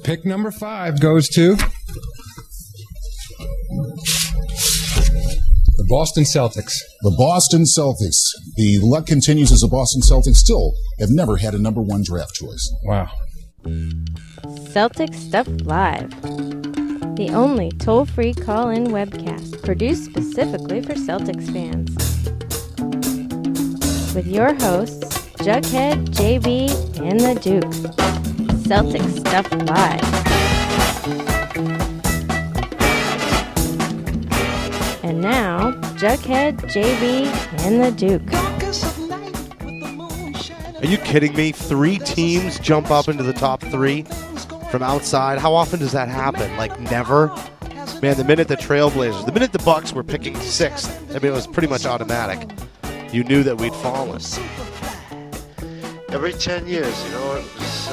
Pick number 5 goes to the Boston Celtics. The Boston Celtics. The luck continues as the Boston Celtics still have never had a number 1 draft choice. Wow. Celtics Stuff Live, the only toll-free call-in webcast produced specifically for Celtics fans. With your hosts, Jughead, JB, and the Duke. Celtics Stuff Live. And now, Jughead, JB, and the Duke. Are you kidding me? 3 teams jump up into the top 3 from outside. How often does that happen? Like, never? Man, the minute the minute the Bucks were picking 6th, I mean, it was pretty much automatic. You knew that we'd fallen. Every 10 years, it was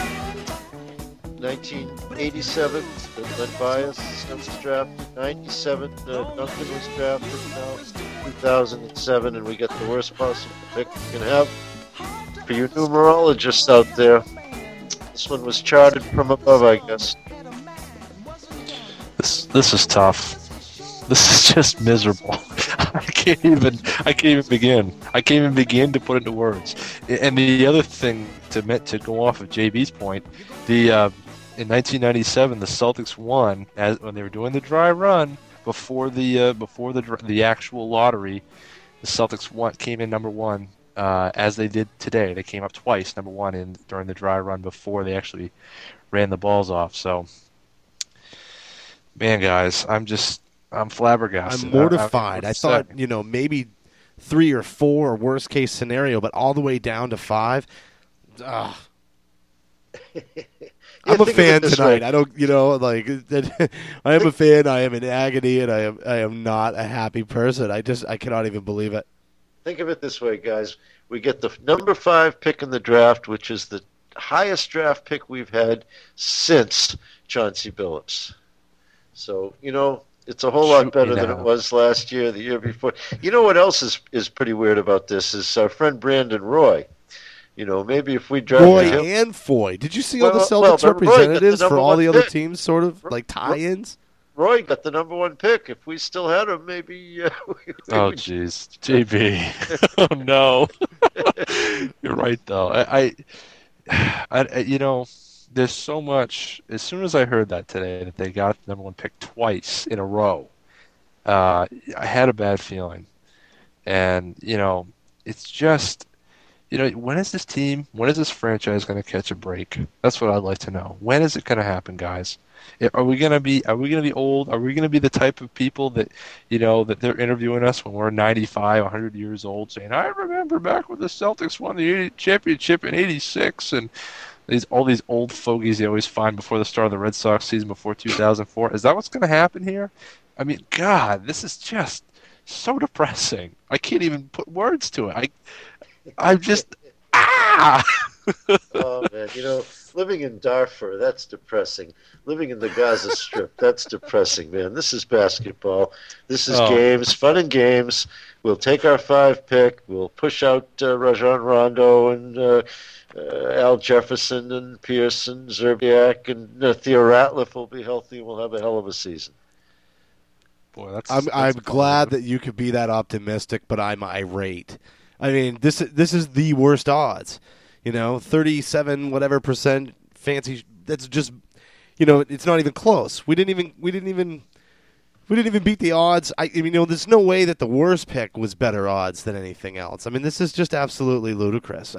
1987, Len Bias was drafted, 97, Duncan was drafted, now it's 2007, and we get the worst possible pick we can have. For you numerologists out there, this one was charted from above, I guess. This is tough. This is just miserable. I can't even begin. I can't even begin to put into words. And the other thing to go off of JB's point, in 1997 the Celtics won when they were doing the dry run before the actual lottery. The Celtics came in number 1 as they did today. They came up twice, number 1 during the dry run before they actually ran the balls off. So, man, guys, I'm flabbergasted. I'm mortified. I thought, maybe 3 or 4 worst case scenario, but all the way down to 5. Ugh. I'm a fan tonight. I don't, I am a fan. I am in agony, and I am not a happy person. I cannot even believe it. Think of it this way, guys. We get the number 5 pick in the draft, which is the highest draft pick we've had since Chauncey Billups. So, it's a whole lot better than it was last year, the year before. You know what else is pretty weird about this is our friend Brandon Roy. Maybe if we drafted Roy him, and Foy. Did you see all the Celtics representatives for all the other teams, sort of like tie-ins? Roy got the number 1 pick. If we still had him, maybe. Oh, jeez, JB. Oh no. You're right, though. There's so much. As soon as I heard that today, that they got the number 1 pick twice in a row, I had a bad feeling. And, it's just, when is this franchise going to catch a break? That's what I'd like to know. When is it going to happen, guys? Are we going to be old? Are we going to be the type of people that, that they're interviewing us when we're 95, 100 years old, saying, I remember back when the Celtics won the championship in 86, and all these old fogies they always find before the start of the Red Sox season before 2004. Is that what's going to happen here? I mean, God, this is just so depressing. I can't even put words to it. I'm just, Oh, man, living in Darfur, that's depressing. Living in the Gaza Strip, that's depressing, man. This is basketball. This is games, fun and games. We'll take our 5 pick. We'll push out Rajon Rondo and Al Jefferson and Pearson, Zerbiak, and Theo Ratliff will be healthy. We'll have a hell of a season. Boy, I'm glad that you could be that optimistic, but I'm irate. I mean, this is the worst odds. 37 whatever percent fancy. That's just, it's not even close. We didn't even beat the odds. There's no way that the worst pick was better odds than anything else. I mean, this is just absolutely ludicrous.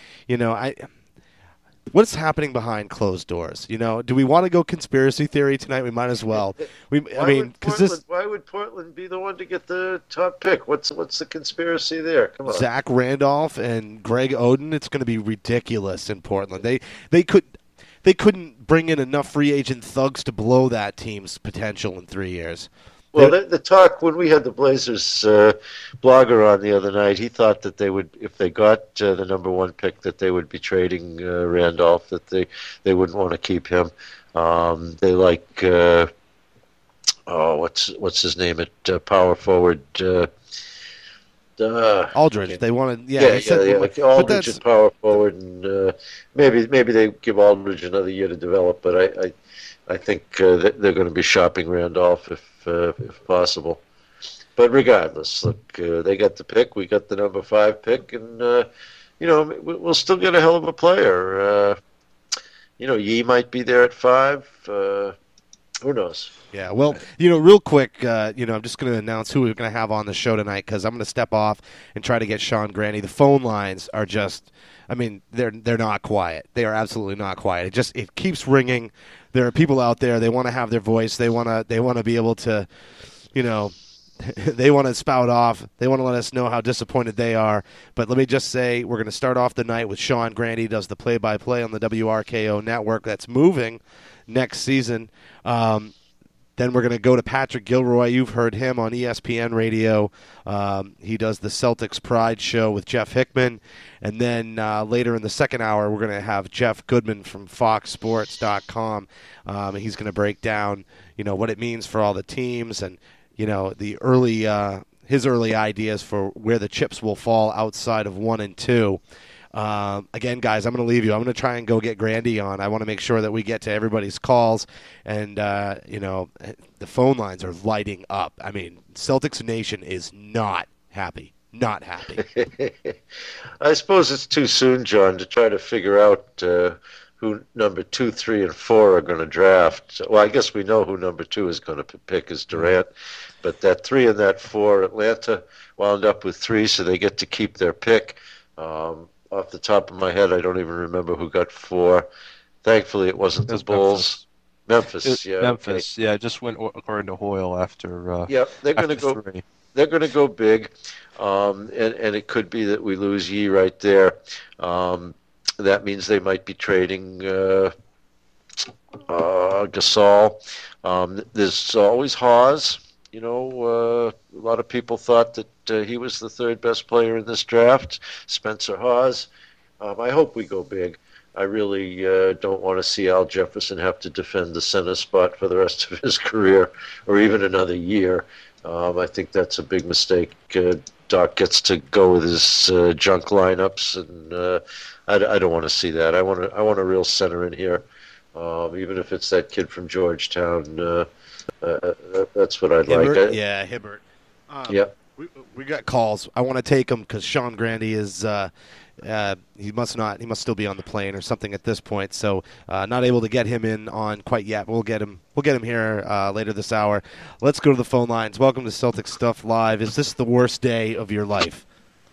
What's happening behind closed doors? Do we want to go conspiracy theory tonight? We might as well. Why would Portland be the one to get the top pick? What's the conspiracy there? Come on, Zach Randolph and Greg Oden. It's going to be ridiculous in Portland. They couldn't bring in enough free agent thugs to blow that team's potential in 3 years. Well, the talk when we had the Blazers blogger on the other night, he thought that they would, if they got the number 1 pick, that they would be trading Randolph, that they wouldn't want to keep him. They like what's his name at power forward? Aldridge. They wanted, yeah. but Aldridge that's and power forward, and maybe they give Aldridge another year to develop. But I think that they're going to be shopping Randolph if possible. But regardless, look, they got the pick. We got the number 5 pick, and we'll still get a hell of a player. Yee might be there at 5. Who knows? Yeah, well, real quick, I'm just going to announce who we're going to have on the show tonight because I'm going to step off and try to get Sean Grandy. The phone lines are just, they're not quiet. They are absolutely not quiet. It keeps ringing. There are people out there. They want to have their voice. They want to be able to, they want to spout off. They want to let us know how disappointed they are. But let me just say, we're going to start off the night with Sean Grandy, does the play-by-play on the WRKO network. That's moving next season. Then we're going to go to Patrick Gilroy. You've heard him on ESPN Radio. He does the Celtics Pride show with Jeff Hickman. And then later in the second hour, we're going to have Jeff Goodman from FoxSports.com. He's going to break down, what it means for all the teams and, the early his early ideas for where the chips will fall outside of 1 and 2. Again, guys, I'm going to leave you. I'm going to try and go get Grandy on. I want to make sure that we get to everybody's calls, and the phone lines are lighting up. Celtics Nation is not happy. Not happy. I suppose it's too soon, John, to try to figure out who number 2, 3, and 4 are going to draft. Well, I guess we know who number 2 is going to pick is Durant, but that 3 and that 4, Atlanta wound up with 3, so they get to keep their pick. Off the top of my head, I don't even remember who got 4. Thankfully, it wasn't the Bulls. Memphis, yeah. Memphis, okay. Yeah, just went according to Hoyle after. They're going to go. 3. They're going to go big, and it could be that we lose Yee right there. That means they might be trading Gasol. There's always Hawes. A lot of people thought that he was the 3rd best player in this draft, Spencer Hawes. I hope we go big. I really don't want to see Al Jefferson have to defend the center spot for the rest of his career or even another year. I think that's a big mistake. Doc gets to go with his junk lineups, and I don't want to see that. I want a real center in here, even if it's that kid from Georgetown. That's what I'd Hibbert? like. Yeah, Hibbert. Yeah. We got calls. I want to take them because Sean Grandy is he must still be on the plane or something at this point. So not able to get him in on quite yet. We'll get him here later this hour. Let's go to the phone lines. Welcome to Celtic Stuff Live. Is this the worst day of your life?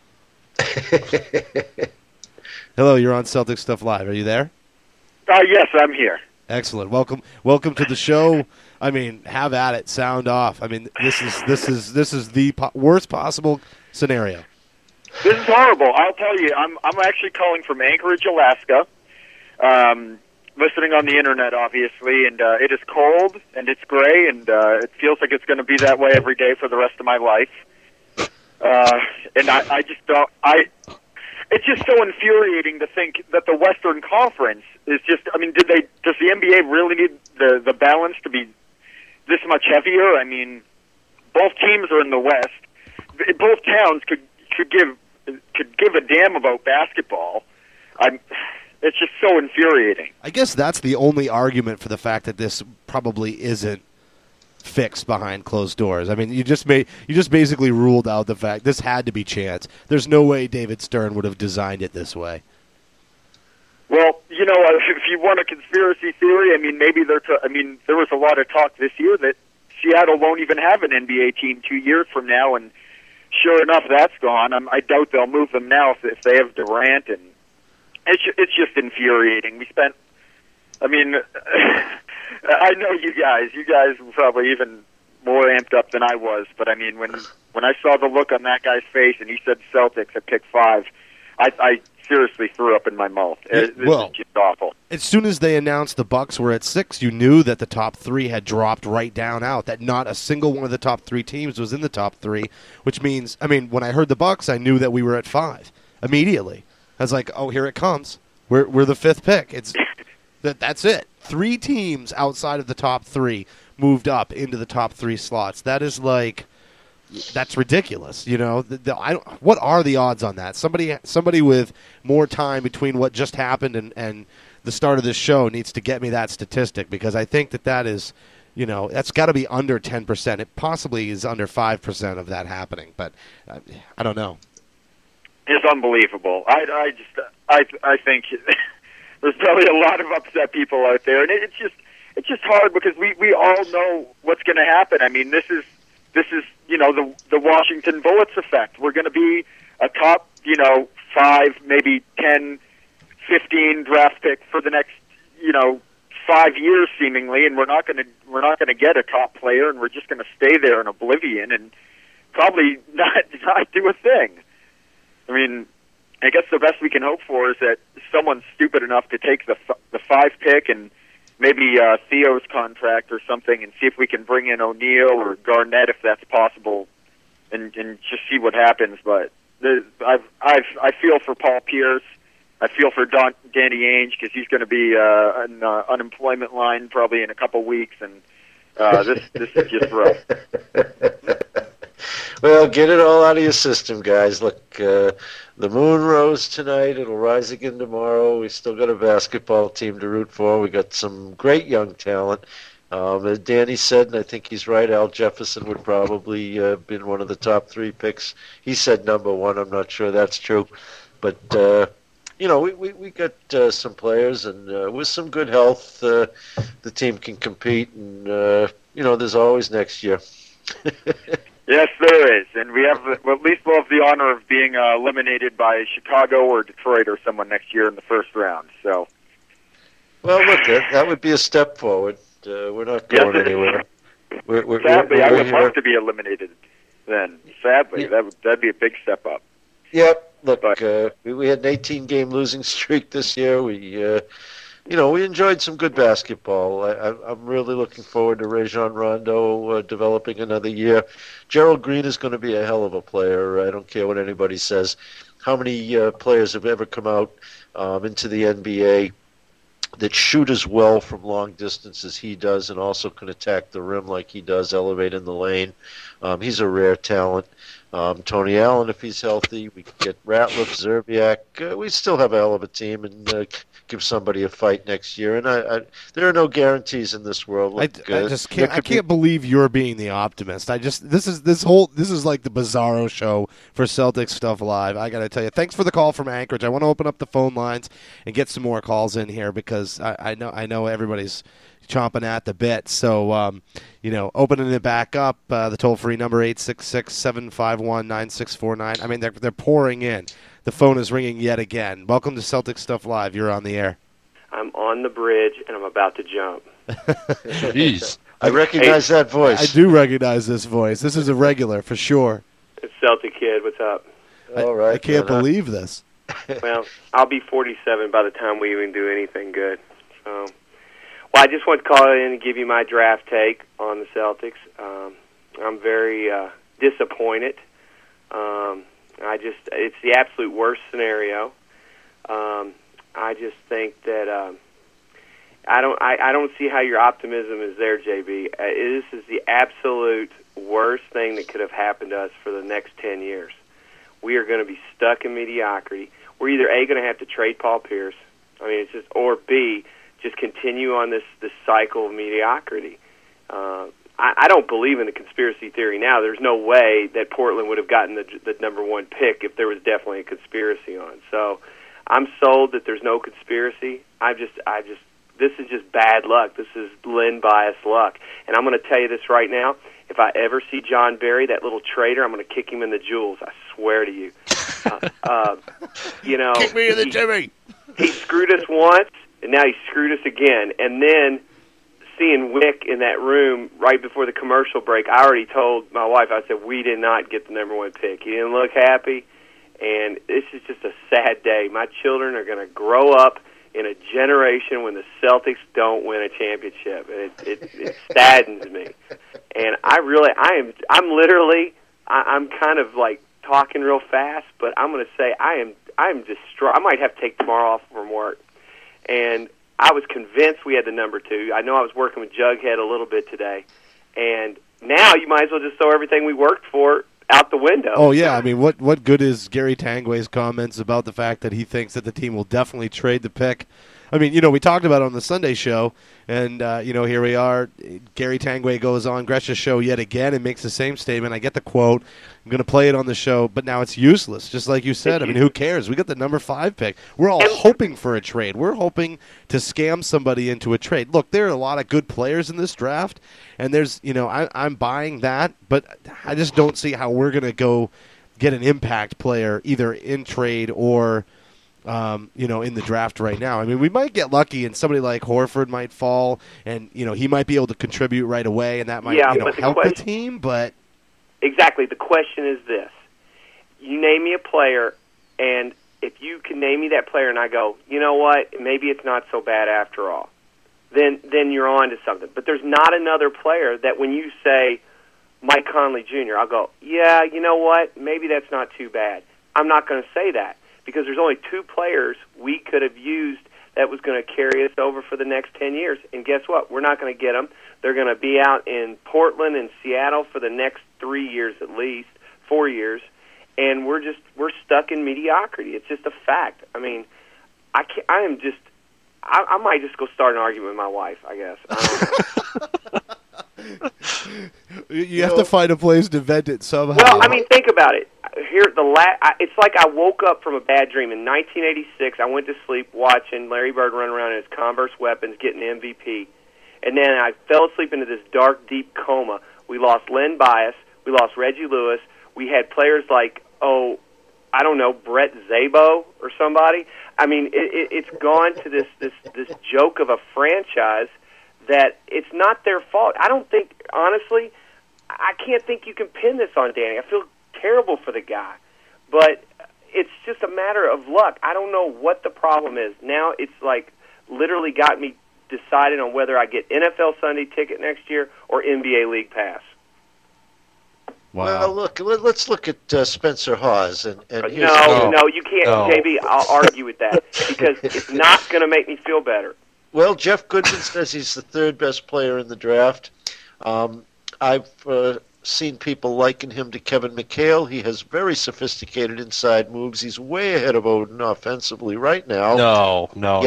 Hello, you're on Celtic Stuff Live. Are you there? Yes, I'm here. Excellent. Welcome to the show. Have at it. Sound off. This is the worst possible scenario. This is horrible. I'll tell you. I'm actually calling from Anchorage, Alaska. Listening on the internet, obviously, and it is cold and it's gray, and it feels like it's going to be that way every day for the rest of my life. And I just don't. It's just so infuriating to think that the Western Conference is just. Does the NBA really need the balance to be this much heavier? Both teams are in the West. Both towns could give a damn about basketball. It's just so infuriating. I guess that's the only argument for the fact that this probably isn't fixed behind closed doors. You just basically ruled out the fact this had to be chance. There's no way David Stern would have designed it this way. Well, if you want a conspiracy theory, maybe there was a lot of talk this year that Seattle won't even have an NBA team 2 years from now, and sure enough, that's gone. I doubt they'll move them now if they have Durant, and it's just infuriating. We spent, I know you guys were probably even more amped up than I was, but when I saw the look on that guy's face and he said Celtics at pick 5, I seriously threw up in my mouth. This is just awful. As soon as they announced the Bucks were at 6, you knew that the top 3 had dropped right down out, that not a single one of the top 3 teams was in the top 3, which means, when I heard the Bucks, I knew that we were at 5 immediately. I was like, oh, here it comes. We're the 5th pick. That's it. 3 teams outside of the top 3 moved up into the top 3 slots. That is like that's ridiculous. What are the odds on that? Somebody with more time between what just happened and the start of this show needs to get me that statistic, because I think that is, that's got to be under 10%. It possibly is under 5% of that happening, but I don't know. It's unbelievable. I think there's probably a lot of upset people out there, and it's just hard because we all know what's going to happen. I mean, this is the Washington Bullets effect. We're going to be a top 5, maybe 10, 15 draft pick for the next 5 years seemingly, and we're not going to get a top player, and we're just going to stay there in oblivion and probably not do a thing. I mean, I guess the best we can hope for is that someone's stupid enough to take the 5 pick and maybe Theo's contract or something, and see if we can bring in O'Neal or Garnett if that's possible, and just see what happens. But I feel for Paul Pierce. I feel for Danny Ainge, because he's going to be on unemployment line probably in a couple weeks, and this is just rough. Well, get it all out of your system, guys. Look, the moon rose tonight. It'll rise again tomorrow. We still got a basketball team to root for. We got some great young talent. As Danny said, and I think he's right, Al Jefferson would probably been one of the top 3 picks. He said number 1. I'm not sure that's true. But, we got some players, and with some good health, the team can compete. And, there's always next year. Yes, there is, and we have at least we'll have the honor of being eliminated by Chicago or Detroit or someone next year in the first round. So, well, look, that would be a step forward. We're not going anywhere. Sadly, I would love to be eliminated. Then, sadly, that'd be a big step up. Yep. Look, we had an 18-game losing streak this year. We enjoyed some good basketball. I'm really looking forward to Rajon Rondo developing another year. Gerald Green is going to be a hell of a player. I don't care what anybody says. How many players have ever come out into the NBA that shoot as well from long distance as he does, and also can attack the rim like he does, elevate in the lane? He's a rare talent. Tony Allen, if he's healthy, we can get Ratliff, Zerbiak. We still have a hell of a team, and give somebody a fight next year. And there are no guarantees in this world. Look, I just can't. I can't believe you're being the optimist. This is like the Bizarro show for Celtics Stuff Live. I got to tell you, thanks for the call from Anchorage. I want to open up the phone lines and get some more calls in here, because I know everybody's chomping at the bit. So, opening it back up, the toll-free number 866-751-9649. I mean, they're pouring in. The phone is ringing yet again. Welcome to Celtic Stuff Live. You're on the air. I'm on the bridge, and I'm about to jump. Jeez. I recognize that voice. I do recognize this voice. This is a regular for sure. It's Celtic Kid. What's up? All right. I can't believe this. Well, I'll be 47 by the time we even do anything good. So, I just want to call in and give you my draft take on the Celtics. I'm very disappointed. It's the absolute worst scenario. I just think that I don't see how your optimism is there, JB. This is the absolute worst thing that could have happened to us for the next 10 years. We are going to be stuck in mediocrity. We're either A, going to have to trade Paul Pierce, or B, just continue on this cycle of mediocrity. I don't believe in the conspiracy theory now. There's no way that Portland would have gotten the number 1 pick if there was definitely a conspiracy on. So I'm sold that there's no conspiracy. This is just bad luck. This is Lynn bias luck. And I'm going to tell you this right now. If I ever see John Barry, that little traitor, I'm going to kick him in the jewels. I swear to you. Kick me in the Jimmy. He screwed us once, and now he screwed us again. And then seeing Wick in that room right before the commercial break, I already told my wife, I said, we did not get the number 1 pick. He didn't look happy, and this is just a sad day. My children are going to grow up in a generation when the Celtics don't win a championship. It saddens me. And I'm kind of like talking real fast, but I'm going to say I'm distraught. I might have to take tomorrow off from work. And I was convinced we had the number 2. I know I was working with Jughead a little bit today, And now you might as well just throw everything we worked for out the window. Oh, yeah. I mean, what good is Gary Tanguay's comments about the fact that he thinks that the team will definitely trade the pick? I mean, we talked about it on the Sunday show, and, here we are. Gary Tanguay goes on Gresha's show yet again and makes the same statement. I get the quote. I'm going to play it on the show, but now it's useless, just like you said. I mean, who cares? We got the number 5 pick. We're all hoping for a trade. We're hoping to scam somebody into a trade. Look, there are a lot of good players in this draft, and there's, I'm buying that, but I just don't see how we're going to go get an impact player either in trade or – in the draft right now. I mean, we might get lucky and somebody like Horford might fall and, he might be able to contribute right away and that might, help the team, but... Exactly. The question is this. You name me a player, and if you can name me that player and I go, you know what, maybe it's not so bad after all, then you're on to something. But there's not another player that when you say Mike Conley Jr., I'll go, yeah, you know what, maybe that's not too bad. I'm not going to say that, because there's only 2 players we could have used that was going to carry us over for the next 10 years. And guess what? We're not going to get them. They're going to be out in Portland and Seattle for the next 3 years at least, 4 years, and we're stuck in mediocrity. It's just a fact. I mean, I might just go start an argument with my wife, I guess. You have to find a place to vent it somehow. Well, I mean, think about it. It's like I woke up from a bad dream. In 1986, I went to sleep watching Larry Bird run around in his Converse weapons getting MVP. And then I fell asleep into this dark, deep coma. We lost Len Bias. We lost Reggie Lewis. We had players like, Brett Szabo or somebody. I mean, it's gone to this joke of a franchise that it's not their fault. I don't think, honestly, I can't think you can pin this on Danny. I feel terrible for the guy. But it's just a matter of luck. I don't know what the problem is. Now it's like literally got me decided on whether I get NFL Sunday ticket next year or NBA League Pass. Wow. Well, look, let's look at Spencer Hawes. And no, you can't, no. JB, I'll argue with that because it's not going to make me feel better. Well, Jeff Goodman says he's the 3rd best player in the draft. I've seen people liken him to Kevin McHale. He has very sophisticated inside moves. He's way ahead of Odin offensively right now. No,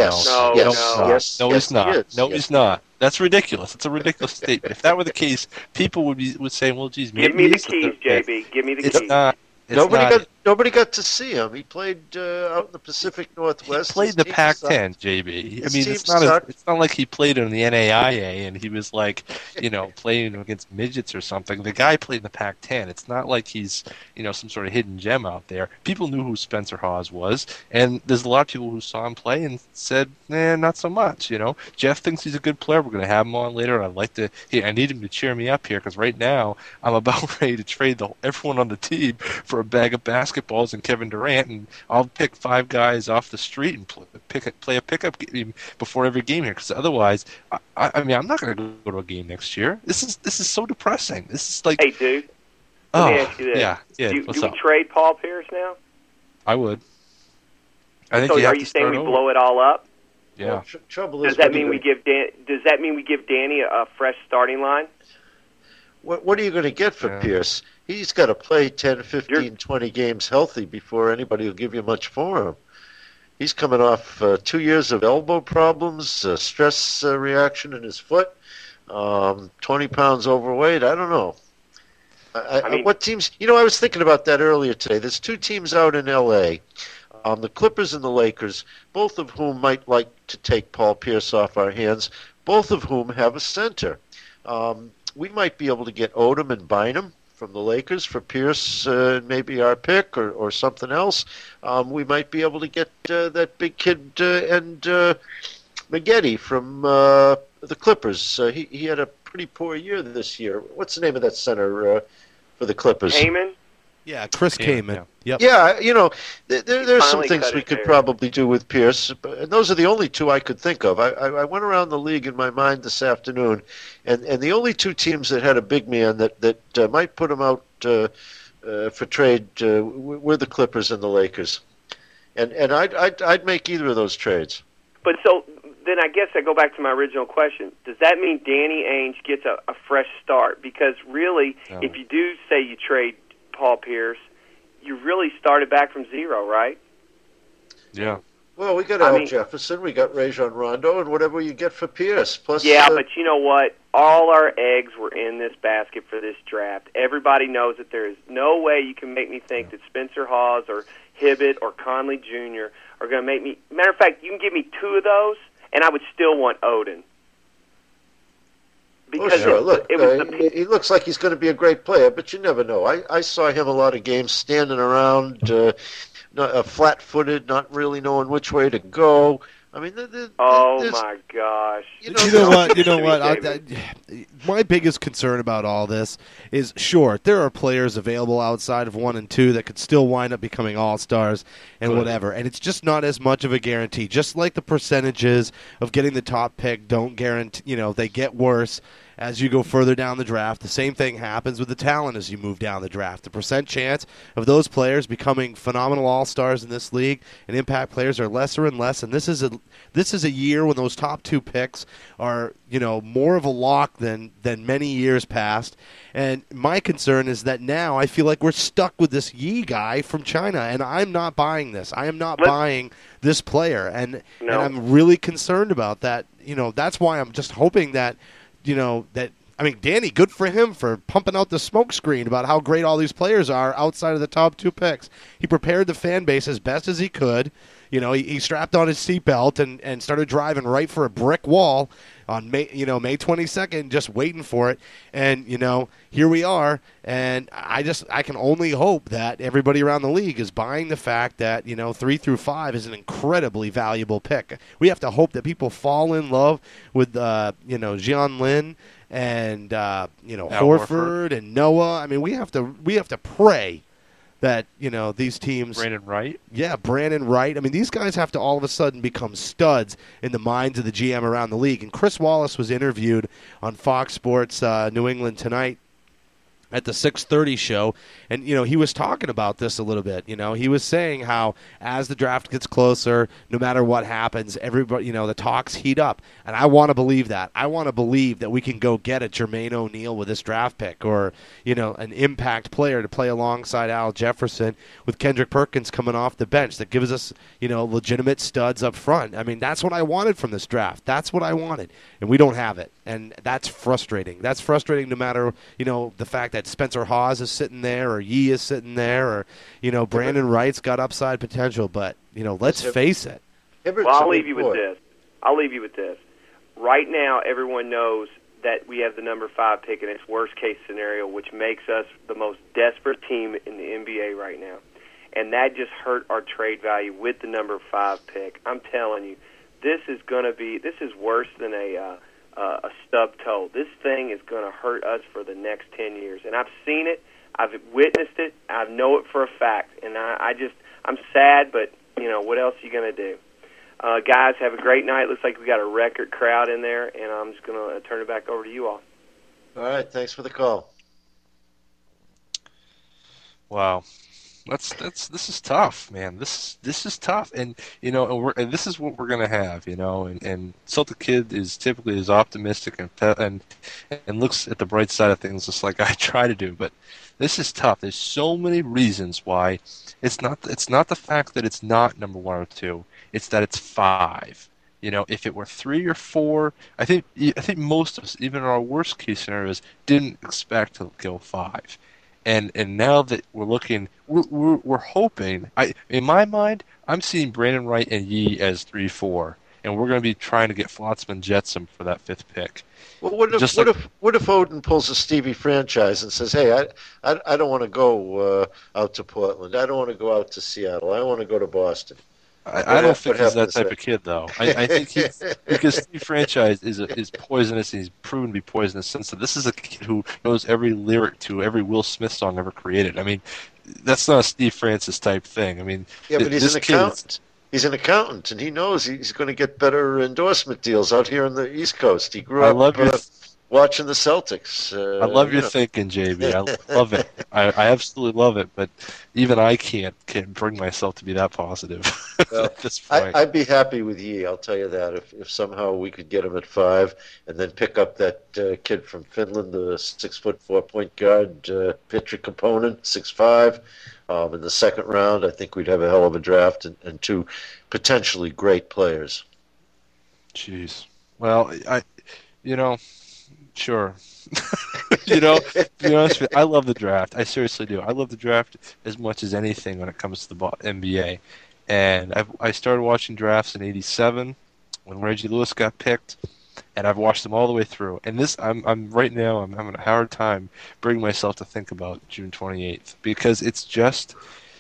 he's not. He's not. That's ridiculous. It's a ridiculous statement. If that were the case, people would say, "Well, geez, maybe give me the keys, JB. Give me the keys." Nobody got to see him. He played out in the Pacific Northwest. He played the Pac-10, JB. I mean, it's not like he played in the NAIA and he was like, playing against midgets or something. The guy played in the Pac-10. It's not like he's, some sort of hidden gem out there. People knew who Spencer Hawes was, and there's a lot of people who saw him play and said, not so much. Jeff thinks he's a good player. We're going to have him on later. I need him to cheer me up here because right now I'm about ready to trade everyone on the team for a bag of basketballs and Kevin Durant, and I'll pick 5 guys off the street and play a pickup game before every game here. Because otherwise, I'm not going to go to a game next year. This is so depressing. This is like, hey, dude. Let me ask you this. Yeah. Do we trade Paul Pierce now? I would. I think. So are you saying we blow it all up? Yeah. Well, trouble is, does that mean we give Danny a fresh starting line? What are you going to get for Pierce? He's got to play 10, 15, 20 games healthy before anybody will give you much for him. He's coming off 2 years of elbow problems, stress reaction in his foot, 20 pounds overweight. I don't know. I mean, what teams? I was thinking about that earlier today. There's 2 teams out in L.A., the Clippers and the Lakers, both of whom might like to take Paul Pierce off our hands, both of whom have a center. We might be able to get Odom and Bynum from the Lakers for Pierce, maybe our pick or something else. We might be able to get that big kid and Maggette from the Clippers. He had a pretty poor year this year. What's the name of that center for the Clippers? Kaman? Yeah, Chris Kaman. Yep. Yeah, there's some things we could probably do with Pierce, and those are the only 2 I could think of. I went around the league in my mind this afternoon, and the only 2 teams that had a big man that might put him out for trade were the Clippers and the Lakers, and I'd make either of those trades. But so then I guess I go back to my original question. Does that mean Danny Ainge gets a fresh start? Because really, if you do say you trade Paul Pierce, you really started back from zero, right? Yeah. Well, we got Al Jefferson, we got Rajon Rondo, and whatever you get for Pierce. Plus, yeah, but you know what? All our eggs were in this basket for this draft. Everybody knows that there is no way you can make me think that Spencer Hawes or Hibbett or Conley Jr. are going to make me. Matter of fact, you can give me two of those, and I would still want Odin. Because look, he looks like he's going to be a great player, but you never know. I saw him a lot of games standing around, flat-footed, not really knowing which way to go. I mean, my gosh! You know what? My biggest concern about all this is, sure, there are players available outside of 1 and 2 that could still wind up becoming all-stars and whatever, and it's just not as much of a guarantee. Just like the percentages of getting the top pick don't guarantee, they get worse as you go further down the draft. The same thing happens with the talent as you move down the draft. The percent chance of those players becoming phenomenal all-stars in this league and impact players are lesser and less, and this is a year when those top 2 picks are, more of a lock than many years past. And my concern is that now I feel like we're stuck with this Yi guy from China, and I'm not buying this. I am not buying this player, and I'm really concerned about that. That's why I'm just hoping that Danny, good for him for pumping out the smoke screen about how great all these players are outside of the top 2 picks. He prepared the fan base as best as he could. He strapped on his seatbelt and started driving right for a brick wall on May 22nd, just waiting for it. And, here we are. And I can only hope that everybody around the league is buying the fact that, 3 through 5 is an incredibly valuable pick. We have to hope that people fall in love with, Jian Lin and, Horford and Noah. I mean, we have to pray that, these teams... Brandon Wright? Yeah, Brandon Wright. I mean, these guys have to all of a sudden become studs in the minds of the GM around the league. And Chris Wallace was interviewed on Fox Sports New England Tonight at the 6:30 show, and he was talking about this a little bit. He was saying how as the draft gets closer, no matter what happens, everybody, the talks heat up, and I want to believe that. I want to believe that we can go get a Jermaine O'Neal with this draft pick, or an impact player to play alongside Al Jefferson, with Kendrick Perkins coming off the bench that gives us legitimate studs up front. I mean, that's what I wanted from this draft. That's what I wanted, and we don't have it, and that's frustrating. That's frustrating no matter the fact that Spencer Hawes is sitting there, or Yi is sitting there, or Brandon Wright's got upside potential. But let's face it. Well, I'll leave you with this. Right now, everyone knows that we have the number 5 pick in its worst case scenario, which makes us the most desperate team in the NBA right now, and that just hurt our trade value with the number 5 pick. I'm telling you, this is worse than a stub toe. This thing is going to hurt us for the next 10 years. And I've seen it. I've witnessed it. I know it for a fact. And I'm sad, but, what else are you going to do? Guys, have a great night. Looks like we got a record crowd in there, and I'm just going to turn it back over to you all. All right. Thanks for the call. Wow. This is tough, man. This is tough, and and this is what we're gonna have, And Celtic Kid is typically as optimistic and looks at the bright side of things, just like I try to do. But this is tough. There's so many reasons why it's not the fact that it's not number 1 or 2. It's that it's 5. If it were 3 or 4, I think most of us, even in our worst case scenarios, didn't expect to go 5. And now that we're looking, we're hoping. In my mind, I'm seeing Brandon Wright and Yi as 3-4, and we're going to be trying to get Flotsam Jetsam for that 5th pick. Well, what if Odin pulls a Stevie franchise and says, "Hey, I don't want to go out to Portland. I don't want to go out to Seattle. I want to go to Boston." I don't think he's that type of kid, though. I think because Steve Franchise is poisonous, and he's proven to be poisonous since. So this is a kid who knows every lyric to every Will Smith song ever created. I mean, that's not a Steve Francis type thing. I mean, yeah, but he's an accountant. He's an accountant, and he knows he's going to get better endorsement deals out here on the East Coast. He grew up watching the Celtics. I love your thinking, JB. I love it. I absolutely love it. But even I can't bring myself to be that positive Well, at this point. I'd be happy with Yee. I'll tell you that if somehow we could get him at 5, and then pick up that kid from Finland, the 6'4" point guard, Petri Kaponen, 6'5", in the second round. I think we'd have a hell of a draft and 2 potentially great players. Jeez. Well, sure. To be honest with you, I love the draft. I seriously do. I love the draft as much as anything when it comes to the NBA. And I started watching drafts in '87 when Reggie Lewis got picked, and I've watched them all the way through. And I'm right now I'm having a hard time bringing myself to think about June 28th because it's just,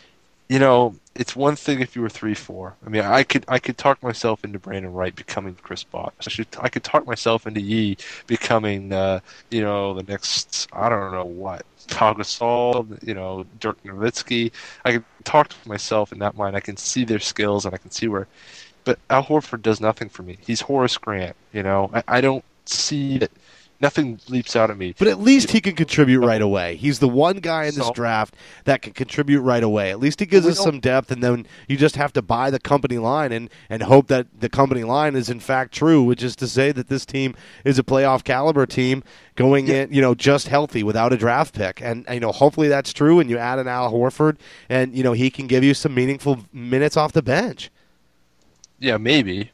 it's one thing if you were 3-4. I mean, I could talk myself into Brandon Wright becoming Chris Bosh. I could talk myself into Yee becoming, the next, I don't know what, Pau Gasol, Dirk Nowitzki. I could talk to myself in that mind. I can see their skills and I can see where. But Al Horford does nothing for me. He's Horace Grant. I don't see that. Nothing leaps out at me. But at least he can contribute right away. He's the one guy in this draft that can contribute right away. At least he gives us some depth, and then you just have to buy the company line and hope that the company line is in fact true, which is to say that this team is a playoff caliber team going in, just healthy without a draft pick. And, hopefully that's true, and you add an Al Horford, and, he can give you some meaningful minutes off the bench. Yeah, maybe.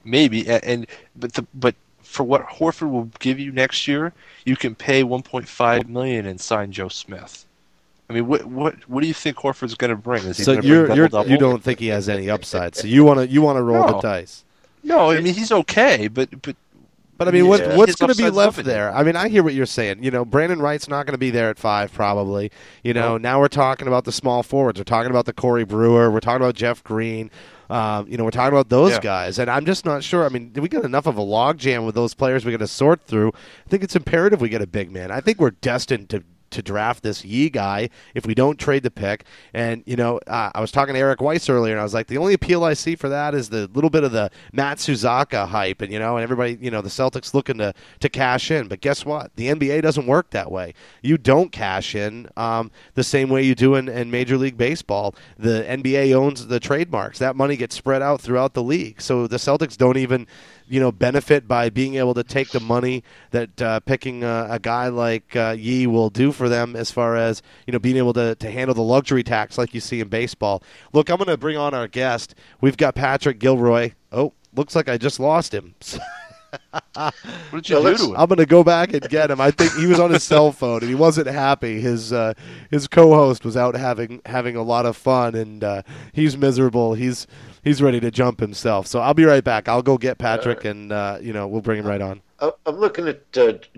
But for what Horford will give you next year, you can pay $1.5 million and sign Joe Smith. I mean, what do you think Horford's going to bring? Is he going to bring double-double? You don't think he has any upside, so you want to roll the dice. No, I mean he's okay, but I mean, what's going to be left there? I mean, I hear what you're saying. Brandon Wright's not going to be there at 5 probably. Now we're talking about the small forwards. We're talking about the Corey Brewer. We're talking about Jeff Green. We're talking about those guys, and I'm just not sure. I mean, do we get enough of a logjam with those players we're going to sort through? I think it's imperative we get a big man. I think we're destined to draft this Yee guy if we don't trade the pick. And, I was talking to Eric Weiss earlier, and I was like, the only appeal I see for that is the little bit of the Matt Suzaka hype, and, and everybody, the Celtics looking to cash in. But guess what? The NBA doesn't work that way. You don't cash in the same way you do in Major League Baseball. The NBA owns the trademarks. That money gets spread out throughout the league. So the Celtics don't even benefit by being able to take the money that picking a guy like Yee will do for them as far as, being able to handle the luxury tax like you see in baseball. Look, I'm going to bring on our guest. We've got Patrick Gilroy. Oh, looks like I just lost him. What did you do to him? I'm going to go back and get him. I think he was on his cell phone, and he wasn't happy. His co-host was out having a lot of fun, and he's miserable. He's ready to jump himself. So I'll be right back. I'll go get Patrick, and we'll bring him right on. I'm looking at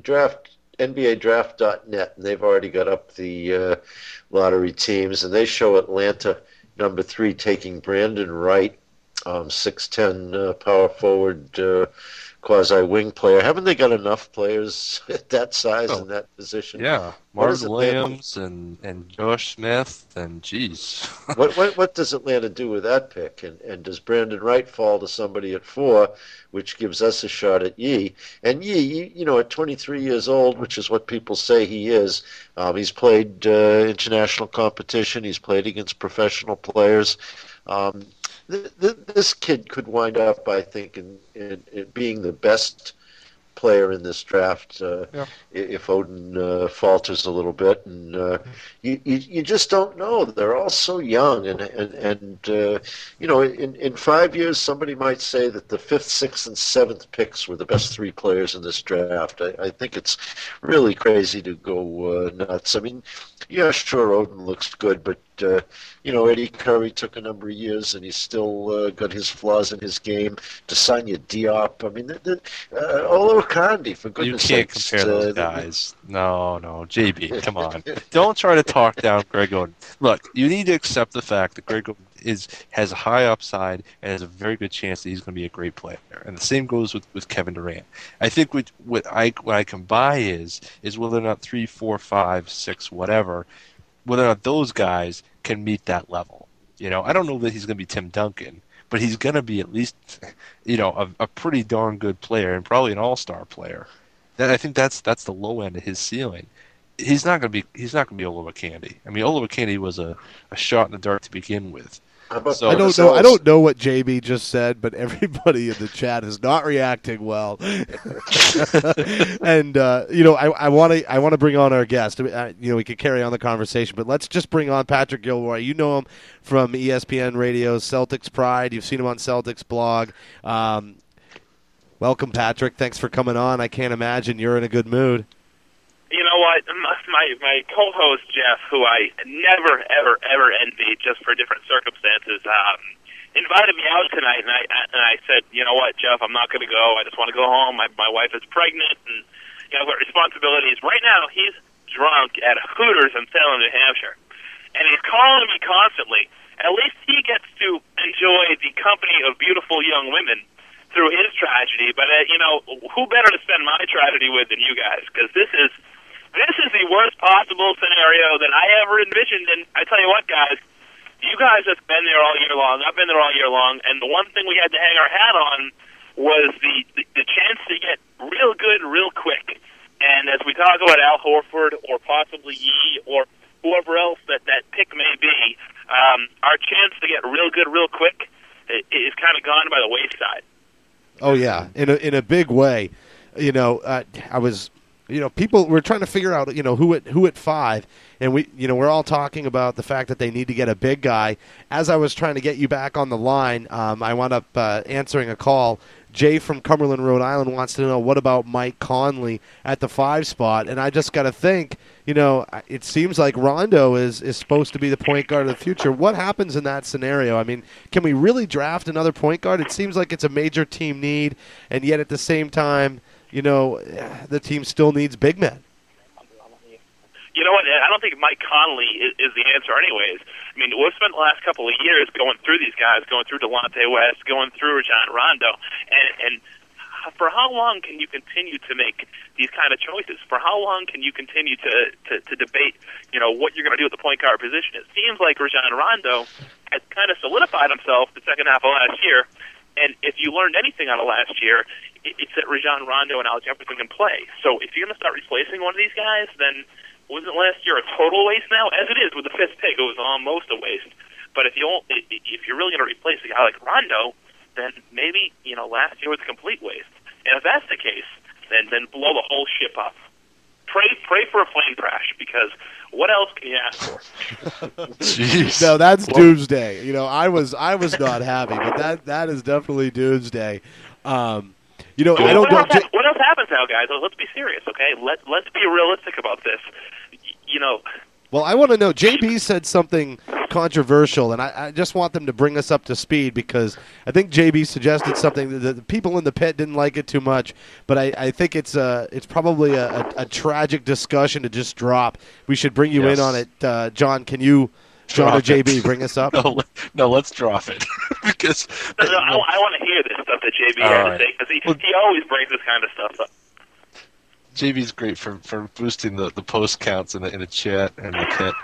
NBADraft.net, and they've already got up the lottery teams, and they show Atlanta number 3 taking Brandon Wright, 6'10" power forward, quasi-wing player. Haven't they got enough players at that size in that position? Yeah, Marvin Williams and Josh Smith, and geez. What does Atlanta do with that pick? And does Brandon Wright fall to somebody at 4, which gives us a shot at Yee? And Yee, at 23 years old, which is what people say he is, he's played international competition. He's played against professional players. This kid could wind up, I think, in being the best player in this draft if Odin falters a little bit, and you just don't know. They're all so young, and in 5 years somebody might say that the 5th, 6th, and 7th picks were the best 3 players in this draft. I think it's really crazy to go nuts. I mean, yeah, sure, Odin looks good, but Eddie Curry took a number of years, and he's still got his flaws in his game. Desanya Diop, I mean, Olo Kandi, for goodness sakes. You can't compare those guys. No, JB, come on. Don't try to talk down Greg Oden. Look, you need to accept the fact that Greg Oden has a high upside and has a very good chance that he's going to be a great player. And the same goes with Kevin Durant. I think what I can buy is whether or not 3, 4, 5, 6, whatever, whether or not those guys can meet that level. I don't know that he's going to be Tim Duncan, but he's going to be at least, a pretty darn good player and probably an all-star player. I think that's the low end of his ceiling. He's not going to be Olowokandi. I mean, Olowokandi was a shot in the dark to begin with. So, I don't know what JB just said, but everybody in the chat is not reacting well. And I want to bring on our guest. We could carry on the conversation, but let's just bring on Patrick Gilroy. You know him from ESPN Radio's Celtics Pride. You've seen him on Celtics blog. Welcome, Patrick. Thanks for coming on. I can't imagine you're in a good mood. You know what? My co-host Jeff, who I never, ever, ever envied, just for different circumstances, invited me out tonight, and I said, you know what, Jeff, I'm not going to go. I just want to go home. My wife is pregnant, and I've got responsibilities. Right now, he's drunk at Hooters in Salem, New Hampshire, and he's calling me constantly. At least he gets to enjoy the company of beautiful young women through his tragedy. But who better to spend my tragedy with than you guys? Because this is the worst possible scenario that I ever envisioned. And I tell you what, guys, you guys have been there all year long. I've been there all year long. And the one thing we had to hang our hat on was the chance to get real good real quick. And as we talk about Al Horford or possibly Yee or whoever else that pick may be, our chance to get real good real quick is kind of gone by the wayside. Oh, yeah, in a big way. People were trying to figure out, who at 5, and we're all talking about the fact that they need to get a big guy. As I was trying to get you back on the line, I wound up answering a call. Jay from Cumberland, Rhode Island wants to know, what about Mike Conley at the 5 spot? And I just got to think, it seems like Rondo is supposed to be the point guard of the future. What happens in that scenario? I mean, can we really draft another point guard? It seems like it's a major team need, and yet at the same time, the team still needs big men. You know what? I don't think Mike Conley is the answer anyways. I mean, we've spent the last couple of years going through these guys, going through Delonte West, going through Rajon Rondo, and for how long can you continue to make these kind of choices? For how long can you continue to debate, what you're going to do at the point guard position? It seems like Rajon Rondo has kind of solidified himself the second half of last year, and if you learned anything out of last year, it's that Rajon Rondo and Al Jefferson can play. So if you're going to start replacing one of these guys, then wasn't last year a total waste now? As it is with the 5th pick, it was almost a waste. But if you're really going to replace a guy like Rondo, then maybe last year was a complete waste. And if that's the case, then blow the whole ship up. Pray for a plane crash, because what else can you ask for? Jeez. No, that's doomsday. I was not happy, but that is definitely doomsday. I don't know. What else happens now, guys? Let's be serious, okay? Let's be realistic about this. Well, I want to know, JB said something controversial, and I just want them to bring us up to speed, because I think JB suggested something that the people in the pit didn't like it too much, but I think it's probably a tragic discussion to just drop. We should bring you in on it. John, can you, John or JB, bring us up? No, let's drop it. Because I want to hear this stuff that JB had to say, because he always brings this kind of stuff up. JB's great for boosting the post counts in the chat and the pit.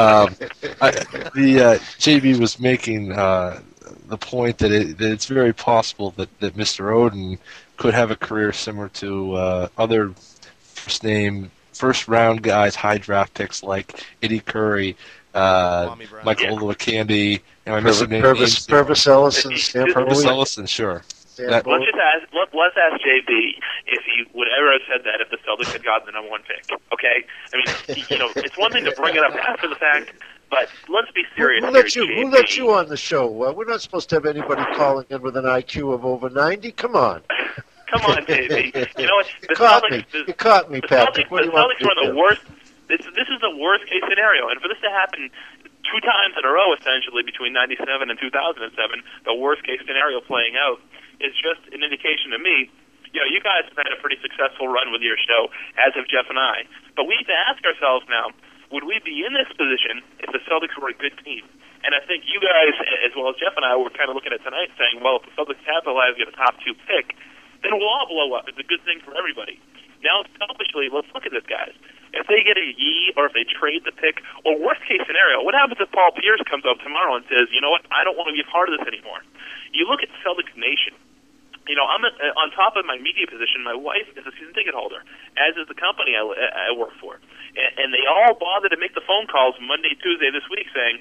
JB was making the point that it's very possible that Mr. Oden could have a career similar to other first round guys, high draft picks like Eddie Curry, Michael Olowokandi. Purvis Ellison, Purvis Ellison, sure. Let's ask JB if he would ever have said that if the Celtics had gotten the number 1 pick. Okay, I mean, it's one thing to bring it up after the fact, but let's be serious. Who let you on the show? We're not supposed to have anybody calling in with an IQ of over 90. Come on. Come on, JB. You know what? You caught me, Patrick. The Celtics were the worst. This is the worst case scenario, and for this to happen 2 times in a row, essentially between '97 and 2007, the worst case scenario playing out, is just an indication to me. You guys have had a pretty successful run with your show, as have Jeff and I. But we need to ask ourselves now, would we be in this position if the Celtics were a good team? And I think you guys, as well as Jeff and I, were kind of looking at tonight saying, well, if the Celtics capitalize, get a top 2 pick, then we'll all blow up. It's a good thing for everybody. Now, selfishly, let's look at this, guys. If they get a Yee, or if they trade the pick, or worst case scenario, what happens if Paul Pierce comes up tomorrow and says, you know what, I don't want to be a part of this anymore? You look at Celtics Nation. I'm on top of my media position. My wife is a season ticket holder, as is the company I work for, and they all bothered to make the phone calls Monday, Tuesday this week, saying,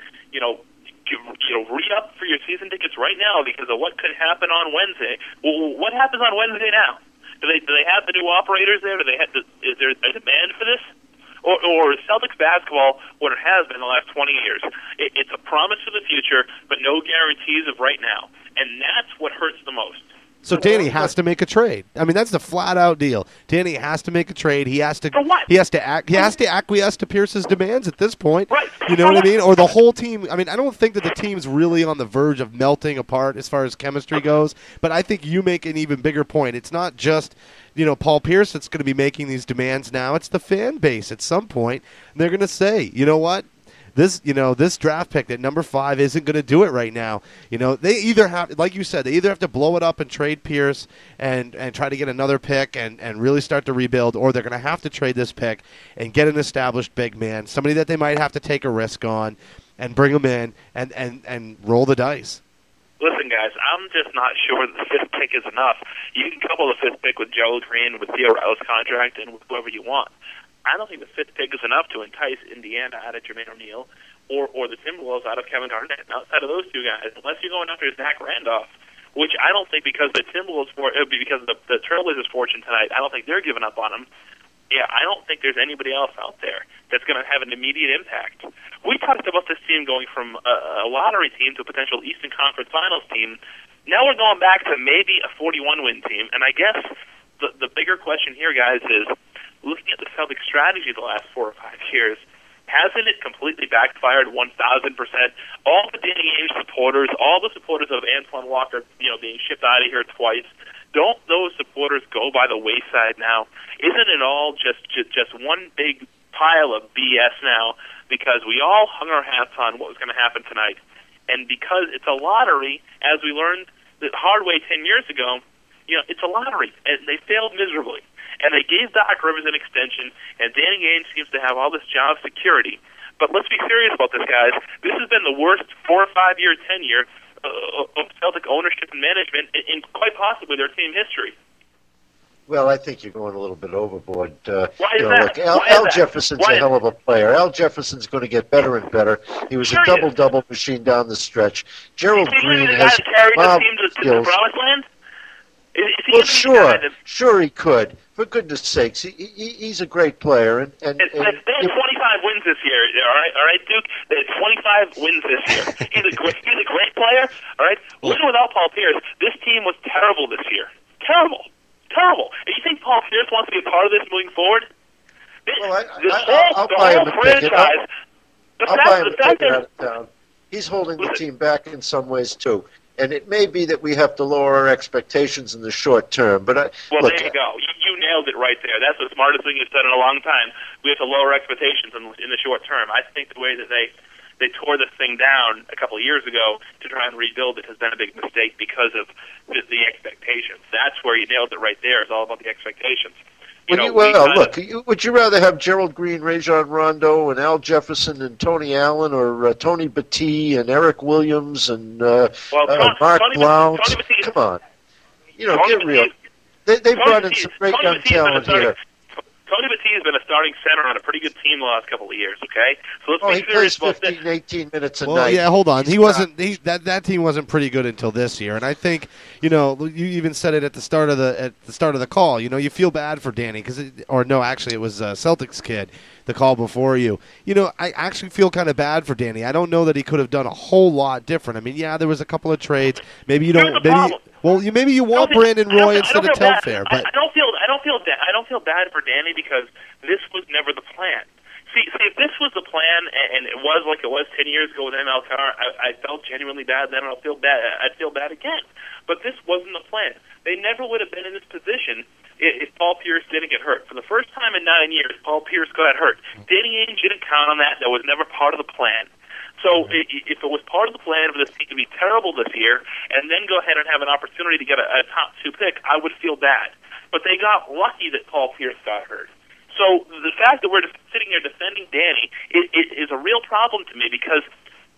re-up for your season tickets right now because of what could happen on Wednesday. Well, what happens on Wednesday now? Do they have the new operators there? Is there a demand for this? Or Celtics basketball, what it has been the last 20 years, it's a promise for the future, but no guarantees of right now, and that's what hurts the most. So Danny has to make a trade. I mean, that's the flat-out deal. Danny has to make a trade. He has to. For what? He has to acquiesce to Pierce's demands at this point. Right. You know what I mean? Or the whole team. I mean, I don't think that the team's really on the verge of melting apart as far as chemistry goes. But I think you make an even bigger point. It's not just Paul Pierce that's going to be making these demands now. It's the fan base at some point. And they're going to say, you know what? This draft pick at number 5 isn't going to do it right now. They either have, like you said, they either have to blow it up and trade Pierce and try to get another pick and really start to rebuild, or they're going to have to trade this pick and get an established big man, somebody that they might have to take a risk on and bring him in and roll the dice. Listen, guys, I'm just not sure the 5th pick is enough. You can couple the 5th pick with Gerald Green, with Theo Rouse's contract, and with whoever you want. I don't think the 5th pick is enough to entice Indiana out of Jermaine O'Neal or the Timberwolves out of Kevin Garnett. Outside of those two guys, unless you're going after Zach Randolph, which I don't think because the Timberwolves because of the Trailblazers' fortune tonight, I don't think they're giving up on him. Yeah, I don't think there's anybody else out there that's going to have an immediate impact. We talked about this team going from a lottery team to a potential Eastern Conference Finals team. Now we're going back to maybe a 41-win team, and I guess the bigger question here, guys, is looking at the Celtics' strategy the last 4 or 5 years, hasn't it completely backfired 1,000%? All the Danny Ainge supporters, all the supporters of Antoine Walker, being shipped out of here twice, don't those supporters go by the wayside now? Isn't it all just one big pile of BS now? Because we all hung our hats on what was going to happen tonight, and because it's a lottery, as we learned the hard way 10 years ago, it's a lottery, and they failed miserably. And they gave Doc Rivers an extension, and Danny Ainge seems to have all this job security. But let's be serious about this, guys. This has been the worst 4 or 5 year tenure of Celtic ownership and management in quite possibly their team history. Well, I think you're going a little bit overboard. Why is that? Look, Al Jefferson's a hell of a player. Al Jefferson's going to get better and better. He was a double-double machine down the stretch. Gerald Green has marvelous skills. Well, sure he could. For goodness sakes, he's a great player, and they had 25 wins this year. All right, Duke. They had 25 wins this year. He's a great player. All right, even without Paul Pierce, this team was terrible this year. Terrible. And you think Paul Pierce wants to be a part of this moving forward? I'll buy him a ticket. I'll buy him a ticket out of town. He's holding the team back in some ways too. And it may be that we have to lower our expectations in the short term. But there you go. You nailed it right there. That's the smartest thing you've said in a long time. We have to lower expectations in the short term. I think the way that they tore this thing down a couple of years ago to try and rebuild it has been a big mistake because of the expectations. That's where you nailed it right there. It's all about the expectations. Would you rather have Gerald Green, Rajon Rondo, and Al Jefferson, and Tony Allen, or Tony Battie, and Eric Williams, and Mark Blount? Come on. Get real. They brought in some great young talent here. Tony Battie has been a starting center on a pretty good team the last couple of years, okay? So let's be serious about this. He plays 15, 18 minutes a night. Well, yeah, hold on. That team wasn't pretty good until this year. And I think, you even said it at the start of the call. You feel bad for Danny it was Celtics kid, the call before you. I actually feel kind of bad for Danny. I don't know that he could have done a whole lot different. I mean, yeah, there was a couple of trades. Maybe you don't maybe you want Brandon Roy instead of Telfair, but I don't feel bad for Danny because this was never the plan. See, if this was the plan and it was like it was 10 years ago with ML Carr, I felt genuinely bad then, and I'd feel bad again. But this wasn't the plan. They never would have been in this position if Paul Pierce didn't get hurt. For the first time in 9 years, Paul Pierce got hurt. Danny Ainge didn't count on that. That was never part of the plan. So if it was part of the plan for this team to be terrible this year and then go ahead and have an opportunity to get a top 2 pick, I would feel bad. But they got lucky that Paul Pierce got hurt. So the fact that we're just sitting here defending Danny is a real problem to me because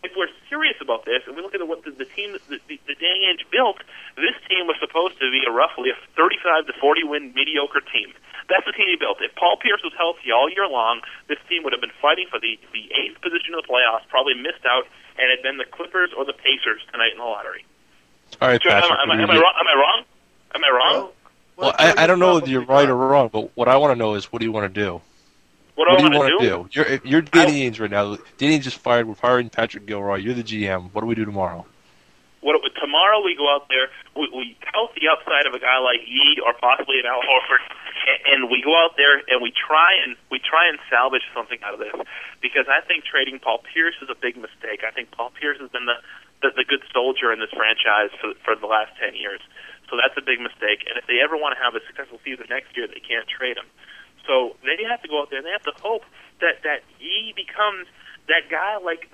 if we're serious about this, and we look at what the team, the Danny Ainge built, this team was supposed to be roughly a 35 to 40 win mediocre team. That's the team he built. If Paul Pierce was healthy all year long, this team would have been fighting for the 8th position of the playoffs, probably missed out, and had been the Clippers or the Pacers tonight in the lottery. All right, Patrick. Am I wrong? Am I wrong? Well, I don't know if you're right or wrong, but what I want to know is, what do you want to do? What do I want to do? You're Danny Ainge right now. Danny Ainge just fired. We're firing Patrick Gilroy. You're the GM. What do we do tomorrow? Tomorrow we go out there, we tout the upside of a guy like Yee or possibly an Al Horford, and we go out there and we try and salvage something out of this. Because I think trading Paul Pierce is a big mistake. I think Paul Pierce has been the good soldier in this franchise for the last 10 years. So that's a big mistake. And if they ever want to have a successful season next year, they can't trade him. So they have to go out there and they have to hope that Yee becomes that guy like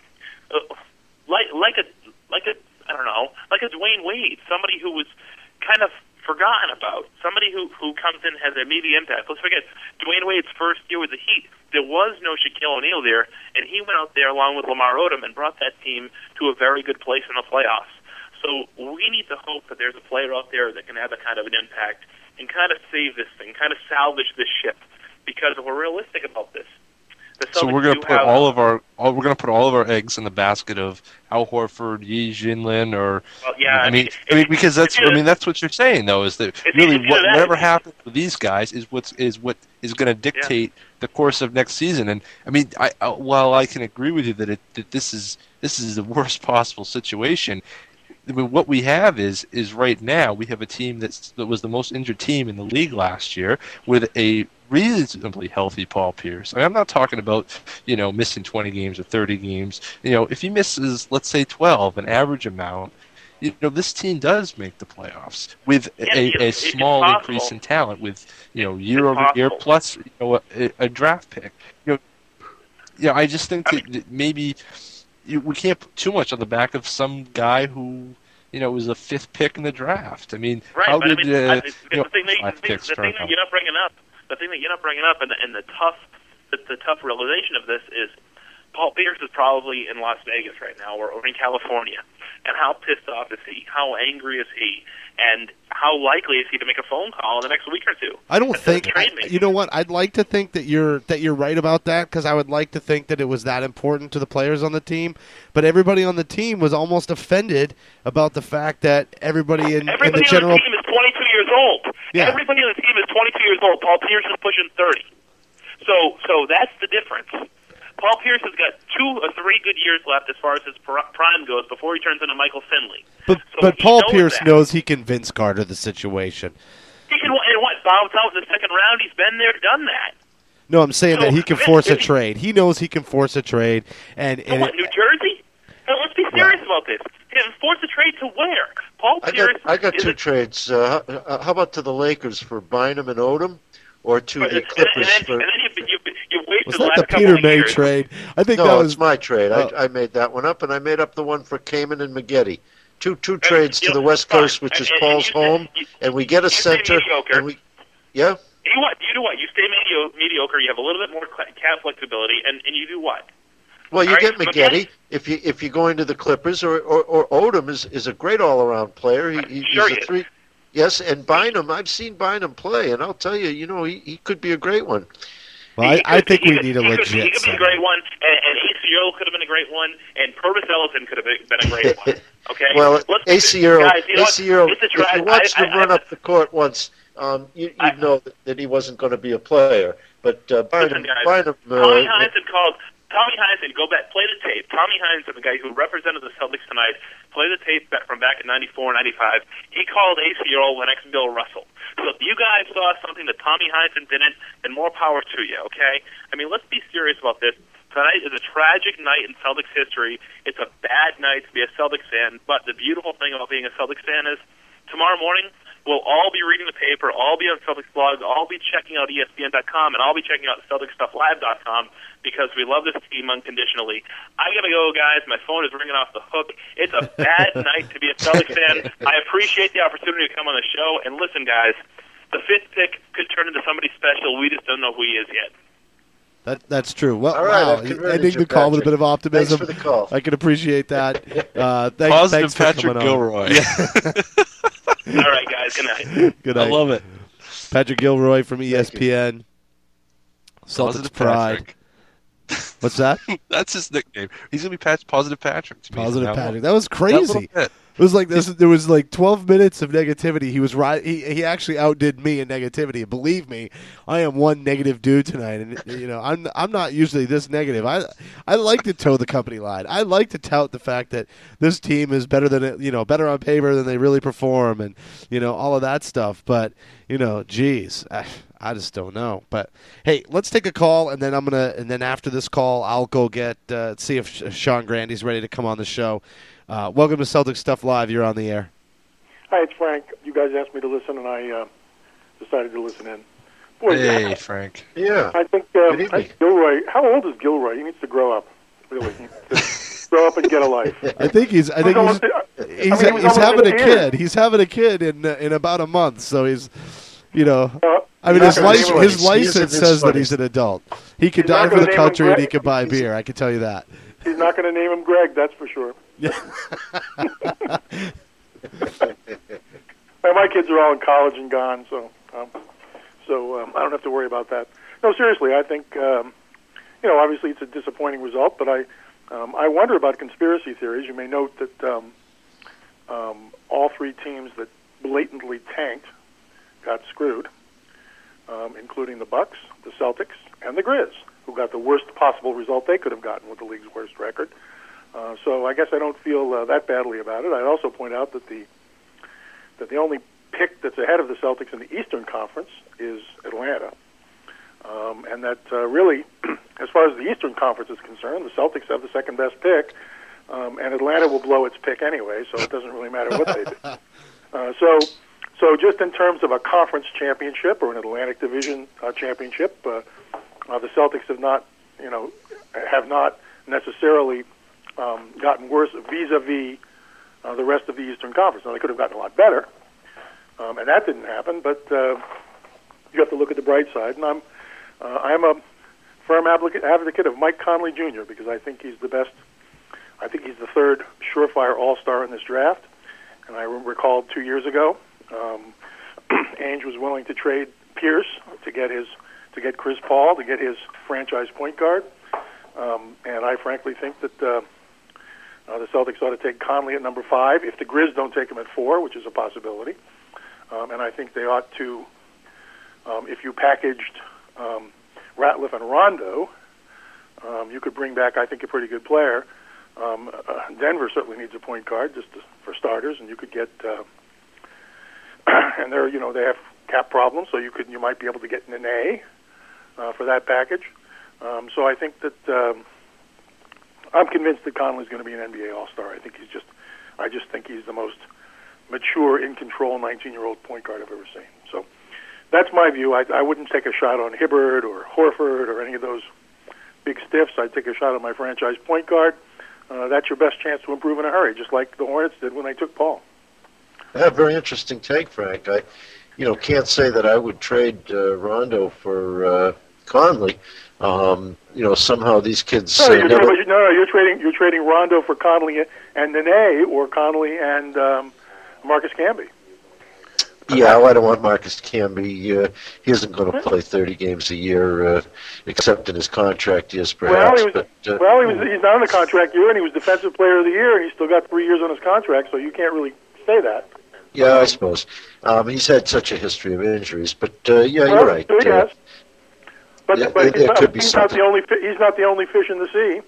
a Dwayne Wade, somebody who was kind of forgotten about, somebody who comes in and has an immediate impact. Let's forget Dwayne Wade's first year with the Heat. There was no Shaquille O'Neal there, and he went out there along with Lamar Odom and brought that team to a very good place in the playoffs. So we need to hope that there's a player out there that can have that kind of an impact and kind of save this thing, kind of salvage this ship. Because if we're realistic about this, so we're going to put all of our eggs in the basket of Al Horford, Yi Jinlin, or because that's what you're saying though, is that really whatever happens with these guys is what is going to dictate the course of next season. And I mean, while I can agree with you that this is the worst possible situation. I mean, what we have is right now we have a team that was the most injured team in the league last year with a reasonably healthy Paul Pierce. I mean, I'm not talking about missing 20 games or 30 games. If he misses, let's say 12, an average amount, this team does make the playoffs with a small increase in talent, with year over year plus a draft pick. I just think that maybe we can't put too much on the back of some guy who was a 5th pick in the draft. I mean, how did the thing that you're not bringing up? The thing that you're not bringing up, and the tough realization of this is, Paul Pierce is probably in Las Vegas right now, or in California, and how pissed off is he? How angry is he? And how likely is he to make a phone call in the next week or two? I don't think. You know what? I'd like to think that you're right about that, because I would like to think that it was that important to the players on the team. But everybody on the team was almost offended about the fact that everybody in the general on the team is 22 years old. Yeah. Everybody on the team is 22 years old. Paul Pierce is pushing 30. So that's the difference. Paul Pierce has got 2 or 3 good years left as far as his prime goes before he turns into Michael Finley. But Paul Pierce knows he can Vince Carter the situation. He can bounce out in the second round. He's been there, done that. No, I'm saying that he can force a trade. He knows he can force a trade. And New Jersey? Now, let's be serious about this. Force a trade to where? Paul Pierce. I got 2 trades. How about to the Lakers for Bynum and Odom, or to the Clippers for? And then you wasted was the that last the couple Peter of May years. trade? I think no, that was it's my trade. I made that one up, and I made up the one for Kaman and Maggette. Two trades to the West Coast, which is Paul's home, and we get a center. And we, yeah. You do what? You stay mediocre. You have a little bit more cap flexibility, and you do what? Well, you get Maggette if you're going to the Clippers, or Odom is a great all-around player. He's a 3. Yes, and Bynum, I've seen Bynum play, and I'll tell you, he could be a great one. Well, I think we need a legit He could be a great one, and ACO could have been a great one, and Purvis Ellison could have been a great one. Okay. Well, ACO, if you watched him run up the court once, you'd know that he wasn't going to be a player. But Bynum, Tommy Heinsohn, go back, play the tape. Tommy Heinsohn, the guy who represented the Celtics tonight, play the tape from back in 94, 95. He called ACO the next Bill Russell. So if you guys saw something that Tommy Heinsohn didn't, then more power to you, okay? I mean, let's be serious about this. Tonight is a tragic night in Celtics history. It's a bad night to be a Celtics fan, but the beautiful thing about being a Celtics fan is tomorrow morning we'll all be reading the paper, all be on Celtics blog, all be checking out ESPN.com, and all be checking out CelticsStuffLive.com because we love this team unconditionally. I got to go, guys. My phone is ringing off the hook. It's a bad night to be a Celtics fan. I appreciate the opportunity to come on the show. And listen, guys, the 5th pick could turn into somebody special. We just don't know who he is yet. That's true. Well, All right, wow, I've converted ending you, the call with a Patrick. bit of optimism. Thanks for the call. I can appreciate that. Positive Thanks for Patrick coming Gilroy. on. Yeah. All right, guys. Good night. Good I night. love it. Patrick Gilroy from ESPN. Celtics Positive Pride. Patrick. What's that? That's his nickname. He's gonna be Positive Patrick. To me Positive from now on. Patrick. That was That little crazy. bit. It was like this. There was like 12 minutes of negativity. He was right. He actually outdid me in negativity. Believe me, I am one negative dude tonight, and I'm not usually this negative. I like to toe the company line. I like to tout the fact that this team is better than better on paper than they really perform, and all of that stuff. But geez, I just don't know. But hey, let's take a call, and then after this call, I'll go get see if Sean Grandy's ready to come on the show. Welcome to Celtics Stuff Live. You're on the air. Hi, it's Frank. You guys asked me to listen, and I decided to listen in. Boy, Hey, Frank. Yeah. I think evening. Gilroy. How old is Gilroy? He needs to grow up. Really, he needs to grow up and get a life. I think he's having a kid. He's having a kid in about a month. So he's, I mean, his license says that he's an adult. He could die for the country and he could buy beer. I can tell you that. He's not going to name him Greg, that's for sure. My kids are all in college and gone, so I don't have to worry about that. No, seriously, I think obviously it's a disappointing result, but I wonder about conspiracy theories. You may note that all three teams that blatantly tanked got screwed, including the Bucks, the Celtics, and the Grizz, who got the worst possible result they could have gotten with the league's worst record. So I guess I don't feel that badly about it. I'd also point out that the only pick that's ahead of the Celtics in the Eastern Conference is Atlanta, and that really, as far as the Eastern Conference is concerned, the Celtics have the second best pick, and Atlanta will blow its pick anyway, so it doesn't really matter what they do. So just in terms of a conference championship or an Atlantic Division championship, the Celtics have not necessarily gotten worse vis-a-vis the rest of the Eastern Conference. Now, they could have gotten a lot better, and that didn't happen, but you have to look at the bright side, and I'm a firm advocate of Mike Conley Jr. because I think he's the best. I think he's the third surefire all-star in this draft, and I recall 2 years ago, Ainge was willing to trade Pierce to get Chris Paul, to get his franchise point guard, and I frankly think that the Celtics ought to take Conley at number 5 if the Grizz don't take him at 4, which is a possibility, and I think they ought to, if you packaged Ratliff and Rondo, you could bring back, I think, a pretty good player. Denver certainly needs a point guard for starters, and you could get and they have cap problems, so you might be able to get Nene for that package. So I think that I'm convinced that Conley's going to be an NBA All-Star. I just think he's the most mature, in control 19-year-old point guard I've ever seen. So that's my view. I wouldn't take a shot on Hibbert or Horford or any of those big stiffs. I'd take a shot on my franchise point guard. That's your best chance to improve in a hurry, just like the Hornets did when they took Paul. Yeah, very interesting take, Frank. I can't say that I would trade Rondo for Conley. Somehow these kids. You're trading Rondo for Conley and Nene, or Conley and Marcus Camby. Yeah, I don't want Marcus Camby. He isn't going to play 30 games a year, except in his contract years, perhaps. He's not in the contract year, and he was Defensive Player of the Year, and he's still got 3 years on his contract, so you can't really say that. Yeah, I suppose. He's had such a history of injuries, but you're right. He has. But he's not the only fish in the sea.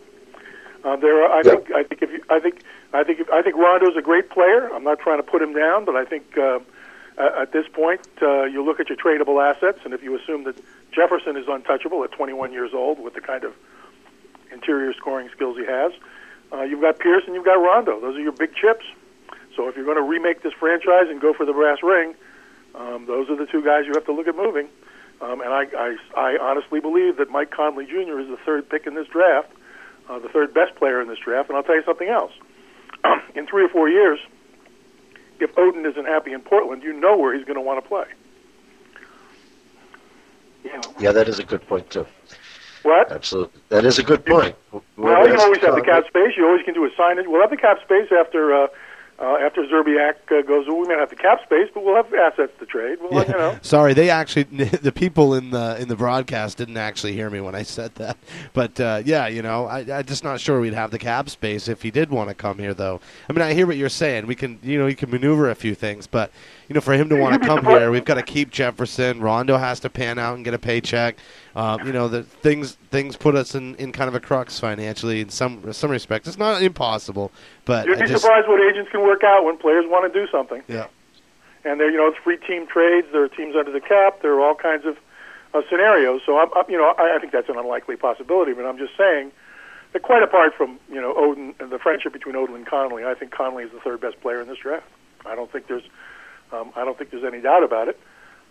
I think Rondo's a great player. I'm not trying to put him down, but I think at this point you look at your tradable assets, and if you assume that Jefferson is untouchable at 21 years old with the kind of interior scoring skills he has, you've got Pierce and you've got Rondo. Those are your big chips. So if you're going to remake this franchise and go for the brass ring, those are the two guys you have to look at moving. And I honestly believe that Mike Conley Jr. is the third pick in this draft, the third best player in this draft. And I'll tell you something else. In 3 or 4 years, if Odin isn't happy in Portland, you know where he's going to want to play. Yeah, that is a good point, too. What? Absolutely. That is a good point. Well, you always have the cap space. You always can do a signage. We'll have the cap space after Zerbiak goes. We may not have the cap space, but we'll have assets to trade. Well, you know. Sorry, they actually the people in the broadcast didn't actually hear me when I said that. But yeah, you know, I'm just not sure we'd have the cap space if he did want to come here, though. I mean, I hear what you're saying. We can, you know, he can maneuver a few things, but you know, for him to want to come here, we've got to keep Jefferson. Rondo has to pan out and get a paycheck. You know, the things put us in kind of a crux financially in some respects. It's not impossible, but you'd be surprised what agents can work out when players want to do something. Yeah. And there, you know, it's free team trades. There are teams under the cap. There are all kinds of scenarios. So I think that's an unlikely possibility. But I'm just saying that quite apart from Oden and the friendship between Oden and Conley, I think Conley is the third best player in this draft. I don't think there's any doubt about it.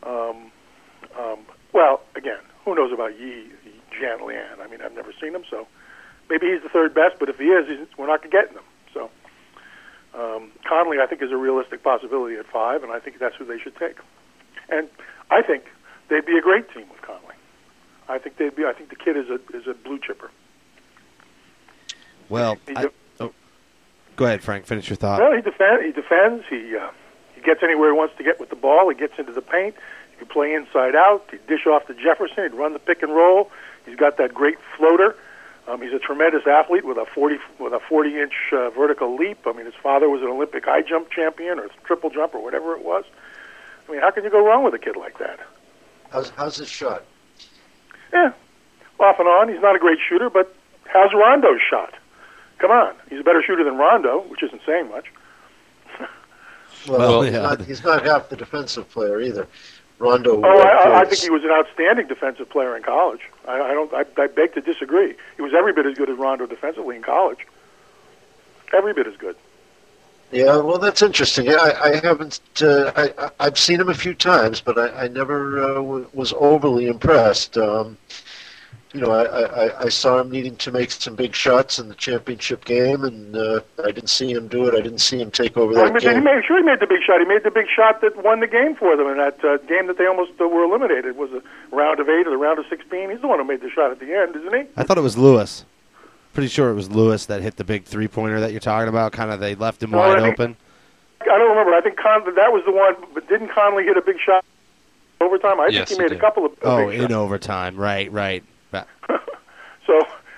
Well, again, who knows about Jan Lian? I mean, I've never seen him, so maybe he's the third best. But if he is, we're not getting him. So Conley, I think, is a realistic possibility at 5, and I think that's who they should take. And I think they'd be a great team with Conley. I think the kid is a blue chipper. Well, go ahead, Frank. Finish your thought. Well, he defends. He gets anywhere he wants to get with the ball. He gets into the paint. He can play inside out. He'd dish off to Jefferson. He'd run the pick and roll. He's got that great floater. He's a tremendous athlete with a 40-inch vertical leap. I mean, his father was an Olympic high jump champion or triple jump or whatever it was. I mean, how can you go wrong with a kid like that? How's his shot? Yeah, off and on. He's not a great shooter, but how's Rondo's shot? Come on, he's a better shooter than Rondo, which isn't saying much. Well, he's not half the defensive player either. Rondo. I think he was an outstanding defensive player in college. I beg to disagree. He was every bit as good as Rondo defensively in college. Every bit as good. Yeah, well, that's interesting. I haven't. I've seen him a few times, but I never was overly impressed. I saw him needing to make some big shots in the championship game, and I didn't see him do it. I didn't see him take over that game. He made the big shot. He made the big shot that won the game for them in that game that they almost were eliminated. It was a round of 8 or the round of 16. He's the one who made the shot at the end, isn't he? I thought it was Lewis. Pretty sure it was Lewis that hit the big three-pointer that you're talking about. Kind of they left him wide open. I don't remember. I think that was the one, but didn't Conley hit a big shot in overtime? I think he made a couple of big shots. In overtime. Right. So,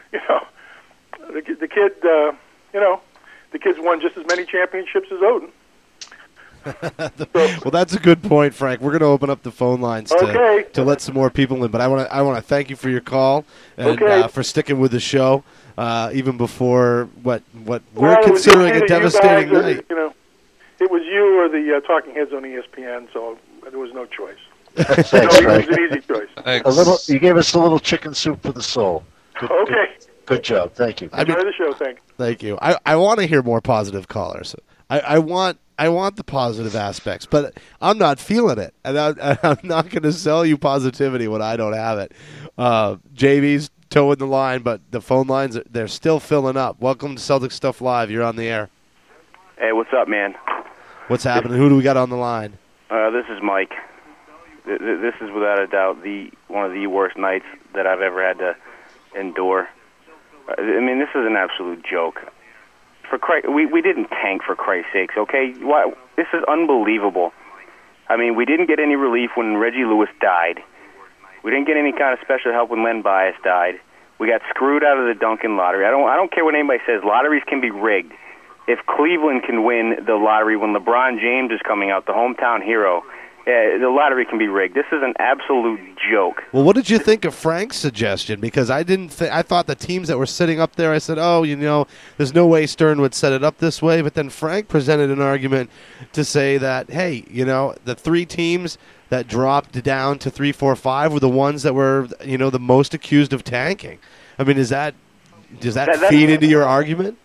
the kid, the kid's won just as many championships as Oden. Well, that's a good point, Frank. We're going to open up the phone lines to let some more people in. But I want to thank you for your call and for sticking with the show even before what we're considering a devastating night. It was you or the Talking Heads on ESPN, so there was no choice. Thanks, Frank. It was an easy choice. You gave us a little chicken soup for the soul. Good job. Thank you. Enjoy the show. Thank you. I want to hear more positive callers. I want the positive aspects, but I'm not feeling it, and I'm not going to sell you positivity when I don't have it. JV's towing the line, but the phone lines, they're still filling up. Welcome to Celtic Stuff Live. You're on the air. Hey, what's up, man? What's happening? Who do we got on the line? This is Mike. This is without a doubt one of the worst nights that I've ever had to endure. I mean, this is an absolute joke. For Christ, we didn't tank, for Christ's sakes, okay? Why? This is unbelievable. I mean, we didn't get any relief when Reggie Lewis died. We didn't get any kind of special help when Len Bias died. We got screwed out of the Duncan lottery. I don't care what anybody says. Lotteries can be rigged. If Cleveland can win the lottery when LeBron James is coming out, the hometown hero, the lottery can be rigged. This is an absolute joke. Well, what did you think of Frank's suggestion? Because I thought the teams that were sitting up there, I said, there's no way Stern would set it up this way. But then Frank presented an argument to say that, hey, the 3 teams that dropped down to 3, 4, 5 were the ones that were, the most accused of tanking. I mean, does that feed into your argument?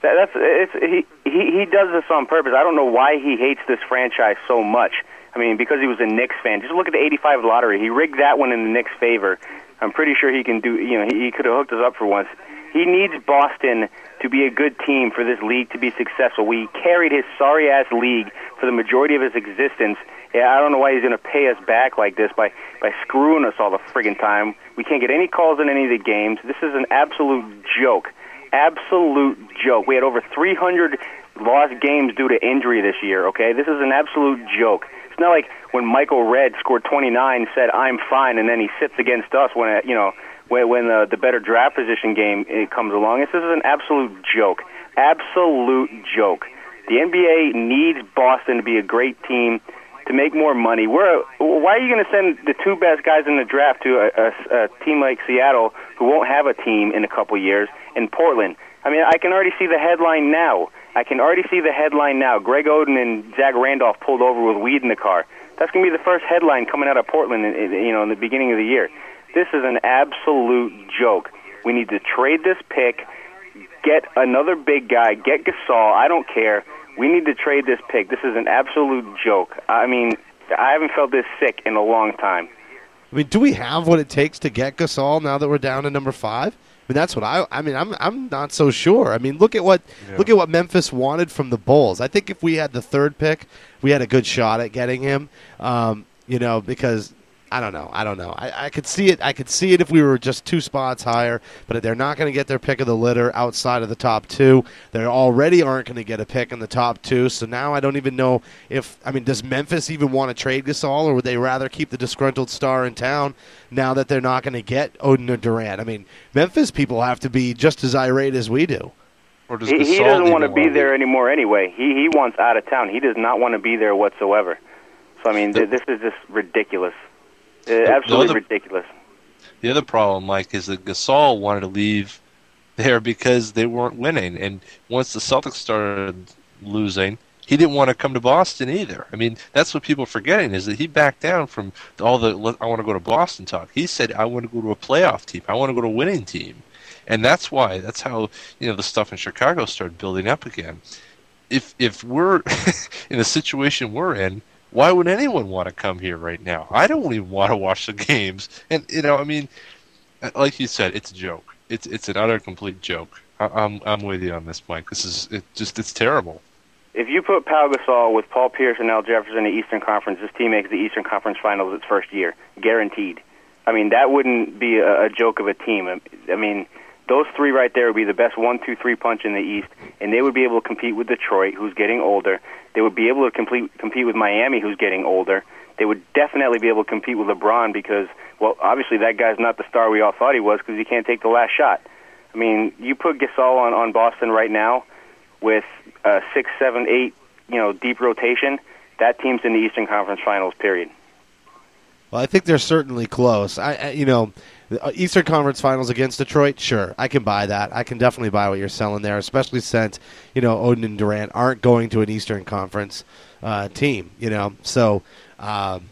He does this on purpose. I don't know why he hates this franchise so much. I mean, because he was a Knicks fan. Just look at the 85 lottery. He rigged that one in the Knicks' favor. I'm pretty sure he can do, he could have hooked us up for once. He needs Boston to be a good team for this league to be successful. We carried his sorry-ass league for the majority of his existence, Yeah, I don't know why he's going to pay us back like this by screwing us all the friggin' time. We can't get any calls in any of the games. This is an absolute joke. Absolute joke. We had over 300 lost games due to injury this year, okay? This is an absolute joke. It's not like when Michael Redd scored 29, said, I'm fine, and then he sits against us when the better draft position game comes along. This is an absolute joke. Absolute joke. The NBA needs Boston to be a great team, to make more money. Why are you going to send the two best guys in the draft to a team like Seattle, who won't have a team in a couple years, in Portland? I mean, I can already see the headline now. Greg Oden and Zach Randolph pulled over with weed in the car. That's going to be the first headline coming out of Portland, in the beginning of the year. This is an absolute joke. We need to trade this pick, get another big guy, get Gasol. I don't care. We need to trade this pick. This is an absolute joke. I mean, I haven't felt this sick in a long time. I mean, do we have what it takes to get Gasol now that we're down to number 5? I mean, that's what I'm not so sure. I mean, look at what Memphis wanted from the Bulls. I think if we had the 3rd pick, we had a good shot at getting him. Because I don't know. I could see it. I could see it if we were just 2 spots higher, but they're not going to get their pick of the litter outside of the top 2. They already aren't going to get a pick in the top 2. So now I don't even know does Memphis even want to trade Gasol, or would they rather keep the disgruntled star in town now that they're not going to get Oden or Durant? I mean, Memphis people have to be just as irate as we do. Or does he doesn't want to be there anymore anyway. He wants out of town. He does not want to be there whatsoever. So, I mean, this is just ridiculous. Absolutely ridiculous. The other problem, Mike, is that Gasol wanted to leave there because they weren't winning. And once the Celtics started losing, he didn't want to come to Boston either. I mean, that's what people are forgetting, is that he backed down from all the I want to go to Boston talk. He said, I want to go to a playoff team. I want to go to a winning team. And that's how the stuff in Chicago started building up again. If we're in the situation we're in, why would anyone want to come here right now? I don't even want to watch the games. And, like you said, it's a joke. It's an utter complete joke. I'm with you on this, Mike. It's terrible. If you put Pau Gasol with Paul Pierce and Al Jefferson in the Eastern Conference, this team makes the Eastern Conference Finals its first year. Guaranteed. I mean, that wouldn't be a joke of a team. I mean, those 3 right there would be the best 1-2-3 punch in the East, and they would be able to compete with Detroit, who's getting older. They would be able to compete with Miami, who's getting older. They would definitely be able to compete with LeBron because, well, obviously that guy's not the star we all thought he was because he can't take the last shot. I mean, you put Gasol on Boston right now with 6, 7, 8, deep rotation, that team's in the Eastern Conference Finals, period. Well, I think they're certainly close. Eastern Conference Finals against Detroit, sure, I can buy that. I can definitely buy what you're selling there, especially since Oden and Durant aren't going to an Eastern Conference team. So I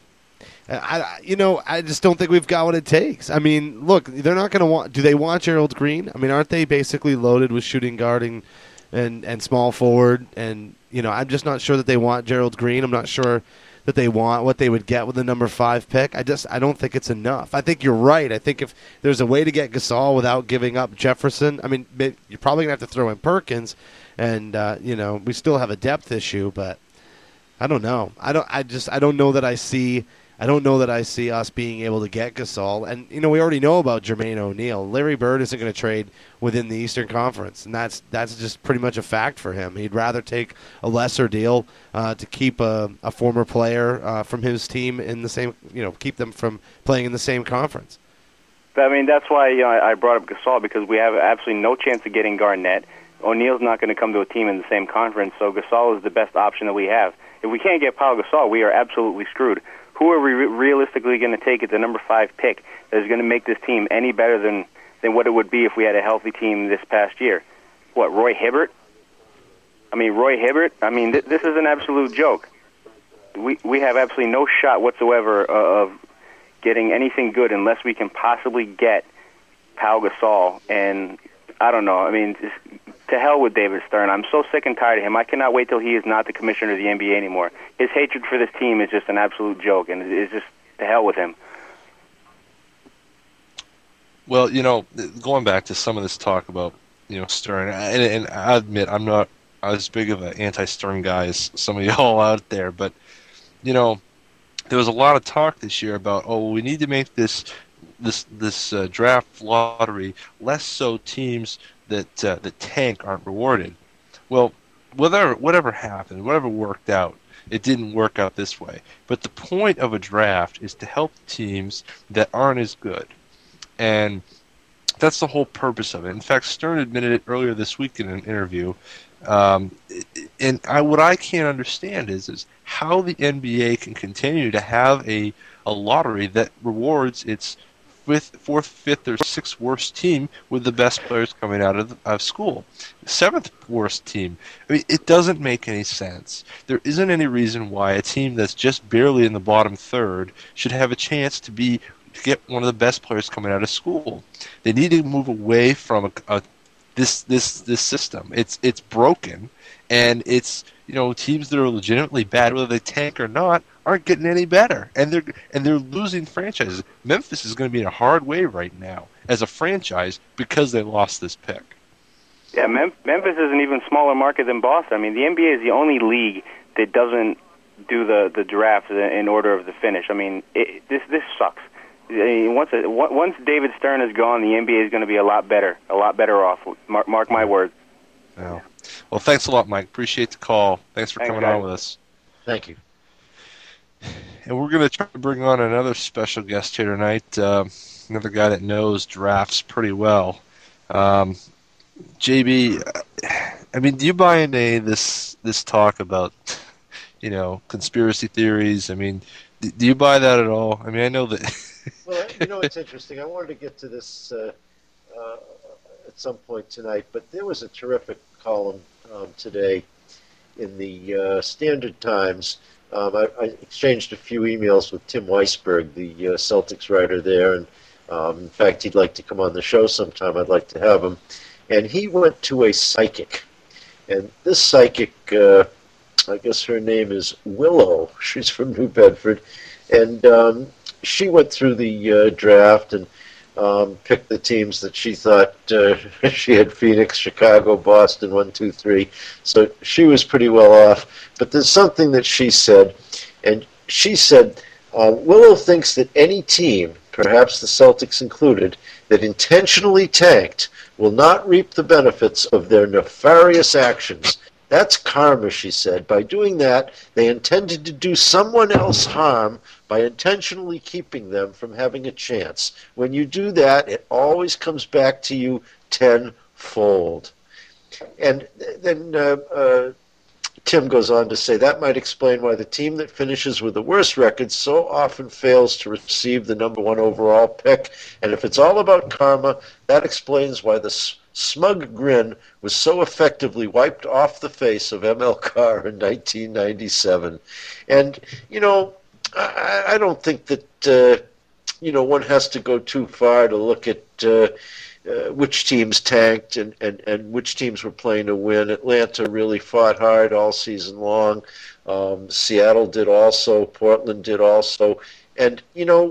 just don't think we've got what it takes. I mean, look, they're not going to want. Do they want Gerald Green? I mean, aren't they basically loaded with shooting guard and small forward? And I'm just not sure that they want Gerald Green. I'm not sure that they want what they would get with the number 5 pick. I don't think it's enough. I think you're right. I think if there's a way to get Gasol without giving up Jefferson, I mean, you're probably going to have to throw in Perkins, and we still have a depth issue, but I don't know. I don't know that I see us being able to get Gasol. And we already know about Jermaine O'Neal. Larry Bird isn't going to trade within the Eastern Conference, and that's just pretty much a fact for him. He'd rather take a lesser deal to keep a former player from his team in the same, keep them from playing in the same conference. I mean, that's why I brought up Gasol, because we have absolutely no chance of getting Garnett. O'Neal's not going to come to a team in the same conference, so Gasol is the best option that we have. If we can't get Pau Gasol, we are absolutely screwed. Who are we realistically going to take at the number 5 pick that is going to make this team any better than what it would be if we had a healthy team this past year? What, Roy Hibbert? I mean, this is an absolute joke. We have absolutely no shot whatsoever of getting anything good unless we can possibly get Pau Gasol. And I don't know. I mean, just, to hell with David Stern. I'm so sick and tired of him. I cannot wait till he is not the commissioner of the NBA anymore. His hatred for this team is just an absolute joke, and it's just to hell with him. Well, going back to some of this talk about, Stern, and I admit I'm not as big of an anti-Stern guy as some of y'all out there, but, there was a lot of talk this year about, we need to make this draft lottery less so teams that tank aren't rewarded. Well, whatever happened, whatever worked out, it didn't work out this way. But the point of a draft is to help teams that aren't as good. And that's the whole purpose of it. In fact, Stern admitted it earlier this week in an interview. What I can't understand is how the NBA can continue to have a lottery that rewards its fourth, fifth, or sixth worst team with the best players coming out of school. Seventh worst team. I mean, it doesn't make any sense. There isn't any reason why a team that's just barely in the bottom third should have a chance to get one of the best players coming out of school. They need to move away from this system. It's broken, and it's teams that are legitimately bad, whether they tank or not, aren't getting any better, and they're losing franchises. Memphis is going to be in a hard way right now as a franchise because they lost this pick. Yeah, Memphis is an even smaller market than Boston. I mean, the NBA is the only league that doesn't do the draft in order of the finish. I mean, this sucks. Once David Stern is gone, the NBA is going to be a lot better off. Mark my words. Yeah. Well, thanks a lot, Mike. Appreciate the call. Thanks for coming on with us. Thank you. And we're going to try to bring on another special guest here tonight, another guy that knows drafts pretty well. JB, I mean, do you buy into this talk about, conspiracy theories? I mean, do you buy that at all? I mean, I know that... Well, it's interesting. I wanted to get to this at some point tonight, but there was a terrific column today in the Standard Times. I exchanged a few emails with Tim Weisberg, the Celtics writer there, and in fact, he'd like to come on the show sometime. I'd like to have him. And he went to a psychic, and this psychic, I guess her name is Willow. She's from New Bedford, and she went through the draft and picked the teams that she thought she had: Phoenix, Chicago, Boston, 1, 2, 3. So she was pretty well off. But there's something that she said, and she said Willow thinks that any team, perhaps the Celtics included, that intentionally tanked will not reap the benefits of their nefarious actions. That's karma, she said. By doing that, they intended to do someone else harm by intentionally keeping them from having a chance. When you do that, it always comes back to you tenfold. And then Tim goes on to say that might explain why the team that finishes with the worst record so often fails to receive the number 1 overall pick. And if it's all about karma, that explains why the smug grin was so effectively wiped off the face of M.L. Carr in 1997. And, I don't think that, one has to go too far to look at which teams tanked and which teams were playing to win. Atlanta really fought hard all season long. Seattle did also. Portland did also. And,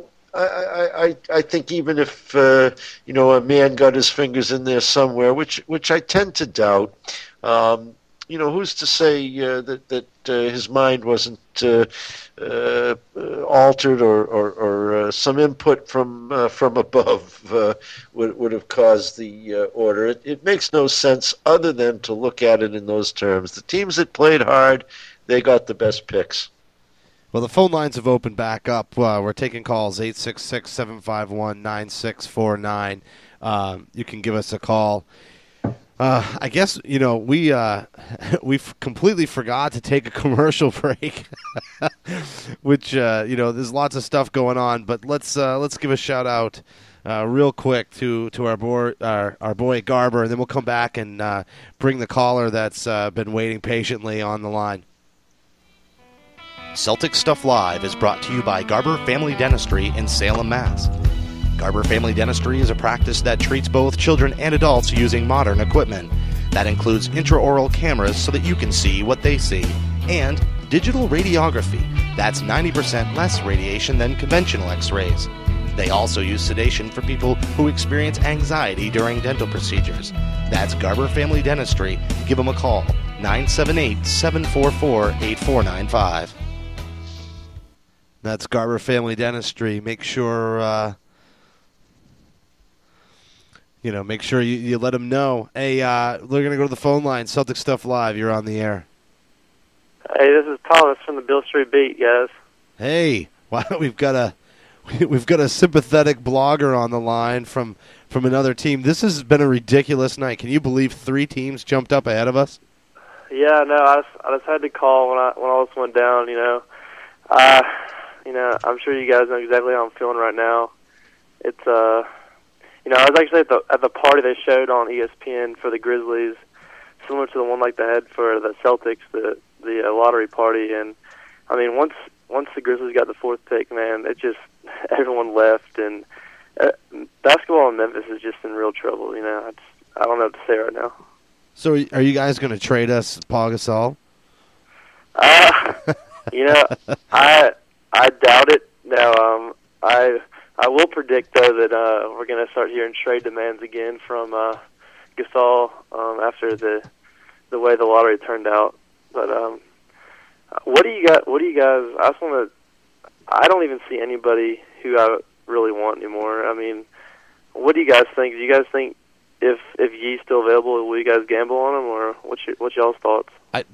I think even if, a man got his fingers in there somewhere, which I tend to doubt, who's to say that his mind wasn't altered or some input from above would have caused the order. It makes no sense other than to look at it in those terms. The teams that played hard, they got the best picks. Well, the phone lines have opened back up. We're taking calls, 866-751-9649. You can give us a call. I guess, we completely forgot to take a commercial break, which, there's lots of stuff going on. But let's give a shout-out real quick to our boy Garber, and then we'll come back and bring the caller that's been waiting patiently on the line. Celtic Stuff Live is brought to you by Garber Family Dentistry in Salem, Mass. Garber Family Dentistry is a practice that treats both children and adults using modern equipment. That includes intraoral cameras so that you can see what they see, and digital radiography. That's 90% less radiation than conventional x-rays. They also use sedation for people who experience anxiety during dental procedures. That's Garber Family Dentistry. Give them a call, 978-744-8495. That's Garber Family Dentistry. Make sure, make sure you let them know. Hey, we're going to go to the phone line. Celtic Stuff Live. You're on the air. Hey, this is Thomas from the Beale Street Beat, guys. Hey, wow, we've got a sympathetic blogger on the line from another team. This has been a ridiculous night. Can you believe 3 teams jumped up ahead of us? Yeah, no, I just had to call when all this went down. I'm sure you guys know exactly how I'm feeling right now. It's I was actually at the party they showed on ESPN for the Grizzlies, similar to the one like they had for the Celtics, the lottery party. And I mean, once the Grizzlies got the 4th pick, man, it just everyone left, and basketball in Memphis is just in real trouble. I don't know what to say right now. So, are you guys going to trade us Paul Gasol? I doubt it. Now, I will predict though that we're going to start hearing trade demands again from Gasol after the way the lottery turned out. But what do you guys? I don't even see anybody who I really want anymore. I mean, what do you guys think? Do you guys think if Yee's still available, will you guys gamble on him, or what's y'all's thoughts?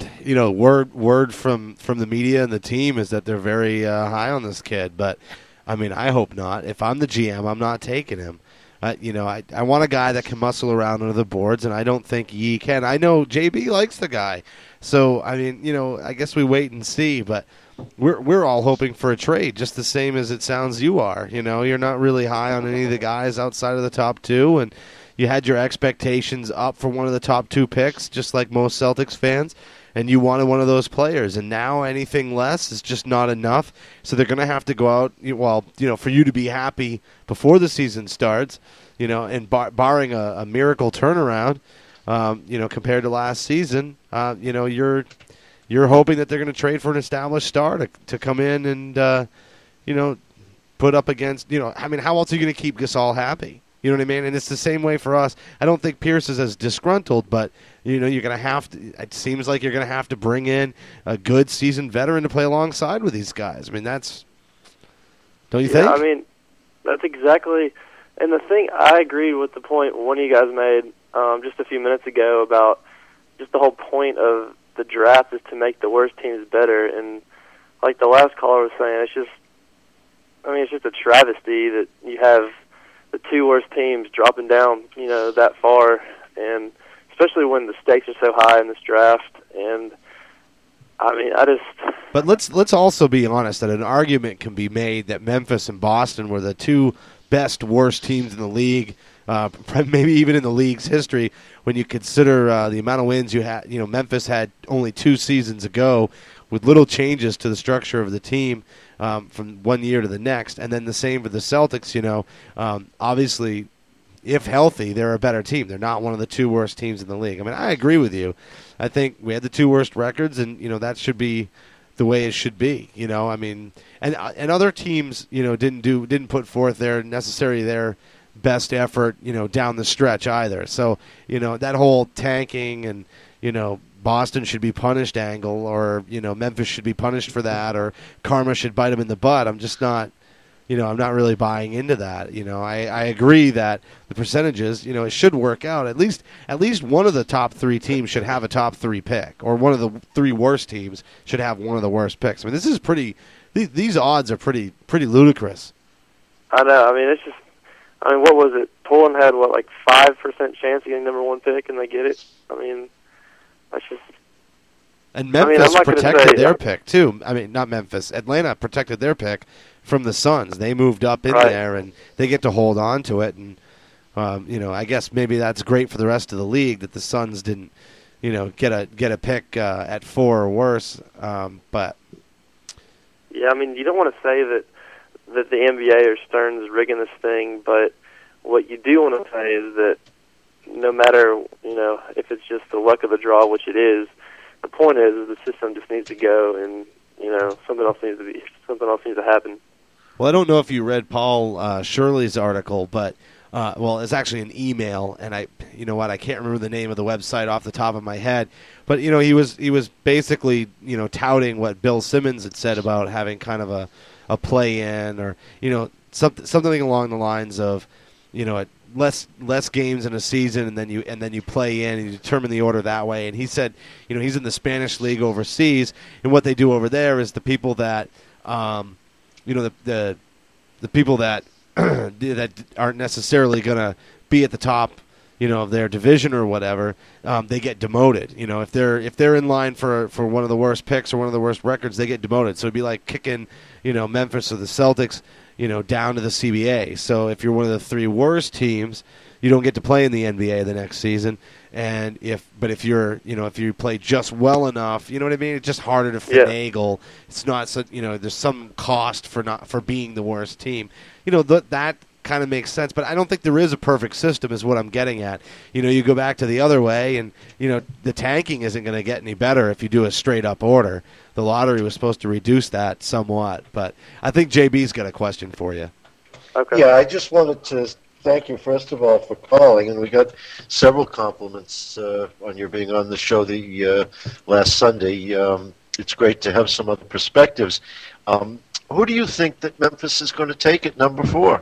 Word from the media and the team is that they're very high on this kid, but I mean, I hope not. If I'm the GM, I'm not taking him. I want a guy that can muscle around under the boards, and I don't think Yee can. I know JB likes the guy, so I mean, I guess we wait and see. But we're all hoping for a trade, just the same as it sounds you are. You're not really high on any of the guys outside of the top 2, and you had your expectations up for one of the top 2 picks, just like most Celtics fans, and you wanted one of those players. And now anything less is just not enough. So they're going to have to go out, for you to be happy before the season starts, and barring a miracle turnaround, compared to last season, you're hoping that they're going to trade for an established star to come in and, put up against, how else are you going to keep Gasol happy? You know what I mean? And it's the same way for us. I don't think Pierce is as disgruntled, but, you're going to have to – it seems like you're going to have to bring in a good seasoned veteran to play alongside with these guys. I mean, that's – don't you think? I mean, that's exactly – and the thing, I agree with the point one of you guys made just a few minutes ago about just the whole point of the draft is to make the worst teams better. And like the last caller was saying, it's just a travesty that you have the 2 worst teams dropping down, that far, and especially when the stakes are so high in this draft. And I mean, But let's also be honest that an argument can be made that Memphis and Boston were the 2 best worst teams in the league, maybe even in the league's history. When you consider the amount of wins you had, Memphis had only 2 seasons ago, with little changes to the structure of the team from one year to the next, and then the same for the Celtics. Obviously, if healthy, they're a better team. They're not one of the 2 worst teams in the league. I mean, I agree with you. I think we had the 2 worst records, and that should be the way it should be. I mean, and other teams, didn't put forth their best effort, down the stretch either. So, that whole tanking and Boston should be punished angle, or Memphis should be punished for that, or karma should bite them in the butt. I'm just not. I'm not really buying into that. I agree that the percentages, it should work out. At least one of the top 3 teams should have a top 3 pick, or one of the 3 worst teams should have one of the worst picks. I mean, this is these odds are pretty ludicrous. I know. I mean, what was it? Poland had 5% chance of getting number 1 pick, and they get it. I mean, that's just. And Memphis protected their pick too. I mean, not Memphis. Atlanta protected their pick from the Suns. They moved up in there, and they get to hold on to it. And I guess maybe that's great for the rest of the league that the Suns didn't, get a pick at 4 or worse. But yeah, I mean, you don't want to say that the NBA or Stern's rigging this thing, but what you do want to say is that no matter if it's just the luck of the draw, which it is. The point is the system just needs to go, and something else needs to happen. Well, I don't know if you read Paul Shirley's article, but it's actually an email, and I can't remember the name of the website off the top of my head, but he was basically touting what Bill Simmons had said about having kind of a a play-in or something along the lines of less games in a season, and then you play in and you determine the order that way. And he said, he's in the Spanish league overseas, and what they do over there is the people that, the people that that aren't necessarily going to be at the top, of their division or whatever, they get demoted. If they're in line for one of the worst picks or one of the worst records, they get demoted. So it'd be like kicking, Memphis or the Celtics, down to the CBA. So if you're one of the 3 worst teams, you don't get to play in the NBA the next season. And if you play just well enough, you know what I mean? It's just harder to finagle. Yeah. It's not so, there's some cost for being the worst team. That kind of makes sense, but I don't think there is a perfect system is what I'm getting at. You go back to the other way, and the tanking isn't going to get any better if you do a straight up order. The lottery was supposed to reduce that somewhat, but I think JB's got a question for you. Okay. Yeah, I just wanted to thank you first of all for calling, and we got several compliments on your being on the show the last Sunday. It's great to have some other perspectives. Who do you think that Memphis is going to take at number 4?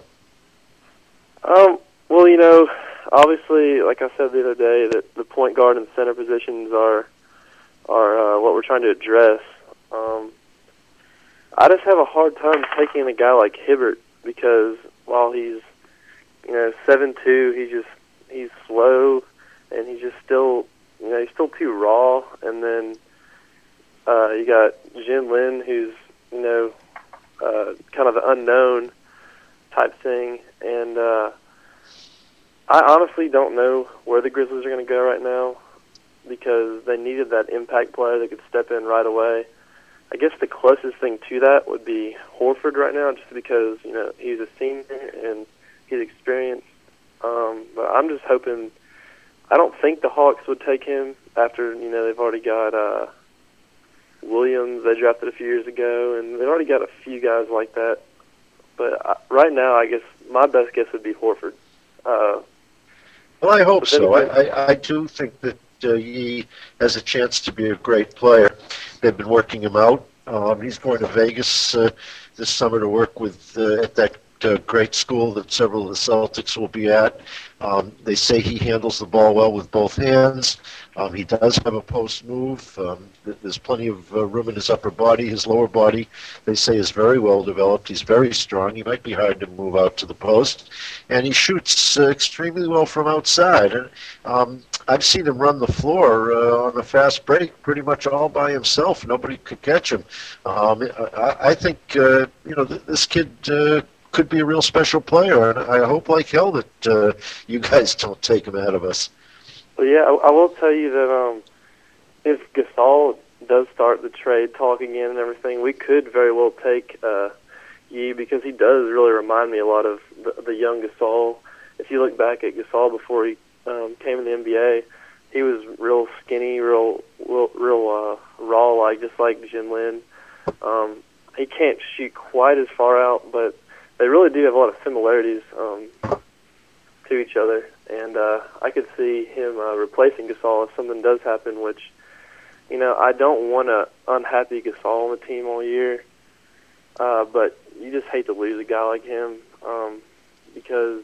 Well, obviously, like I said the other day, that the point guard and center positions are what we're trying to address. I just have a hard time taking a guy like Hibbert because while he's 7'2", he's slow and he's just still he's still too raw. And then you got Jin Lin, who's kind of the unknown type thing, and I honestly don't know where the Grizzlies are going to go right now because they needed that impact player that could step in right away. I guess the closest thing to that would be Horford right now, just because he's a senior and he's experienced. But I'm just hoping. I don't think the Hawks would take him after they've already got Williams they drafted a few years ago, and they've already got a few guys like that. But right now, I guess my best guess would be Horford. Well, I hope so. I do think that Yee has a chance to be a great player. They've been working him out. He's going to Vegas this summer to work with at that great school that several of the Celtics will be at. They say he handles the ball well with both hands. He does have a post move. There's plenty of room in his upper body. His lower body, they say, is very well developed. He's very strong. He might be hard to move out to the post. And he shoots extremely well from outside. And I've seen him run the floor on a fast break pretty much all by himself. Nobody could catch him. I think, this kid could be a real special player, and I hope like hell that you guys don't take him out of us. Well, yeah, I will tell you that if Gasol does start the trade talk again and everything, we could very well take Yee because he does really remind me a lot of the young Gasol. If you look back at Gasol before he came in the NBA, he was real skinny, real raw, just like Jin Lin. He can't shoot quite as far out, but they really do have a lot of similarities to each other, and I could see him replacing Gasol if something does happen, which, I don't want an unhappy Gasol on the team all year, but you just hate to lose a guy like him because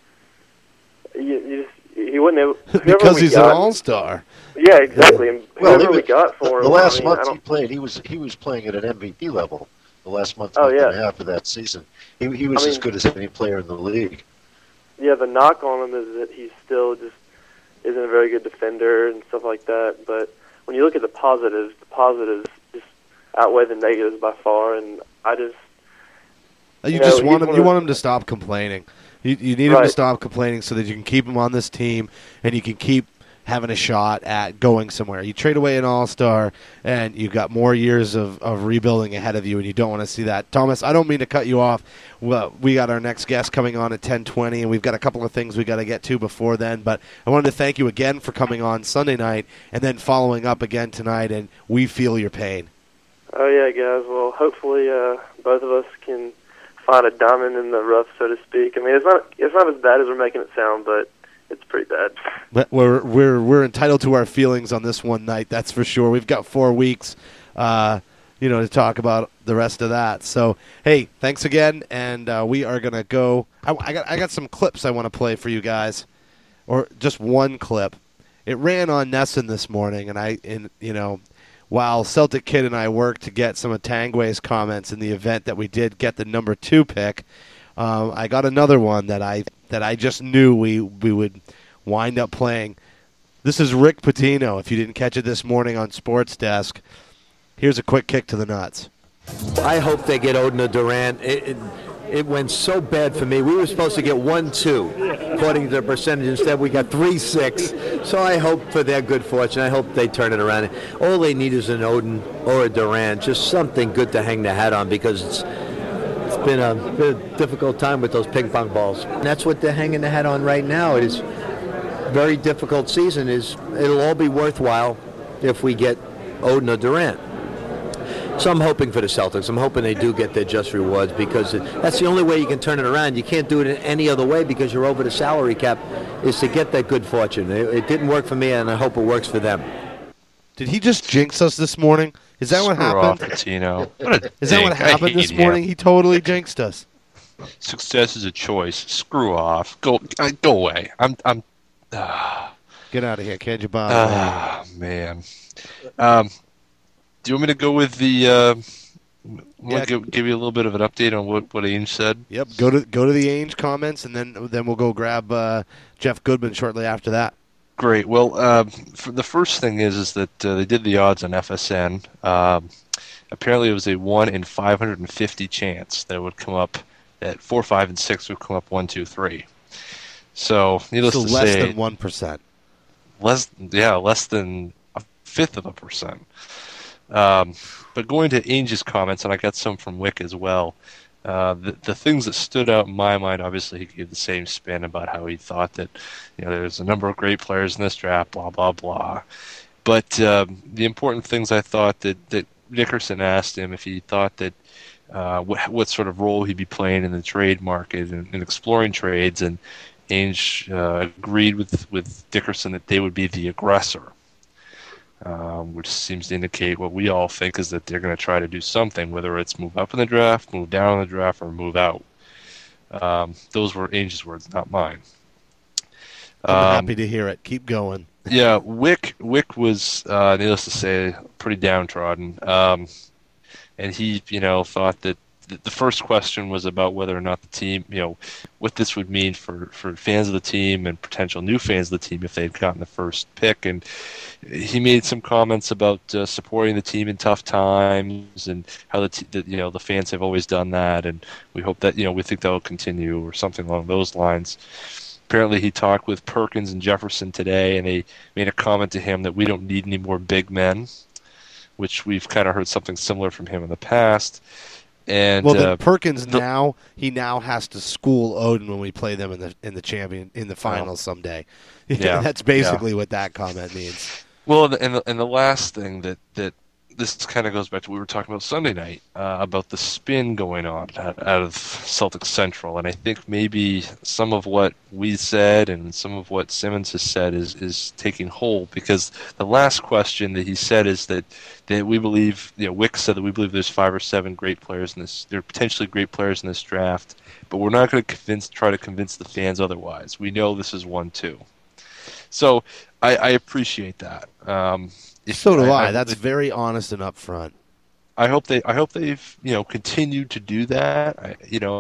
he wouldn't have... Because he's an all-star. Yeah, exactly. And whoever we got for him... The last month he played, he was playing at an MVP level. The last month and a half of that season. He was as good as any player in the league. Yeah, the knock on him is that he still just isn't a very good defender and stuff like that. But when you look at the positives just outweigh the negatives by far. And I just you want him to stop complaining. You need him to stop complaining so that you can keep him on this team and you can keep having a shot at going somewhere. You trade away an all-star, and you've got more years of rebuilding ahead of you, and you don't want to see that. Thomas, I don't mean to cut you off. Well, we got our next guest coming on at 10:20, and we've got a couple of things we got to get to before then, but I wanted to thank you again for coming on Sunday night and then following up again tonight, and we feel your pain. Oh, yeah, guys. Well, hopefully both of us can find a diamond in the rough, so to speak. I mean, it's not as bad as we're making it sound, but it's pretty bad. But we're entitled to our feelings on this one night, that's for sure. We've got 4 weeks, to talk about the rest of that. So, hey, thanks again, and we are gonna go. I got some clips I want to play for you guys, or just one clip. It ran on Nesson this morning, and while Celtic Kid and I worked to get some of Tangway's comments in the event that we did get the number 2 pick, I got another one that I just knew we would wind up playing. This is Rick Pitino. If you didn't catch it this morning on Sports Desk, here's a quick kick to the nuts. I hope they get Odin or Durant. It went so bad for me. We were supposed to get 1-2, according to the percentage. Instead, we got 3-6. So I hope for their good fortune. I hope they turn it around. All they need is an Odin or a Durant, just something good to hang their hat on, because it's been a difficult time with those ping pong balls. And that's what they're hanging their hat on right now. It is a very difficult season. It'll all be worthwhile if we get Odin or Durant. So I'm hoping for the Celtics. I'm hoping they do get their just rewards, because that's the only way you can turn it around. You can't do it in any other way, because you're over the salary cap, is to get that good fortune. It didn't work for me, and I hope it works for them. Did he just jinx us this morning? Is that what happened? Is that what happened this morning? He totally jinxed us. Success is a choice. Screw off. Go away. I'm. Get out of here, can't you, Bob? Man. Do you want me to go with the? Give you a little bit of an update on what Ainge said. Yep. Go to the Ainge comments, and then we'll go grab Jeff Goodman shortly after that. Great. Well, the first thing is that they did the odds on FSN. Apparently, it was a 1 in 550 chance that it would come up at 4, 5, and 6 would come up 1, 2, 3. So, needless to less say, than 1%. Less than 1/5 of a percent. But going to Ainge's comments, and I got some from Wick as well, the things that stood out in my mind, obviously he gave the same spin about how he thought that there's a number of great players in this draft, blah, blah, blah. But the important things I thought that Nickerson asked him if he thought that what sort of role he'd be playing in the trade market and exploring trades, and Ainge agreed with Dickerson that they would be the aggressor. Which seems to indicate what we all think is that they're going to try to do something, whether it's move up in the draft, move down in the draft, or move out. Those were Ainge's words, not mine. I'm happy to hear it. Keep going. Yeah, Wick was, needless to say, pretty downtrodden. And he, thought that the first question was about whether or not the team, what this would mean for fans of the team and potential new fans of the team if they'd gotten the first pick. And he made some comments about supporting the team in tough times and how the fans have always done that, and we hope that we think that will continue, or something along those lines. Apparently, he talked with Perkins and Jefferson today, and they made a comment to him that we don't need any more big men, which we've kind of heard something similar from him in the past. And then Perkins now has to school Odin when we play them in the finals someday. Yeah, that's basically what that comment means. Well, and the last thing that this kind of goes back to what we were talking about Sunday night about the spin going on out of Celtics Central, and I think maybe some of what we said and some of what Simmons has said is taking hold, because the last question that he said is that we believe, Wick said that we believe there's 5 or 7 great players in this. There are potentially great players in this draft, but we're not going to try to convince the fans otherwise. We know this is 1-2. So I appreciate that. So do I. That's very honest and upfront. I hope they've continued to do that.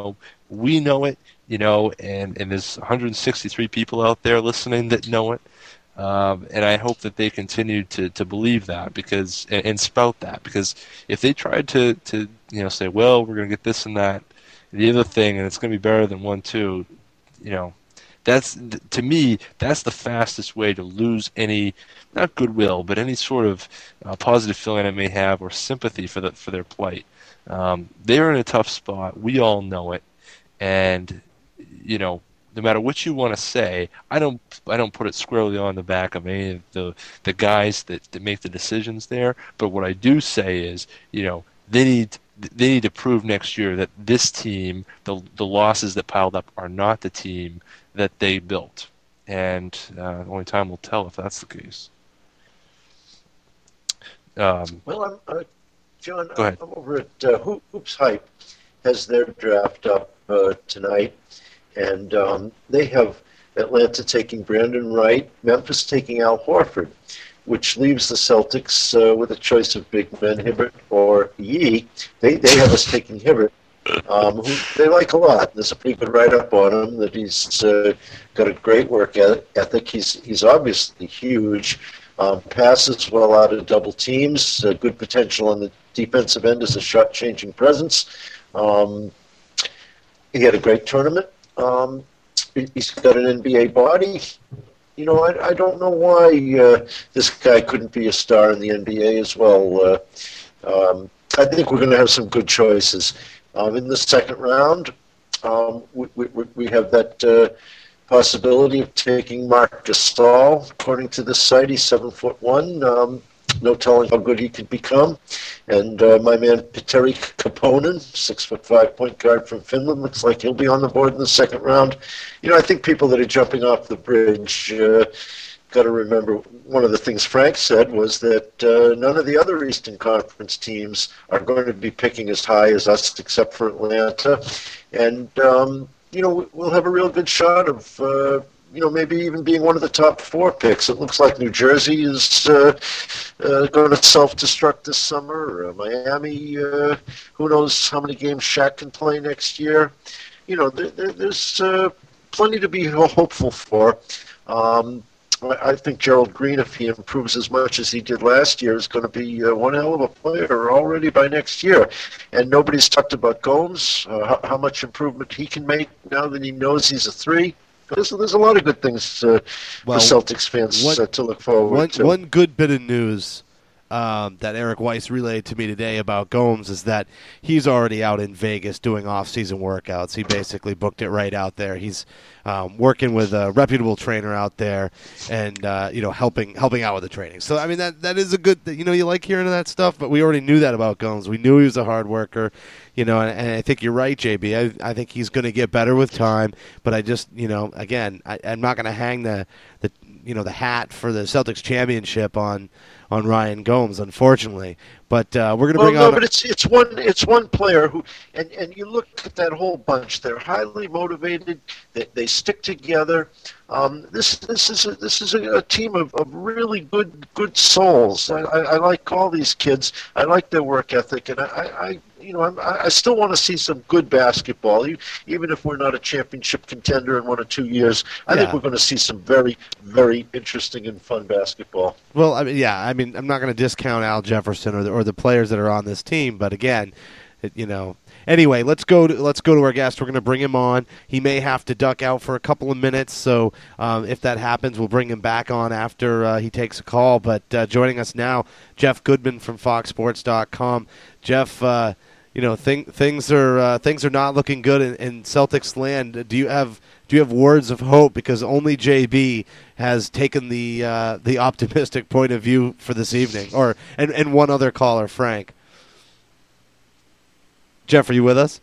We know it. And there's 163 people out there listening that know it. And I hope that they continue to believe that, because and spout that, because if they tried to say, well, we're going to get this and that, and the other thing, and it's going to be better than 1-2, that's, to me, that's the fastest way to lose any, not goodwill, but any sort of positive feeling I may have, or sympathy for their plight. They're in a tough spot. We all know it, and no matter what you want to say, I don't put it squarely on the back of any of the guys that make the decisions there. But what I do say is, they need to prove next year that this team, the losses that piled up, are not the team that they built, and only time will tell if that's the case. Well, John, Go ahead. I'm over at Hoops Hype has their draft up tonight, and they have Atlanta taking Brandon Wright, Memphis taking Al Horford, which leaves the Celtics with a choice of big men, Hibbert or Yee. They have us taking Hibbert, who they like a lot. There's a pretty good write-up on him that he's got a great work ethic. He's obviously huge. Passes well out of double teams. Good potential on the defensive end as a shot-changing presence. He had a great tournament. He's got an NBA body. You know, I don't know why this guy couldn't be a star in the NBA as well. I think we're going to have some good choices. In the second round, we have that possibility of taking Marc Gasol. According to this site, he's 7'1". No telling how good he could become. And my man Petteri Kaponen, 6'5" point guard from Finland, looks like he'll be on the board in the second round. You know, I think people that are jumping off the bridge got to remember one of the things Frank said was that none of the other Eastern Conference teams are going to be picking as high as us, except for Atlanta. And you know, we'll have a real good shot of you know, maybe even being one of the top 4 picks. It looks like New Jersey is going to self-destruct this summer. Miami, who knows how many games Shaq can play next year. You know, there's plenty to be hopeful for. I think Gerald Green, if he improves as much as he did last year, is going to be one hell of a player already by next year. And nobody's talked about Gomes, how much improvement he can make now that he knows he's a 3. There's a lot of good things for Celtics fans to look forward to. One good bit of news that Eric Weiss relayed to me today about Gomes is that he's already out in Vegas doing off-season workouts. He basically booked it right out there. He's working with a reputable trainer out there, and you know, helping out with the training. So I mean, that is a good. You know, you like hearing that stuff, but we already knew that about Gomes. We knew he was a hard worker. You know, and I think you're right, JB. I think he's going to get better with time. But I just, you know, again, I'm not going to hang the hat for the Celtics championship on Ryan Gomes, unfortunately. But we're going to bring on. No, but it's one player who, and you look at that whole bunch. They're highly motivated. They stick together. This is a team of really good souls. I like all these kids. I like their work ethic, and I still want to see some good basketball, even if we're not a championship contender in 1 or 2 years. I think we're going to see some very, very interesting and fun basketball. Well, I mean, I'm not going to discount Al Jefferson or the players that are on this team, but again, you know. Anyway, let's go to our guest. We're going to bring him on. He may have to duck out for a couple of minutes, so if that happens, we'll bring him back on after he takes a call. But joining us now, Jeff Goodman from FoxSports.com. Jeff, you know, things are not looking good in Celtics land. Do you have words of hope, because only JB has taken the optimistic point of view for this evening, and one other caller, Frank. Jeff, are you with us?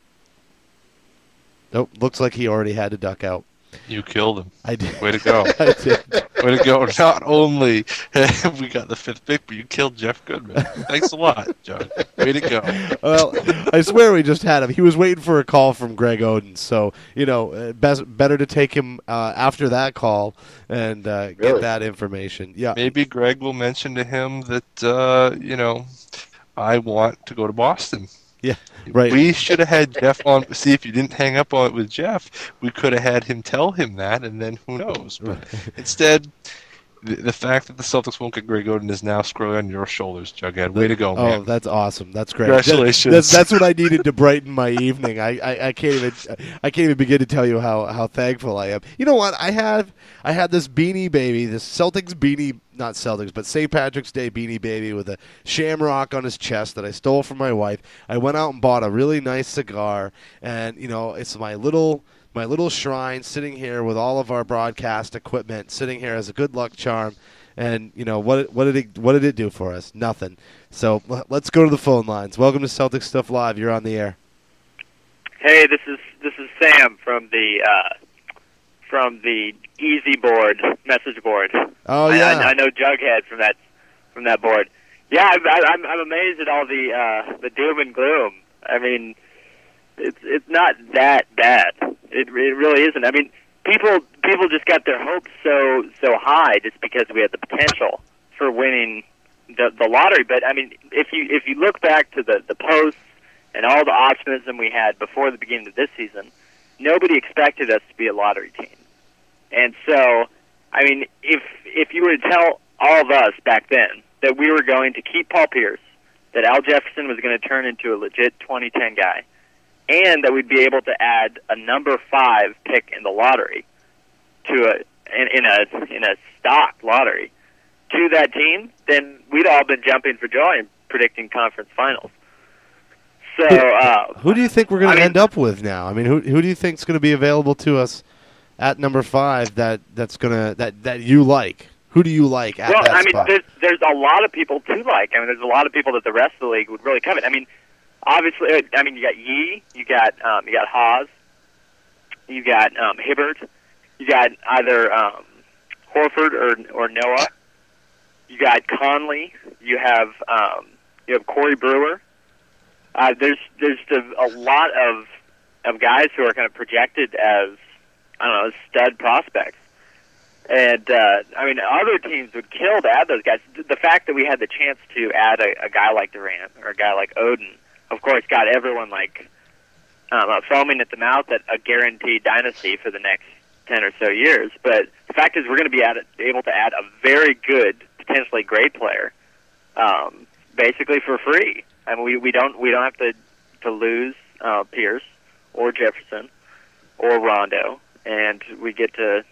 Nope, looks like he already had to duck out. You killed him. I did. Way to go. I did. Way to go. Not only have we got the 5th pick, but you killed Jeff Goodman. Thanks a lot, John. Way to go. Well, I swear we just had him. He was waiting for a call from Greg Oden. So, you know, better to take him after that call and get that information. Yeah. Maybe Greg will mention to him that, you know, I want to go to Boston. Yeah, right. We should have had Jeff on. See, if you didn't hang up on it with Jeff, we could have had him tell him that, and then who knows. But instead, the fact that the Celtics won't get Greg Oden is now scrolling on your shoulders, Jughead. Way to go, man. Oh, that's awesome. That's great. Congratulations. That's what I needed to brighten my evening. I can't even begin to tell you how thankful I am. You know what? I had this Beanie Baby, this Celtics beanie, not Celtics, but St. Patrick's Day Beanie Baby with a shamrock on his chest that I stole from my wife. I went out and bought a really nice cigar, and you know, it's my little shrine sitting here with all of our broadcast equipment sitting here as a good luck charm. And you know, what did it do for us? Nothing. So let's go to the phone lines. Welcome to Celtics Stuff Live. You're on the air. Hey, this is Sam from the Easy Board message board. Oh yeah, I know Jughead from that board. Yeah, I'm amazed at all the doom and gloom. I mean, it's not that bad. It really isn't. I mean, people just got their hopes so high just because we had the potential for winning the lottery. But I mean, if you look back to the posts and all the optimism we had before the beginning of this season, nobody expected us to be a lottery team. And so, I mean, if you were to tell all of us back then that we were going to keep Paul Pierce, that Al Jefferson was going to turn into a legit 2010 guy, and that we'd be able to add a number 5 pick in the lottery to in a stock lottery to that team, then we'd all been jumping for joy and predicting conference finals. So, who do you think we're going to end up with now? I mean, who do you think is going to be available to us at number 5 that's going to that you like? Who do you like at that spot? There's a lot of people to like. I mean, there's a lot of people that the rest of the league would really covet. I mean, obviously, I mean, you got Yee, you got Haas, you got Hibbert, you got either Horford or Noah. You got Conley. You have Corey Brewer. There's a lot of guys who are kind of projected as, I don't know, stud prospects. And, I mean, other teams would kill to add those guys. The fact that we had the chance to add a guy like Durant or a guy like Oden, of course, got everyone, like, foaming at the mouth at a guaranteed dynasty for the next 10 or so years. But the fact is we're going to be able to add a very good, potentially great player, basically for free. I mean, we don't have to lose Pierce or Jefferson or Rondo, and we get to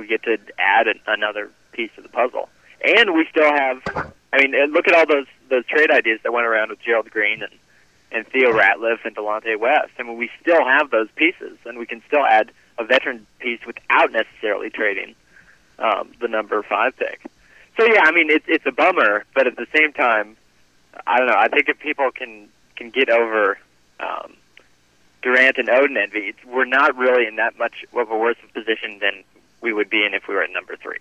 add another piece of the puzzle. And we still have, I mean, look at all those trade ideas that went around with Gerald Green and Theo Ratliff and Delonte West. I mean, we still have those pieces, and we can still add a veteran piece without necessarily trading the number 5 pick. So yeah, I mean, it's a bummer, but at the same time, I don't know. I think if people can get over Durant and Oden envy, we're not really in that much of a worse position than we would be in if we were at number 3.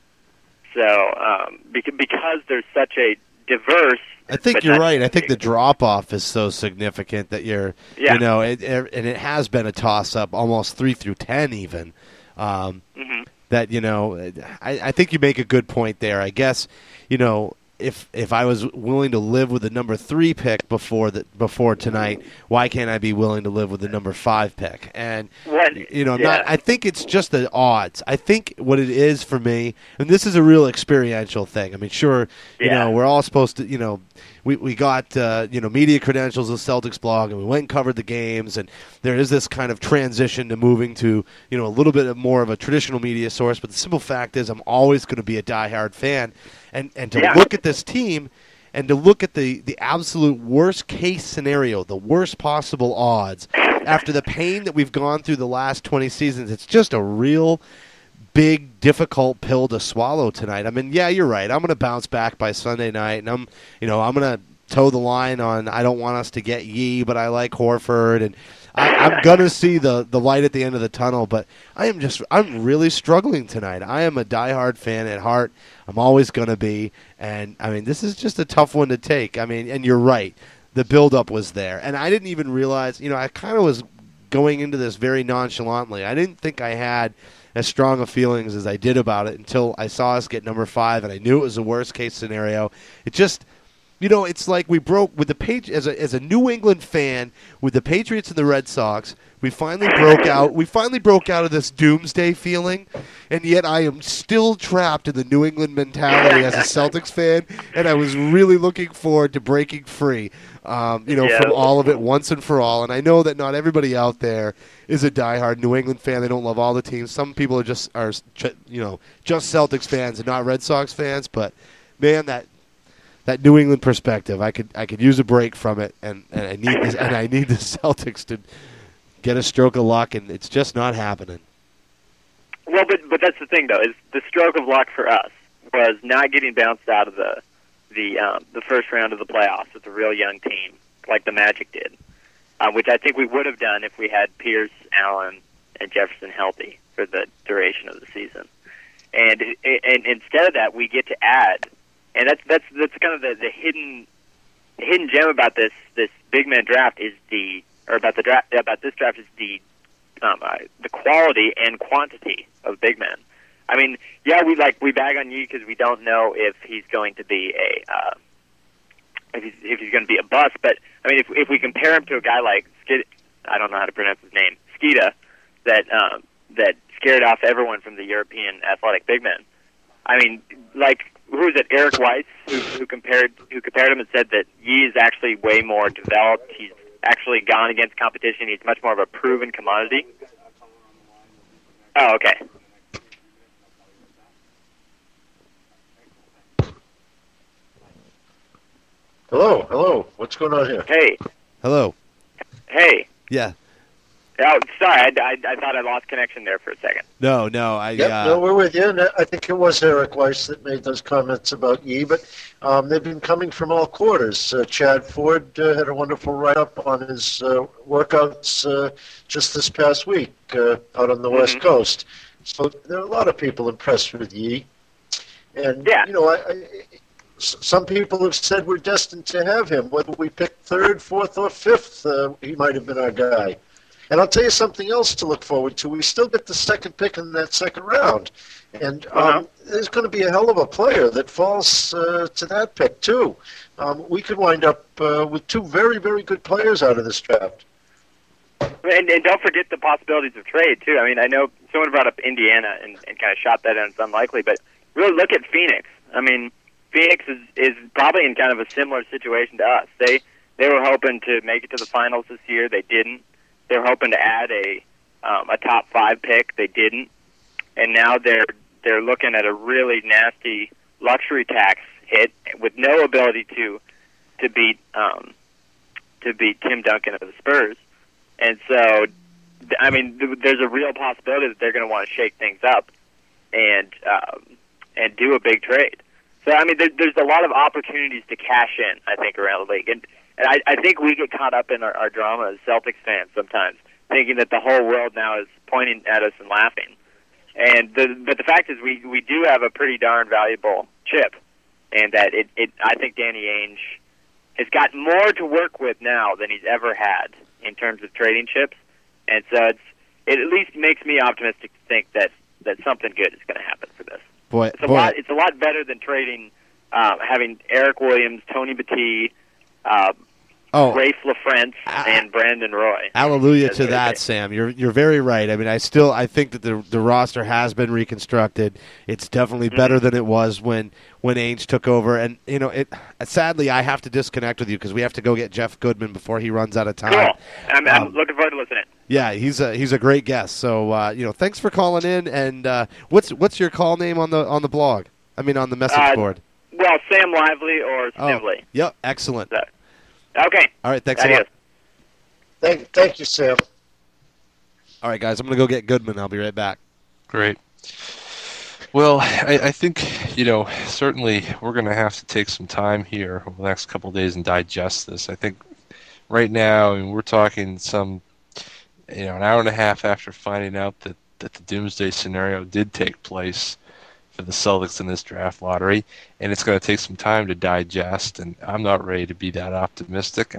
So because there's such a diverse. I think you're right. I think the drop off is so significant that you know, and it has been a toss up, almost 3 through 10 even. That, you know, I think you make a good point there. I guess, you know, if I was willing to live with the number 3 pick before tonight, why can't I be willing to live with the number 5 pick? And you know, I think it's just the odds. I think what it is for me, and this is a real experiential thing. I mean, sure, you know, we're all supposed to, you know, we got you know, media credentials of Celtics blog, and we went and covered the games, and there is this kind of transition to moving to, you know, a little bit more of a traditional media source. But the simple fact is, I'm always going to be a diehard fan. And to look at this team and to look at the absolute worst case scenario, the worst possible odds, after the pain that we've gone through the last 20 seasons, it's just a real big, difficult pill to swallow tonight. I mean, yeah, you're right. I'm going to bounce back by Sunday night, and I'm going to toe the line on I don't want us to get Yee, but I like Horford, and I'm going to see the light at the end of the tunnel, but I'm really struggling tonight. I am a diehard fan at heart. I'm always going to be, and I mean, this is just a tough one to take. I mean, and you're right. The buildup was there, and I didn't even realize, you know, I kind of was going into this very nonchalantly. I didn't think I had as strong of feelings as I did about it until I saw us get number 5, and I knew it was a worst-case scenario. It just, you know, it's like we broke with the as a New England fan with the Patriots and the Red Sox. We finally broke out. We finally broke out of this doomsday feeling, and yet I am still trapped in the New England mentality as a Celtics fan. And I was really looking forward to breaking free, you know, from all of it once and for all. And I know that not everybody out there is a diehard New England fan. They don't love all the teams. Some people are just Celtics fans and not Red Sox fans. But man, that New England perspective, I could use a break from it, and I need this, and I need the Celtics to get a stroke of luck, and it's just not happening. Well, but that's the thing, though, is the stroke of luck for us was not getting bounced out of the first round of the playoffs with a real young team like the Magic did, which I think we would have done if we had Pierce, Allen, and Jefferson healthy for the duration of the season. And instead of that, we get to add And that's kind of the hidden gem about this big man draft is about this draft is the quality and quantity of big men. I mean, yeah, we bag on Yi because we don't know if he's going to be if he's going to be a bust. But I mean, if we compare him to a guy like I don't know how to pronounce his name, Skida, that scared off everyone from the European athletic big men. I mean, like, who was it? Eric Weiss, who compared him and said that Yi is actually way more developed. He's actually gone against competition. He's much more of a proven commodity. Oh, okay. Hello. What's going on here? Hey. Hello. Hey. Yeah. Oh, sorry. I thought I lost connection there for a second. No. No, we're with you. And I think it was Eric Weiss that made those comments about Yi, but they've been coming from all quarters. Chad Ford had a wonderful write-up on his workouts just this past week out on the West Coast. So there are a lot of people impressed with Yi. And, some people have said we're destined to have him. Whether we pick third, fourth, or fifth, he might have been our guy. And I'll tell you something else to look forward to. We still get the second pick in that second round. And there's going to be a hell of a player that falls to that pick, too. We could wind up with two very, very good players out of this draft. And don't forget the possibilities of trade, too. I mean, I know someone brought up Indiana and kind of shot that in. It's unlikely. But really look at Phoenix. I mean, Phoenix is probably in kind of a similar situation to us. They were hoping to make it to the finals this year. They didn't. They were hoping to add a top 5 pick. They didn't. And now they're looking at a really nasty luxury tax hit with no ability to beat Tim Duncan of the Spurs. And so, I mean, there's a real possibility that they're going to want to shake things up and do a big trade. So, I mean, there's a lot of opportunities to cash in, I think, around the league. And I think we get caught up in our drama as Celtics fans sometimes, thinking that the whole world now is pointing at us and laughing. But the fact is we do have a pretty darn valuable chip, and that I think Danny Ainge has got more to work with now than he's ever had in terms of trading chips. And so it at least makes me optimistic to think that something good is going to happen for this. It's a lot better than trading, having Eric Williams, Tony Battie, Rafe LaFrentz, and Brandon Roy. Hallelujah to that, Sam. You're very right. I mean, I think that the roster has been reconstructed. It's definitely better than it was when Ainge took over. And sadly, I have to disconnect with you because we have to go get Jeff Goodman before he runs out of time. Cool. I'm looking forward to listening. Yeah, he's a great guest. So thanks for calling in. And what's your call name on the blog? I mean, on the message board. Well, Sam Lively or Snively. Yep, excellent. Okay. All right, thanks a lot. Thank you, Sam. All right, guys, I'm going to go get Goodman. I'll be right back. Great. Well, I think, certainly we're going to have to take some time here over the next couple of days and digest this. I think right now, we're talking an hour and a half after finding out that the doomsday scenario did take place for the Celtics in this draft lottery, and it's going to take some time to digest, and I'm not ready to be that optimistic.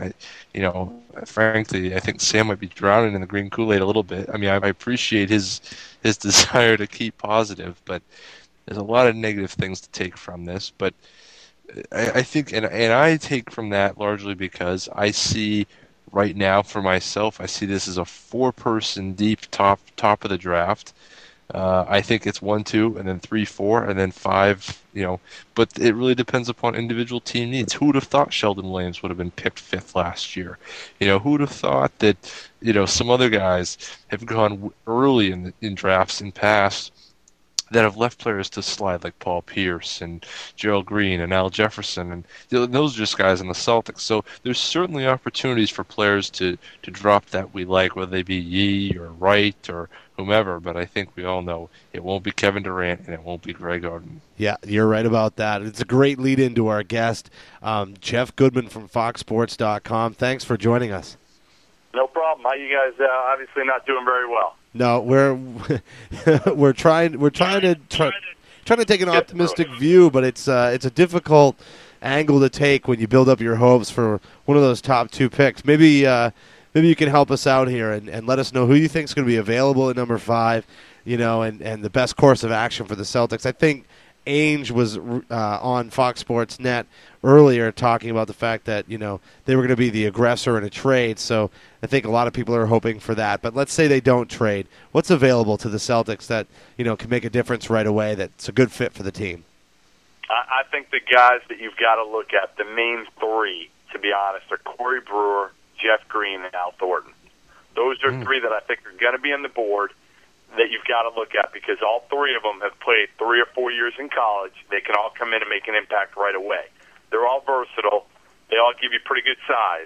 Frankly, I think Sam might be drowning in the green Kool-Aid a little bit. I mean, I appreciate his desire to keep positive, but there's a lot of negative things to take from this. But I think, and I take from that largely because I see right now for myself, I see this as a 4-person deep top of the draft. I think it's 1, 2, and then 3, 4, and then 5. But it really depends upon individual team needs. Who would have thought Sheldon Williams would have been picked 5th last year? Who would have thought that some other guys have gone early in drafts in past that have left players to slide, like Paul Pierce and Gerald Green and Al Jefferson, and those are just guys in the Celtics. So there's certainly opportunities for players to drop that we like, whether they be Yi or Wright or whomever, but I think we all know it won't be Kevin Durant and it won't be Greg Oden. Yeah, you're right about that. It's a great lead into our guest, Jeff Goodman from FoxSports.com. Thanks for joining us. No problem. How you guys obviously not doing very well. No, we're trying to trying to take an optimistic view, but it's a difficult angle to take when you build up your hopes for one of those top 2 picks. Maybe you can help us out here and let us know who you think is going to be available at number 5, and the best course of action for the Celtics. I think Ainge was on Fox Sports Net earlier talking about the fact that, they were going to be the aggressor in a trade, so I think a lot of people are hoping for that. But let's say they don't trade. What's available to the Celtics that, can make a difference right away that's a good fit for the team? I think the guys that you've got to look at, the main 3, to be honest, are Corey Brewer, Jeff Green, and Al Thornton. Those are 3 that I think are going to be on the board that you've got to look at because all 3 of them have played 3 or 4 years in college. They can all come in and make an impact right away. They're all versatile. They all give you pretty good size.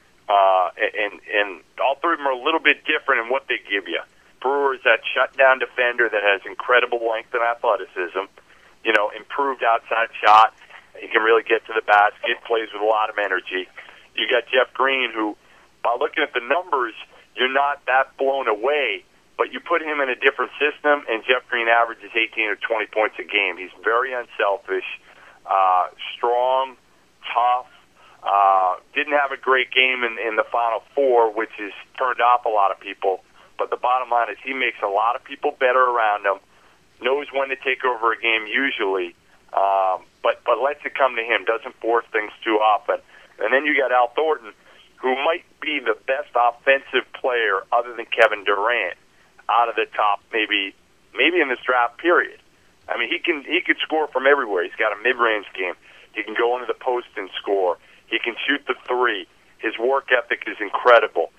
And all 3 of them are a little bit different in what they give you. Brewer is that shutdown defender that has incredible length and athleticism, improved outside shot. He can really get to the basket, plays with a lot of energy. You got Jeff Green, who, by looking at the numbers, you're not that blown away, but you put him in a different system, and Jeff Green averages 18 or 20 points a game. He's very unselfish, strong, tough. Didn't have a great game in the Final Four, which has turned off a lot of people. But the bottom line is he makes a lot of people better around him, knows when to take over a game usually, but lets it come to him, doesn't force things too often. And then you got Al Thornton, who might be the best offensive player other than Kevin Durant out of the top maybe in this draft period. I mean, he could score from everywhere. He's got a mid-range game. He can go into the post and score. He can shoot the 3. His work ethic is incredible.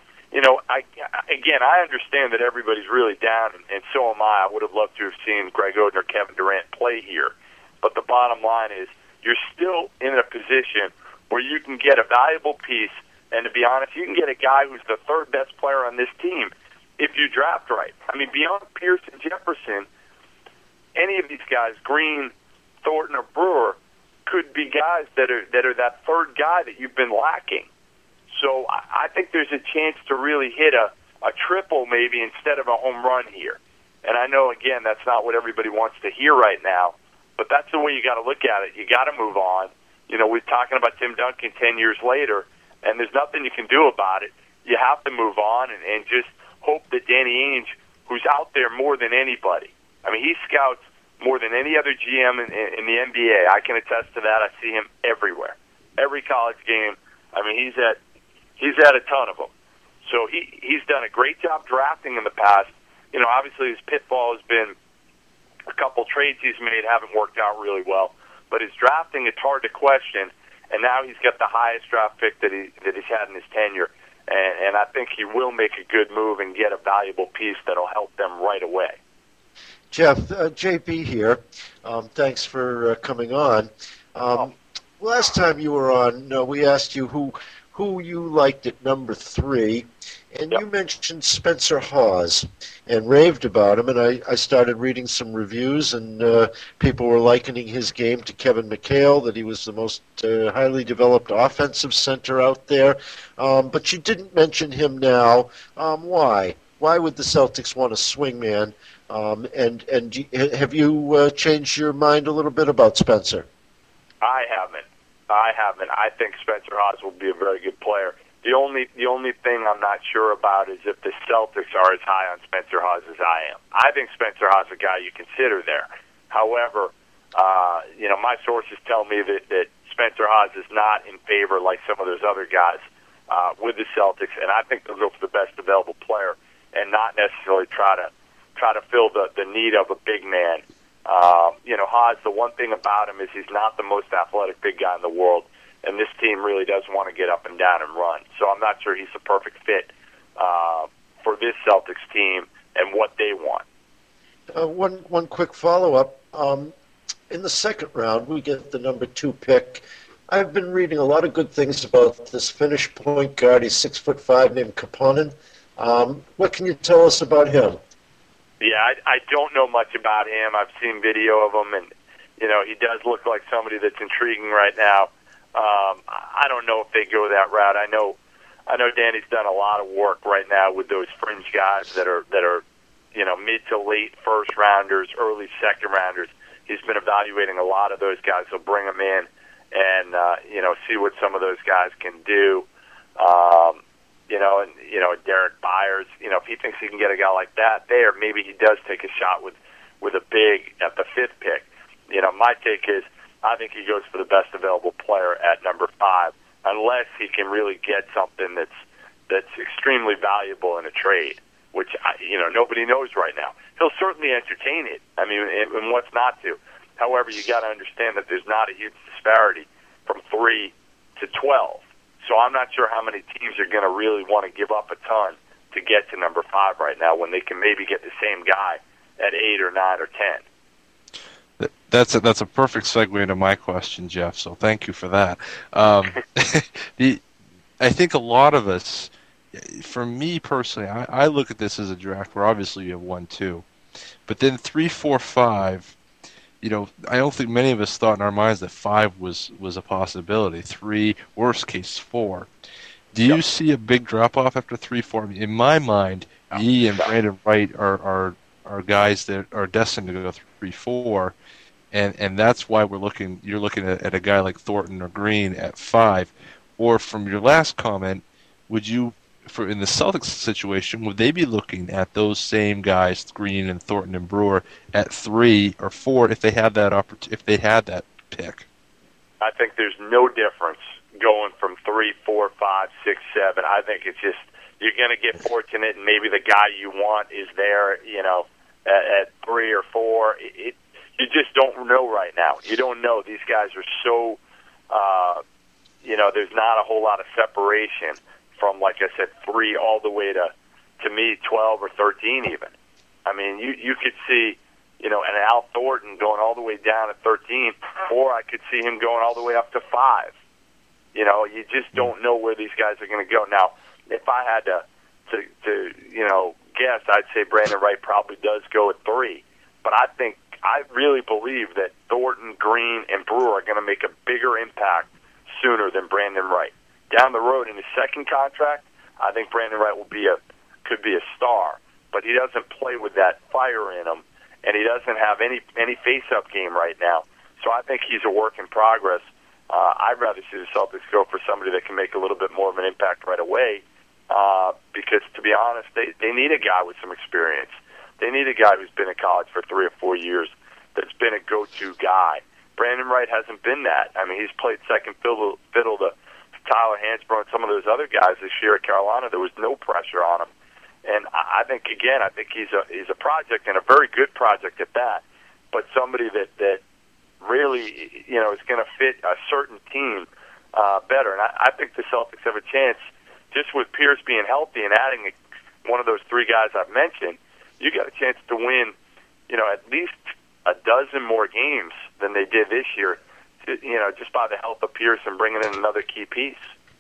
I understand that everybody's really down, and so am I. I would have loved to have seen Greg Oden or Kevin Durant play here. But the bottom line is you're still in a position where you can get a valuable piece, and to be honest, you can get a guy who's the 3rd best player on this team if you draft right. I mean, beyond Pierce and Jefferson, any of these guys, Green, Thornton, or Brewer, could be guys that are that 3rd guy that you've been lacking. So I think there's a chance to really hit a triple maybe instead of a home run here. And I know, again, that's not what everybody wants to hear right now, but that's the way you got to look at it. You got to move on. We're talking about Tim Duncan 10 years later, and there's nothing you can do about it. You have to move on and just hope that Danny Ainge, who's out there more than anybody, I mean, he scouts more than any other GM in the NBA. I can attest to that. I see him everywhere. Every college game. I mean, he's at a ton of them. So he's done a great job drafting in the past. Obviously his pitfall has been a couple trades he's made haven't worked out really well. But his drafting, it's hard to question. And now he's got the highest draft pick that he's had in his tenure. And I think he will make a good move and get a valuable piece that'll help them right away. Jeff, JP here. Thanks for coming on. Last time you were on, we asked you who you liked at number 3, and you mentioned Spencer Hawes and raved about him, and I started reading some reviews, and people were likening his game to Kevin McHale, that he was the most highly developed offensive center out there. But you didn't mention him now. Why? Why would the Celtics want a swingman? And have you changed your mind a little bit about Spencer? I haven't. I think Spencer Hawes will be a very good player. The only thing I'm not sure about is if the Celtics are as high on Spencer Hawes as I am. I think Spencer Hawes is a guy you consider there. However, my sources tell me that Spencer Hawes is not in favor like some of those other guys with the Celtics, and I think they'll go for the best available player and not necessarily try to fill the need of a big man. Hawes, the one thing about him is he's not the most athletic big guy in the world, and this team really does want to get up and down and run. So I'm not sure he's the perfect fit for this Celtics team and what they want. One quick follow-up. In the second round, we get the number 2 pick. I've been reading a lot of good things about this Finnish point guard. He's 6'5", named Kapanen. What can you tell us about him? Yeah, I don't know much about him. I've seen video of him, and he does look like somebody that's intriguing right now. I don't know if they go that route. I know Danny's done a lot of work right now with those fringe guys that are mid to late first rounders, early second rounders, he's been evaluating a lot of those guys. He'll bring them in and see what some of those guys can do. Derek Byers, if he thinks he can get a guy like that there, maybe he does take a shot with a big at the 5th pick. My take is I think he goes for the best available player at number 5, unless he can really get something that's extremely valuable in a trade, which nobody knows right now. He'll certainly entertain it. I mean, and what's not to? However, you got to understand that there's not a huge disparity from 3 to 12. So I'm not sure how many teams are going to really want to give up a ton to get to number 5 right now when they can maybe get the same guy at 8 or 9 or 10. That's a perfect segue into my question, Jeff. So thank you for that. I think a lot of us, for me personally, I look at this as a draft where obviously you have 1, 2, but then 3, 4, 5. I don't think many of us thought in our minds that 5 was a possibility. 3, worst case 4. Do you see a big drop off after 3, 4? I mean, in my mind, Yee and Brandon Wright are guys that are destined to go 3, 4, and that's why you're looking at a guy like Thornton or Green at 5. Or from your last comment, would you, in the Celtics situation, would they be looking at those same guys, Green and Thornton and Brewer, at 3 or 4 if they had that pick? I think there's no difference going from 3, 4, 5, 6, 7. I think it's just you're going to get fortunate, and maybe the guy you want is there, at 3 or 4. You just don't know right now. You don't know. These guys are so, there's not a whole lot of separation from, like I said, 3 all the way to me, 12 or 13 even. I mean, you could see, an Al Thornton going all the way down at 13, or I could see him going all the way up to 5. You just don't know where these guys are going to go. Now, if I had to guess, I'd say Brandon Wright probably does go at 3. But I really believe that Thornton, Green, and Brewer are going to make a bigger impact sooner than Brandon Wright. Down the road in his second contract, I think Brandon Wright could be a star, but he doesn't play with that fire in him, and he doesn't have any face-up game right now. So I think he's a work in progress. I'd rather see the Celtics go for somebody that can make a little bit more of an impact right away, because to be honest, they need a guy with some experience. They need a guy who's been in college for 3 or 4 years that's been a go-to guy. Brandon Wright hasn't been that. I mean, he's played second fiddle to Tyler Hansbrough and some of those other guys this year at Carolina. There was no pressure on him. And I think he's a project, and a very good project at that, but somebody that really, is going to fit a certain team better. And I think the Celtics have a chance, just with Pierce being healthy and adding one of those 3 guys I've mentioned, you got a chance to win, at least a dozen more games than they did this year, just by the health of Pierce and bringing in another key piece.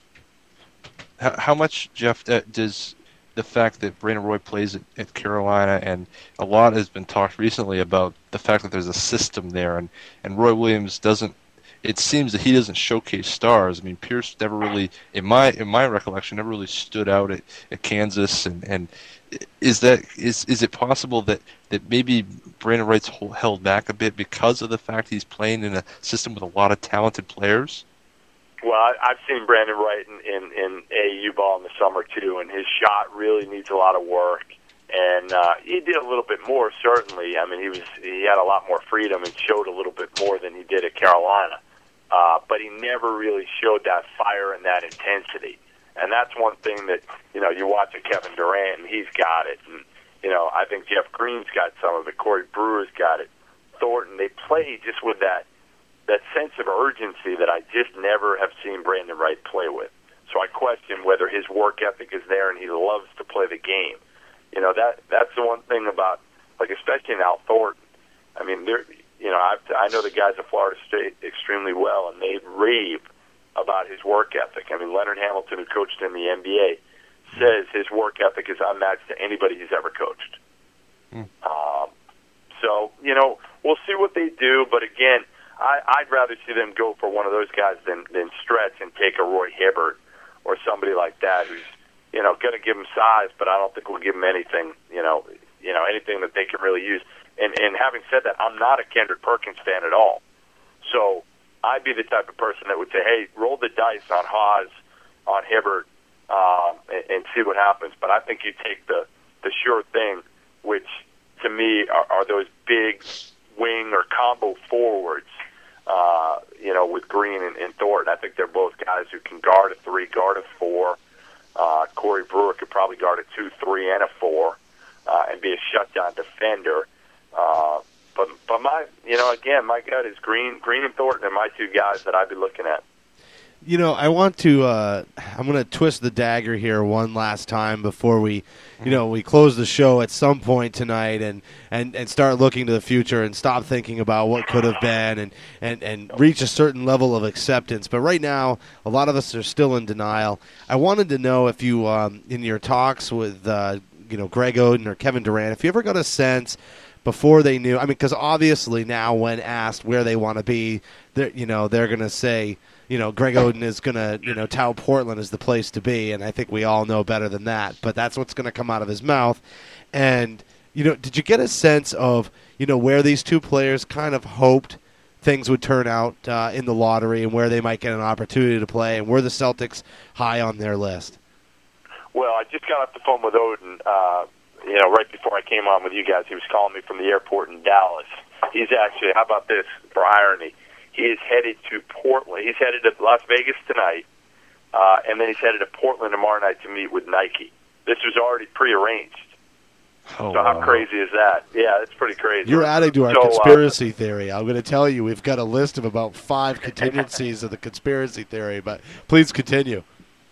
How much, Jeff, does the fact that Brandon Roy plays at Carolina, and a lot has been talked recently about the fact that there's a system there, and Roy Williams it seems that he doesn't showcase stars. I mean, Pierce never really, in my recollection, never really stood out at Kansas, and is it possible that maybe Brandon Wright's held back a bit because of the fact he's playing in a system with a lot of talented players? Well, I've seen Brandon Wright in AAU ball in the summer too, and his shot really needs a lot of work. And he did a little bit more, certainly. I mean, he had a lot more freedom and showed a little bit more than he did at Carolina. But he never really showed that fire and that intensity. And that's one thing that, you watch a Kevin Durant, and he's got it. And, I think Jeff Green's got some of it. Corey Brewer's got it. Thornton, they play just with that sense of urgency that I just never have seen Brandon Wright play with. So I question whether his work ethic is there and he loves to play the game. That's the one thing about, like, especially Al Thornton. I mean, I know the guys at Florida State extremely well, and they rave about his work ethic. I mean, Leonard Hamilton, who coached in the NBA, says his work ethic is unmatched to anybody he's ever coached. So, we'll see what they do, but again, I'd rather see them go for one of those guys than stretch and take a Roy Hibbert or somebody like that who's, going to give him size, but I don't think we'll give him anything, anything that they can really use. And having said that, I'm not a Kendrick Perkins fan at all. So I'd be the type of person that would say, hey, roll the dice on Haas, on Hibbert, and see what happens. But I think you take the sure thing, which to me are those big wing or combo forwards, with Green and Thornton. I think they're both guys who can guard a 3, guard a 4. Corey Brewer could probably guard a 2, 3, and a 4, and be a shutdown defender. But my, again, my gut is Green and Thornton are my 2 guys that I'd be looking at. I want to. I'm going to twist the dagger here one last time before we, we close the show at some point tonight and start looking to the future and stop thinking about what could have been and reach a certain level of acceptance. But right now, a lot of us are still in denial. I wanted to know if you, in your talks with, Greg Oden or Kevin Durant, if you ever got a sense before they knew. I mean, because obviously now, when asked where they want to be, they're going to say. Greg Oden is going to, tout Portland as the place to be, and I think we all know better than that. But that's what's going to come out of his mouth. And, did you get a sense of, where these 2 players kind of hoped things would turn out in the lottery and where they might get an opportunity to play, and were the Celtics high on their list? Well, I just got off the phone with Oden, right before I came on with you guys. He was calling me from the airport in Dallas. He's actually, how about this, for irony? He is headed to Portland. He's headed to Las Vegas tonight, and then he's headed to Portland tomorrow night to meet with Nike. This was already prearranged. Oh, so how crazy is that? Yeah, it's pretty crazy. You're adding to our conspiracy theory. I'm going to tell you we've got a list of about 5 contingencies of the conspiracy theory, but please continue.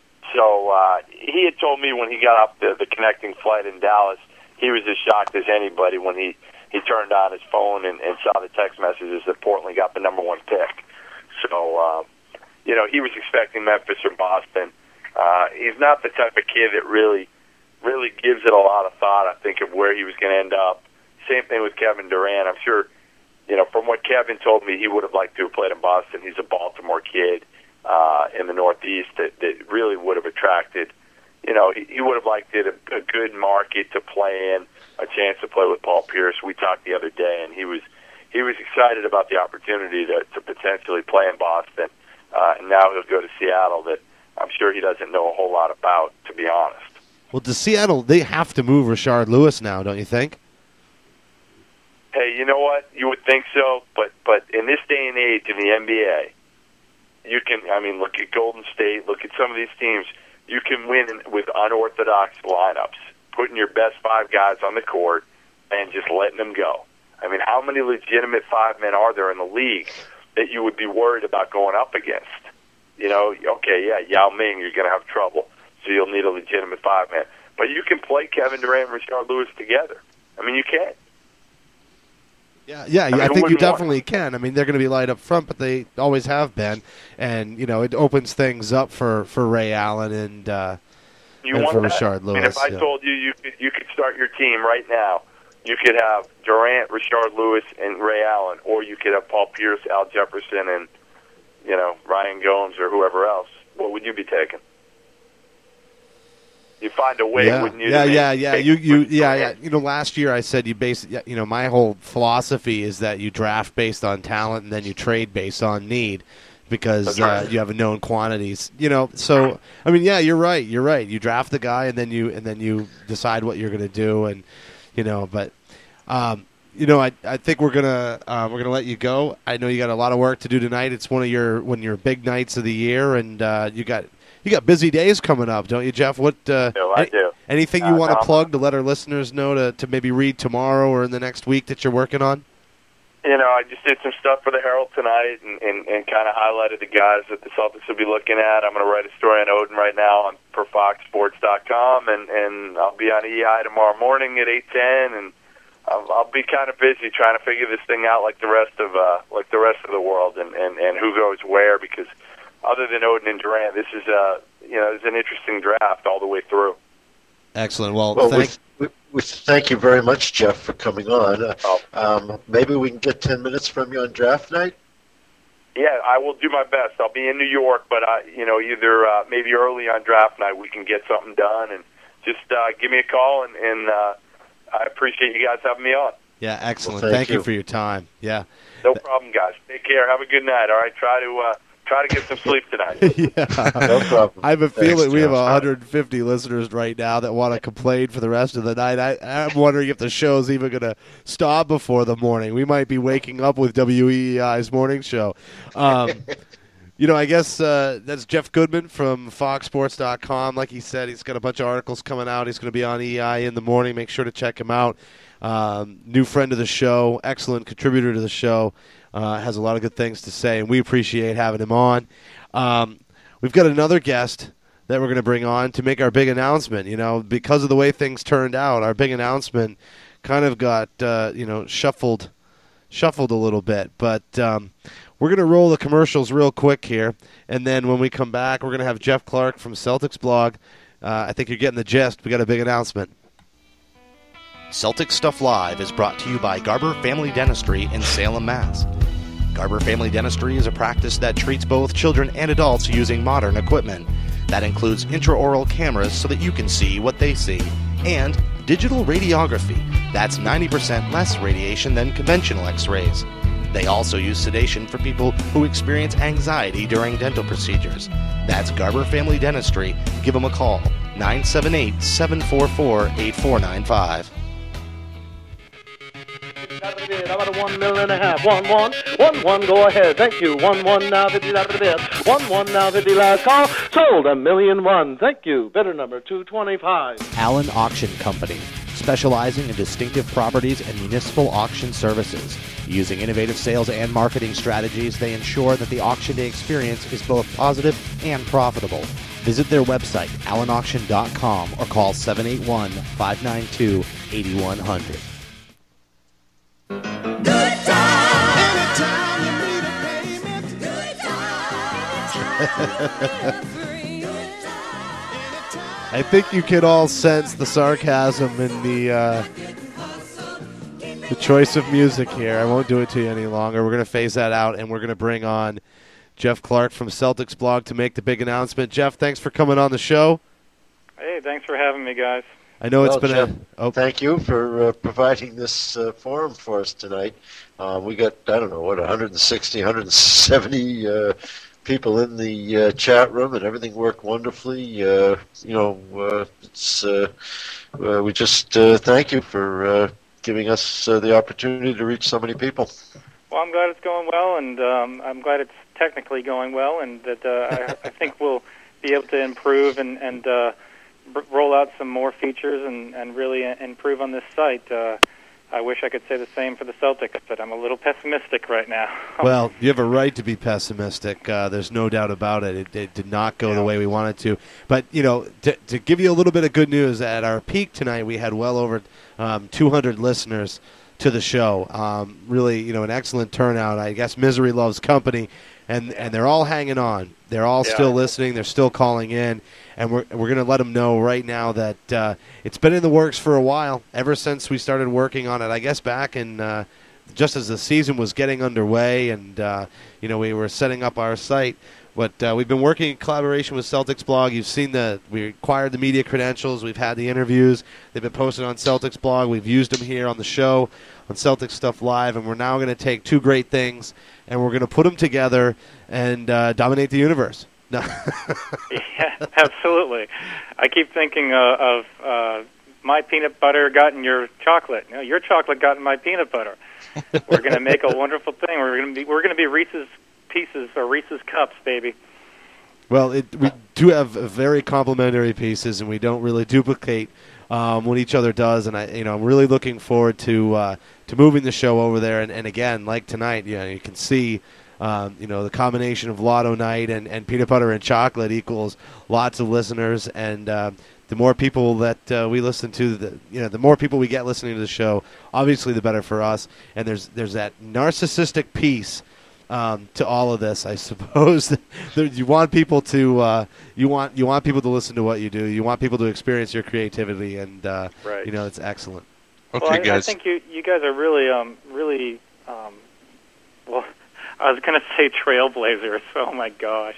So he had told me when he got off the connecting flight in Dallas, he was as shocked as anybody when he turned on his phone and saw the text messages that Portland got the number 1 pick. So, he was expecting Memphis or Boston. He's not the type of kid that really gives it a lot of thought, I think, of where he was going to end up. Same thing with Kevin Durant. I'm sure, from what Kevin told me, he would have liked to have played in Boston. He's a Baltimore kid in the Northeast that really would have attracted, he would have liked it, a good market to play in, a chance to play with Paul Pierce. We talked the other day, and he was excited about the opportunity to potentially play in Boston. And now he'll go to Seattle that I'm sure he doesn't know a whole lot about, to be honest. Well, to Seattle, they have to move Rashard Lewis now, don't you think? Hey, you know what? You would think so, but in this day and age in the NBA, you can, look at Golden State, look at some of these teams, you can win with unorthodox lineups, putting your best 5 guys on the court and just letting them go. How many legitimate 5 men are there in the league that you would be worried about going up against? Yao Ming, you're going to have trouble, so you'll need a legitimate 5-man. But you can play Kevin Durant and Rashard Lewis together. You can. Yeah, I think you definitely can. They're going to be light up front, but they always have been. And, it opens things up for Ray Allen and for Rashard Lewis. If I told you could start your team right now, you could have Durant, Rashard Lewis, and Ray Allen, or you could have Paul Pierce, Al Jefferson, and, Ryan Gomes or whoever else. What would you be taking? You find a way, wouldn't you? Yeah. Last year I said you base. My whole philosophy is that you draft based on talent and then you trade based on need, because you have known quantities. So you're right. You draft the guy and then you decide what you're going to do, and I think we're gonna let you go. I know you got a lot of work to do tonight. It's one of your big nights of the year, and you got busy days coming up, don't you, Jeff? What? I do. Anything you want to plug to let our listeners know to maybe read tomorrow or in the next week that you're working on? I just did some stuff for the Herald tonight and kind of highlighted the guys that the Celtics will be looking at. I'm going to write a story on Oden right now for FoxSports.com, and I'll be on EI tomorrow morning at 8:10, and I'll be kind of busy trying to figure this thing out like the rest of the world and who goes where, because other than Oden and Durant, this is it's an interesting draft all the way through. Excellent. Well, we thank you very much, Jeff, for coming on. Maybe we can get 10 minutes from you on draft night? Yeah, I will do my best. I'll be in New York, but either maybe early on draft night we can get something done, and just give me a call, and I appreciate you guys having me on. Yeah, excellent. Well, thank thank you you for your time. Yeah. No problem, guys. Take care. Have a good night. All right. Try to get some sleep tonight. Yeah. No problem. I have a Thanks, feeling we have Jeff. 150 listeners right now that want to complain for the rest of the night. I'm wondering if the show's even going to stop before the morning. We might be waking up with WEEI's morning show. I guess that's Jeff Goodman from FoxSports.com. Like he said, he's got a bunch of articles coming out. He's going to be on EI in the morning. Make sure to check him out. New friend of the show, excellent contributor to the show, has a lot of good things to say, and we appreciate having him on. We've got another guest that we're going to bring on to make our big announcement. Because of the way things turned out, our big announcement kind of got shuffled a little bit. But we're going to roll the commercials real quick here, and then when we come back, we're going to have Jeff Clark from Celtics Blog. I think you're getting the gist. We got a big announcement. Celtic Stuff Live is brought to you by Garber Family Dentistry in Salem, Mass. Garber Family Dentistry is a practice that treats both children and adults using modern equipment. That includes intraoral cameras so that you can see what they see, and digital radiography. That's 90% less radiation than conventional x-rays. They also use sedation for people who experience anxiety during dental procedures. That's Garber Family Dentistry. Give them a call, 978-744-8495. About a 1.5 million. 1-1, go ahead. Thank you. 1-1 now, 50 out of the bid. 1-1 now, 50 last call. Sold $1,000,001. Thank you. Bidder number 225. Allen Auction Company, specializing in distinctive properties and municipal auction services. Using innovative sales and marketing strategies, they ensure that the auction day experience is both positive and profitable. Visit their website, allenauction.com, or call 781-592-8100. I think you can all sense the sarcasm in the choice of music here. I won't do it to you any longer. We're going to phase that out, and we're going to bring on Jeff Clark from Celtics Blog to make the big announcement. Jeff, thanks for coming on the show. Hey, thanks for having me, guys. I know it's been Jeff, thank you for providing this forum for us tonight. We got, 160, 170 people in the chat room, and everything worked wonderfully. We just thank you for giving us the opportunity to reach so many people. Well, I'm glad it's going well, and I'm glad it's technically going well, and that I think we'll be able to improve and roll out some more features and really improve on this site. I wish I could say the same for the Celtics, but I'm a little pessimistic right now. Well, you have a right to be pessimistic. There's no doubt about it. It did not go the way we wanted to. But, to give you a little bit of good news, at our peak tonight, we had well over 200 listeners to the show. Really, an excellent turnout. I guess misery loves company, and they're all hanging on. They're all still listening. They're still calling in. And we're going to let them know right now that it's been in the works for a while, ever since we started working on it. I guess back in just as the season was getting underway, and we were setting up our site. But we've been working in collaboration with Celtics Blog. You've seen we acquired the media credentials. We've had the interviews. They've been posted on Celtics Blog. We've used them here on the show on Celtics Stuff Live, and we're now going to take two great things and we're going to put them together and dominate the universe. No. Yeah, absolutely. I keep thinking of my peanut butter got in your chocolate. Your chocolate got in my peanut butter. We're going to make a wonderful thing. We're going to be Reese's Pieces or Reese's Cups, baby. Well, we do have very complementary pieces, and we don't really duplicate what each other does. And I'm really looking forward to moving the show over there. And again, like tonight, you can see. The combination of Lotto Night and peanut butter and chocolate equals lots of listeners, and the more people that we listen to, the more people we get listening to the show, obviously the better for us. And there's that narcissistic piece to all of this, I suppose. You want people to you want people to listen to what you do. You want people to experience your creativity, and right. It's excellent. Okay, well, guys. I think you guys are really well. I was going to say trailblazers. Oh, my gosh.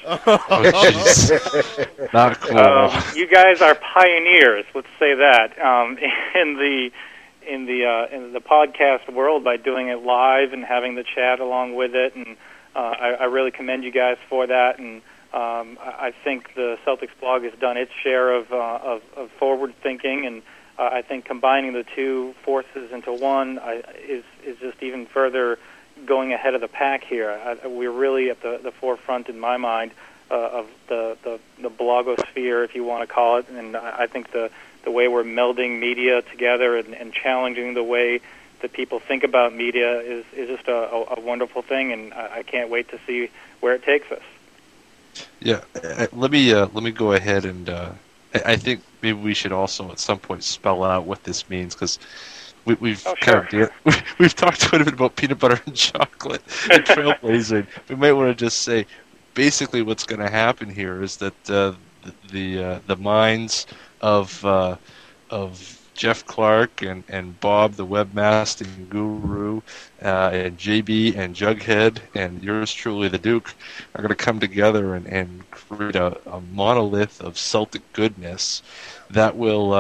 Not cool. You guys are pioneers, let's say that, in in the podcast world by doing it live and having the chat along with it, and I really commend you guys for that. And I think the Celtics blog has done its share of forward thinking, and I think combining the two forces into one is just even further going ahead of the pack here. We're really at the forefront, in my mind, of the blogosphere, if you want to call it, and I think the way we're melding media together and challenging the way that people think about media is just a wonderful thing, and I can't wait to see where it takes us. Yeah, let me go ahead and I think maybe we should also at some point spell out what this means, because we've we've talked quite a bit about peanut butter and chocolate and trailblazing. We might want to just say basically what's going to happen here is that the minds of Jeff Clark and Bob, the webmasting guru, and JB and Jughead and yours truly, the Duke, are going to come together and create a monolith of Celtic goodness that will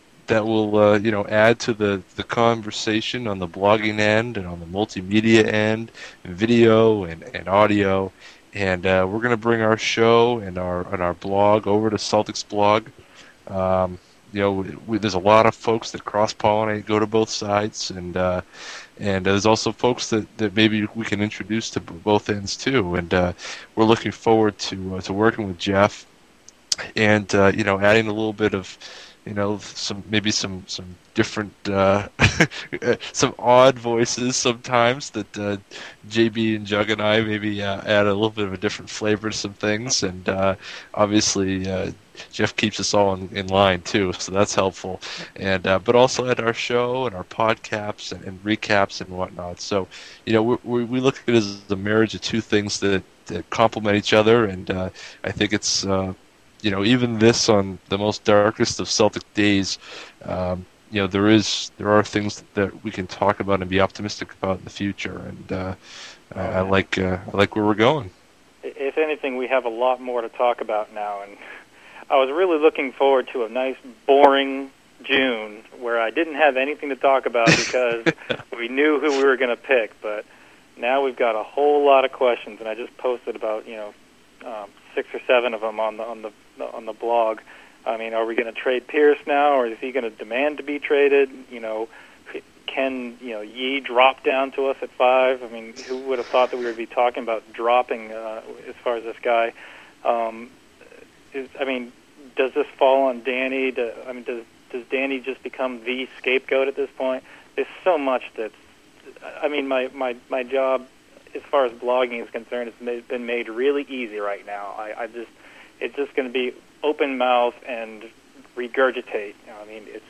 add to the conversation on the blogging end and on the multimedia end, and video and audio. And we're going to bring our show and our blog over to Celtics blog. There's a lot of folks that cross-pollinate, go to both sides, and there's also folks that maybe we can introduce to both ends too. And we're looking forward to working with Jeff, and adding a little bit of some different some odd voices sometimes that JB and Jug and I maybe add a little bit of a different flavor to some things, and obviously Jeff keeps us all in line too, so that's helpful. And but also at our show and our podcasts and recaps and whatnot. So we look at it as a marriage of two things that complement each other, and I think it's even this on the most darkest of Celtic days, there are things that we can talk about and be optimistic about in the future, and I like where we're going. If anything, we have a lot more to talk about now, and I was really looking forward to a nice, boring June where I didn't have anything to talk about because we knew who we were going to pick, but now we've got a whole lot of questions, and I just posted about 6 or 7 of them on the blog. I mean, are we going to trade Pierce now, or is he going to demand to be traded? Can Yee drop down to us at 5? I mean, who would have thought that we would be talking about dropping as far as this guy? Does this fall on Danny? Does Danny just become the scapegoat at this point? There's so much that's. I mean, my job, as far as blogging is concerned, has been made really easy right now. It's just going to be open mouth and regurgitate. It's.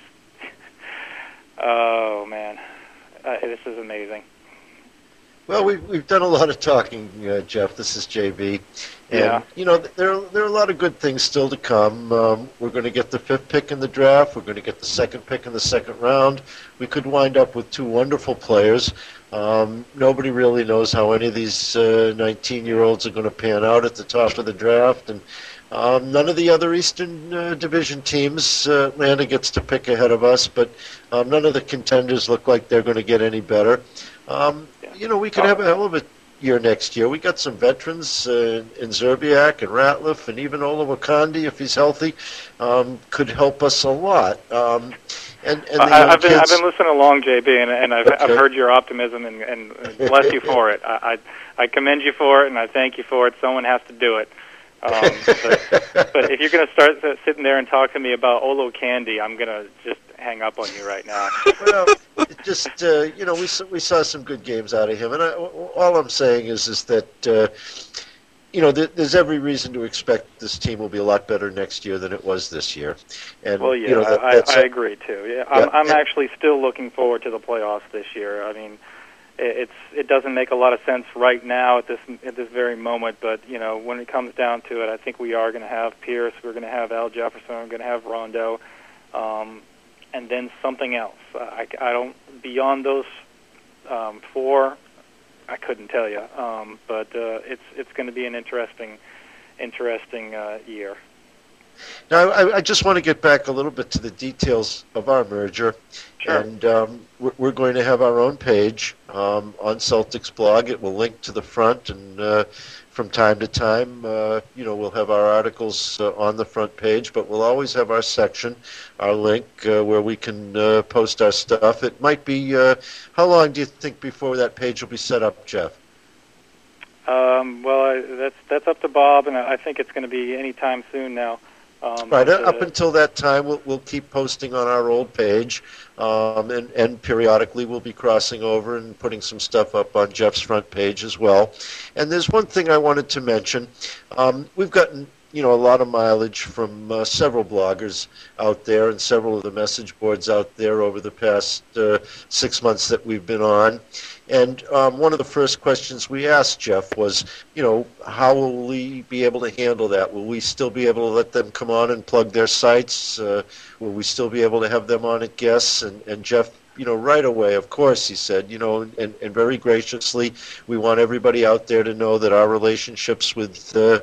Oh man, this is amazing. Well, we've done a lot of talking, Jeff. This is JB, and there are a lot of good things still to come. We're going to get the 5th pick in the draft. We're going to get the 2nd pick in the 2nd round. We could wind up with 2 wonderful players. Nobody really knows how any of these 19-year-olds are going to pan out at the top of the draft, and none of the other Eastern Division teams. Atlanta gets to pick ahead of us, but none of the contenders look like they're going to get any better. We could have a hell of a year next year. We got some veterans in Zerbiak and Ratliff, and even Ola Wakandi, if he's healthy, could help us a lot. I've been listening along, JB, and I've heard your optimism, and bless you for it. I commend you for it, and I thank you for it. Someone has to do it. But if you're going to start sitting there and talk to me about Olo Candy, I'm going to just hang up on you right now. Well, just we saw some good games out of him, and all I'm saying is that there's every reason to expect this team will be a lot better next year than it was this year. And well, yeah, I agree too. Yeah, I'm actually still looking forward to the playoffs this year. I mean, it doesn't make a lot of sense right now at this very moment, but when it comes down to it, I think we are going to have Pierce, we're going to have Al Jefferson, we're going to have Rondo, and then something else. I don't beyond those 4. I couldn't tell you, but it's going to be an interesting year. Now, I just want to get back a little bit to the details of our merger. Sure. And we're going to have our own page on Celtics blog. It will link to the front, and from time to time, we'll have our articles on the front page, but we'll always have our section, our link, where we can post our stuff. It might be, how long do you think before that page will be set up, Jeff? That's up to Bob, and I think it's going to be any time soon now. Right. Up until that time, we'll keep posting on our old page, and periodically we'll be crossing over and putting some stuff up on Jeff's front page as well. And there's one thing I wanted to mention. We've gotten a lot of mileage from several bloggers out there and several of the message boards out there over the past 6 months that we've been on. And one of the first questions we asked Jeff was, how will we be able to handle that? Will we still be able to let them come on and plug their sites? Will we still be able to have them on as guests? And Jeff, right away, of course, he said, and very graciously, we want everybody out there to know that our relationships with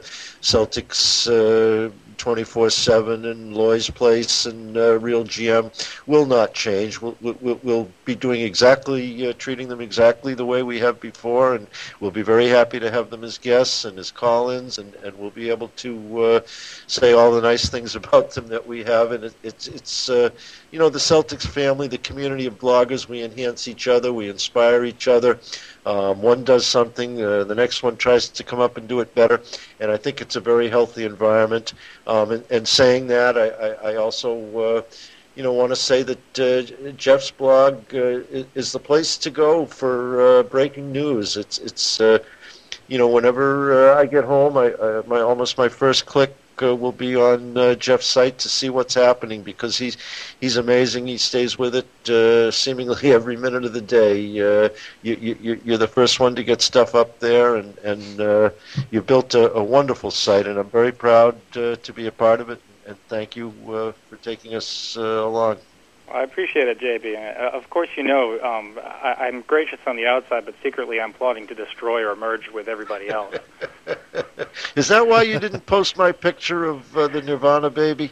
Celtics 24/7 and Loy's Place and Real GM will not change. We'll be doing exactly, treating them exactly the way we have before, and we'll be very happy to have them as guests and as call-ins, and we'll be able to say all the nice things about them that we have. And it's the Celtics family, the community of bloggers, we enhance each other, we inspire each other. One does something, the next one tries to come up and do it better, and I think it's a very healthy environment. And saying that, I also want to say that Jeff's blog is the place to go for breaking news. It's whenever I get home, my first click will be on Jeff's site to see what's happening, because he's amazing. He stays with it seemingly every minute of the day. You're the first one to get stuff up there, and you built a wonderful site, and I'm very proud to be a part of it. And thank you for taking us along. I appreciate it, JB. Of course, I'm gracious on the outside, but secretly I'm plotting to destroy or merge with everybody else. Is that why you didn't post my picture of the Nirvana baby?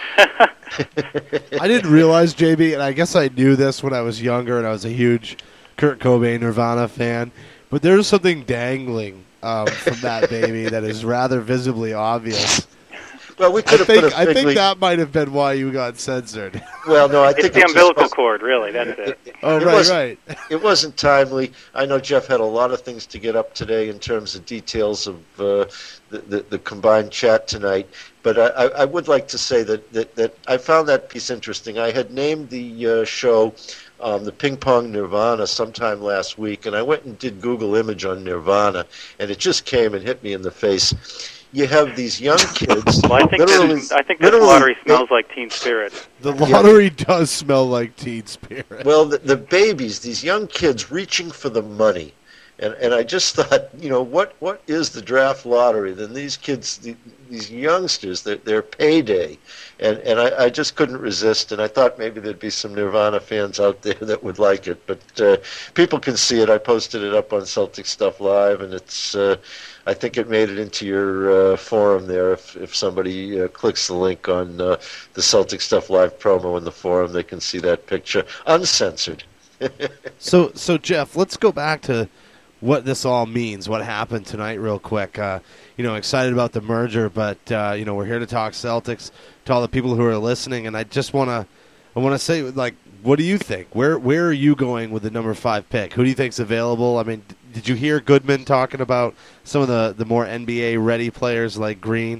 I didn't realize, JB, and I guess I knew this when I was younger and I was a huge Kurt Cobain Nirvana fan, but there's something dangling from that baby that is rather visibly obvious. Well, we could have put a I think that might have been why you got censored. Well, no, I think it's the umbilical cord, really. That's it. Oh, right. It wasn't timely. I know Jeff had a lot of things to get up today in terms of details of the combined chat tonight. But I would like to say that I found that piece interesting. I had named the show the Ping Pong Nirvana sometime last week, and I went and did Google image on Nirvana, and it just came and hit me in the face. You have these young kids. Well, I think this lottery smells like Teen Spirit. The lottery does smell like Teen Spirit. Well, the babies, these young kids reaching for the money. And I just thought, what is the draft lottery? Then these kids, these youngsters, their payday. And I just couldn't resist, and I thought maybe there'd be some Nirvana fans out there that would like it. But people can see it. I posted it up on Celtic Stuff Live, and it's... I think it made it into your forum there. If somebody clicks the link on the Celtic Stuff Live promo in the forum, they can see that picture uncensored. So Jeff, let's go back to what this all means, what happened tonight real quick. Excited about the merger, but we're here to talk Celtics to all the people who are listening, and I just want to say, like, what do you think? Where are you going with the number 5 pick? Who do you think's available? I mean, did you hear Goodman talking about some of the more NBA ready players like Green?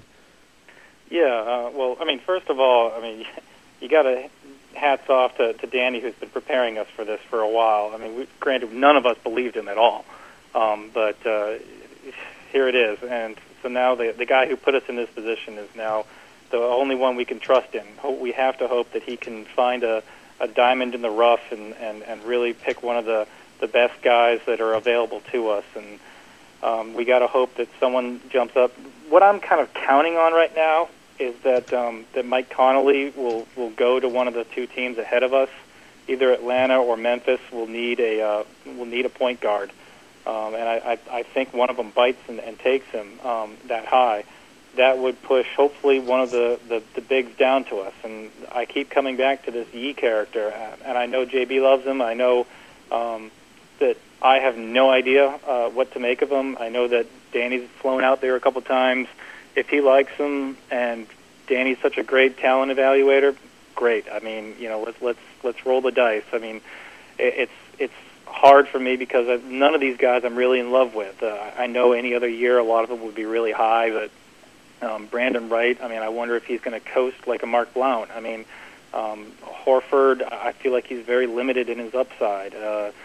Yeah, first of all, you got to hats off to Danny, who's been preparing us for this for a while. Granted, none of us believed him at all, but here it is. And so now the guy who put us in this position is now the only one we can trust in. We have to hope that he can find a diamond in the rough and really pick one of the best guys that are available to us. And we got to hope that someone jumps up. What I'm kind of counting on right now is that Mike Connolly will go to one of the two teams ahead of us. Either Atlanta or Memphis will need a point guard, and I think one of them bites and takes him that high. that would push hopefully one of the bigs down to us. And I keep coming back to this Yi character, and I know JB loves him. I know that I have no idea what to make of him. I know that Danny's flown out there a couple times. If he likes him, and Danny's such a great talent evaluator, great. I mean, let's roll the dice. I mean, it's hard for me because none of these guys I'm really in love with. I know any other year a lot of them would be really high, but Brandon Wright, I mean, I wonder if he's going to coast like a Mark Blount. I mean, Horford, I feel like he's very limited in his upside.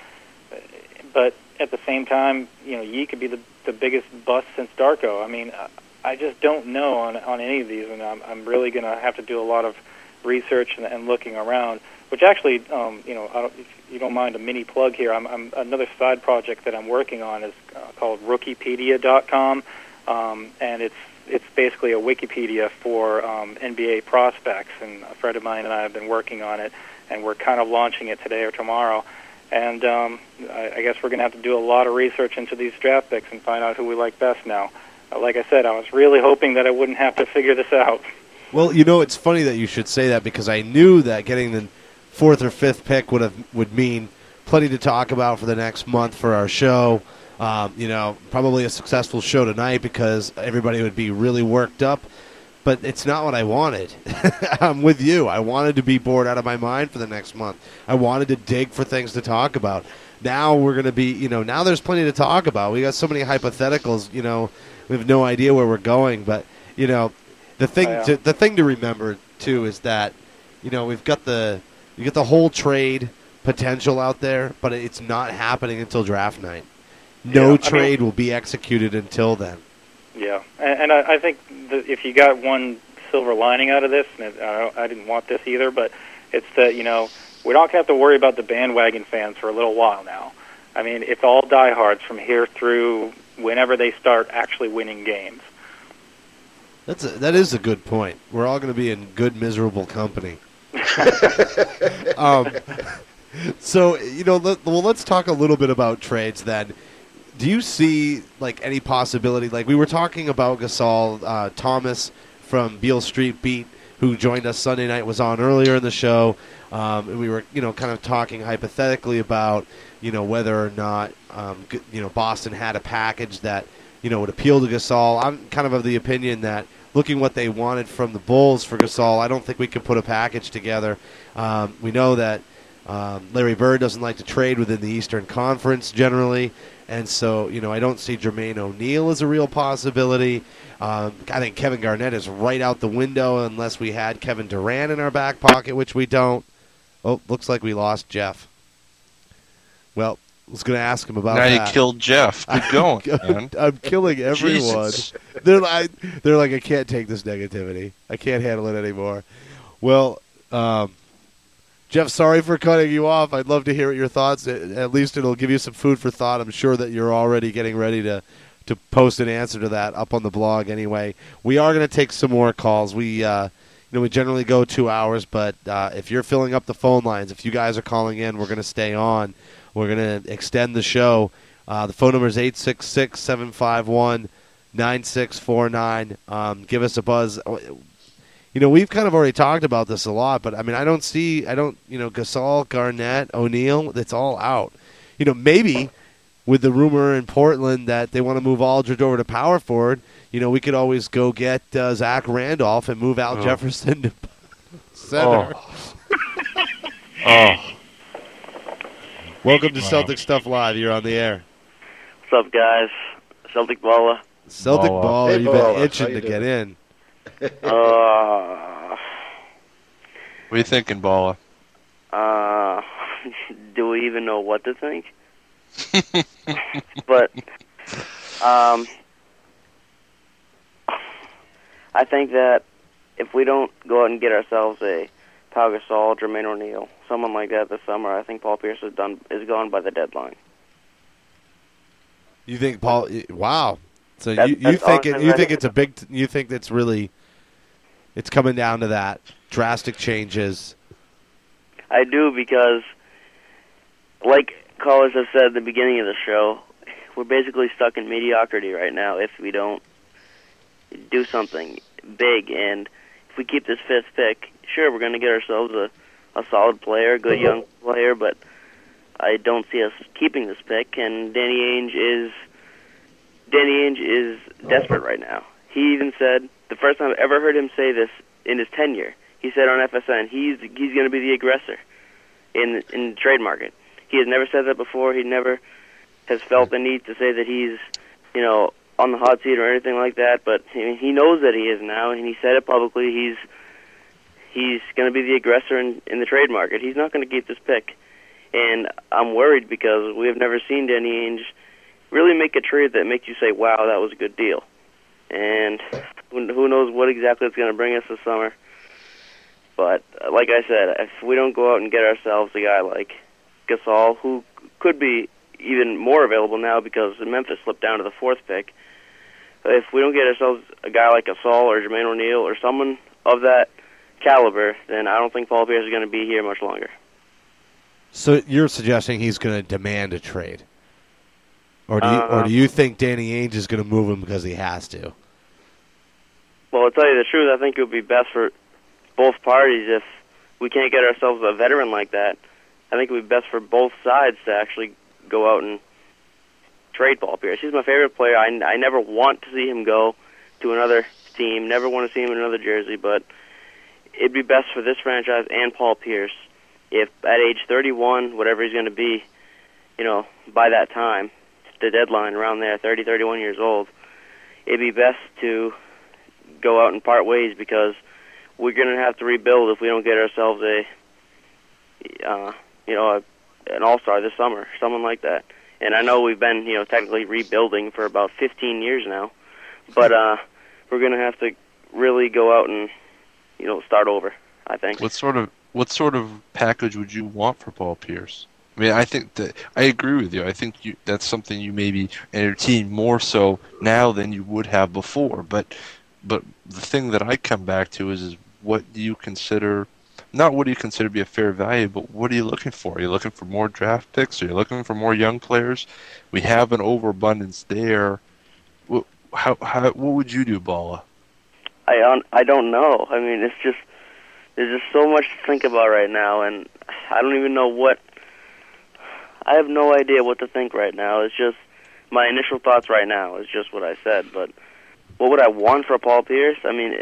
But at the same time, Yi could be the biggest bust since Darko. I mean, I just don't know on any of these, and I'm really going to have to do a lot of research and looking around. Which actually, if you don't mind a mini plug here, I'm another side project that I'm working on is called Rookiepedia.com, and it's basically a Wikipedia for NBA prospects. And a friend of mine and I have been working on it, and we're kind of launching it today or tomorrow. And I guess we're going to have to do a lot of research into these draft picks and find out who we like best now. Like I said, I was really hoping that I wouldn't have to figure this out. Well, it's funny that you should say that because I knew that getting the 4th or 5th pick would mean plenty to talk about for the next month for our show. Probably a successful show tonight because everybody would be really worked up. But it's not what I wanted. I'm with you. I wanted to be bored out of my mind for the next month. I wanted to dig for things to talk about. Now we're going to be, now there's plenty to talk about. We got so many hypotheticals, we have no idea where we're going. But, the thing to remember, too, is that, we've got the whole trade potential out there, but it's not happening until draft night. No trade will be executed until then. Yeah, and I think that if you got one silver lining out of this, and I didn't want this either, but it's that, we don't have to worry about the bandwagon fans for a little while now. I mean, it's all diehards from here through whenever they start actually winning games. That is a good point. We're all going to be in good, miserable company. So, let's talk a little bit about trades then. Do you see, any possibility? We were talking about Gasol. Thomas from Beale Street Beat, who joined us Sunday night, was on earlier in the show. And we were, kind of talking hypothetically about, whether or not, Boston had a package that, would appeal to Gasol. I'm kind of the opinion that looking what they wanted from the Bulls for Gasol, I don't think we could put a package together. We know that Larry Bird doesn't like to trade within the Eastern Conference generally. And so, I don't see Jermaine O'Neal as a real possibility. I think Kevin Garnett is right out the window unless we had Kevin Durant in our back pocket, which we don't. Oh, looks like we lost Jeff. Well, I was going to ask him about that. Now you killed Jeff. Good going, man. I'm killing everyone. Jesus. They're like, I can't take this negativity. I can't handle it anymore. Well, Jeff, sorry for cutting you off. I'd love to hear your thoughts. At least it'll give you some food for thought. I'm sure that you're already getting ready to post an answer to that up on the blog anyway. We are going to take some more calls. We generally go 2 hours, but if you're filling up the phone lines, if you guys are calling in, we're going to stay on. We're going to extend the show. The phone number is 866-751-9649. Give us a buzz. We've kind of already talked about this a lot, but, Gasol, Garnett, O'Neal, it's all out. Maybe with the rumor in Portland that they want to move Aldridge over to power forward, we could always go get Zach Randolph and move Al Jefferson to center. Welcome to Celtic Stuff Live. You're on the air. What's up, guys? Celtic Baller. Celtic Baller. Hey, You've Baller. been itching How you to get in. What are you thinking, Baller? Do we even know what to think? But I think that if we don't go out and get ourselves a Pau Gasol, Jermaine O'Neal, someone like that this summer, I think Paul Pierce is gone by the deadline. You think Paul? Wow. So That's you think honestly you think right. it's a big? You think it's really? It's coming down to that drastic changes. I do, because, like callers have said at the beginning of the show, we're basically stuck in mediocrity right now if we don't do something big. And if we keep this 5th pick, sure, we're going to get ourselves a solid player, a good young player, but I don't see us keeping this pick. And Danny Ainge is desperate right now. He even said, the first time I've ever heard him say this in his tenure, he said on FSN, he's going to be the aggressor in the trade market. He has never said that before. He never has felt the need to say that he's, on the hot seat or anything like that. But he knows that he is now, and he said it publicly. He's going to be the aggressor in the trade market. He's not going to keep this pick, and I'm worried because we have never seen Danny Ainge really make a trade that makes you say, "Wow, that was a good deal." And who knows what exactly it's going to bring us this summer. But like I said, if we don't go out and get ourselves a guy like Gasol, who could be even more available now because Memphis slipped down to the 4th pick, if we don't get ourselves a guy like Gasol or Jermaine O'Neal or someone of that caliber, then I don't think Paul Pierce is going to be here much longer. So you're suggesting he's going to demand a trade? Or do you think Danny Ainge is going to move him because he has to? Well, to tell you the truth, I think it would be best for both parties if we can't get ourselves a veteran like that. I think it would be best for both sides to actually go out and trade Paul Pierce. He's my favorite player. I never want to see him go to another team, never want to see him in another jersey, but it'd be best for this franchise and Paul Pierce if at age 31, whatever he's going to be, by that time, the deadline around there, 30, 31 years old, it'd be best to go out and part ways because we're going to have to rebuild if we don't get ourselves an all-star this summer, someone like that. And I know we've been, technically rebuilding for about 15 years now, but we're going to have to really go out and, start over, I think. What sort of package would you want for Paul Pierce? I mean, I think that I agree with you. I think that's something you maybe entertain more so now than you would have before. But the thing that I come back to is what do you consider, not what do you consider to be a fair value, but what are you looking for? Are you looking for more draft picks? Are you looking for more young players? We have an overabundance there. What would you do, Balla? I don't know. I mean, there's just so much to think about right now, and I don't even know what. I have no idea what to think right now. It's just my initial thoughts right now is just what I said. But what would I want for Paul Pierce? I mean,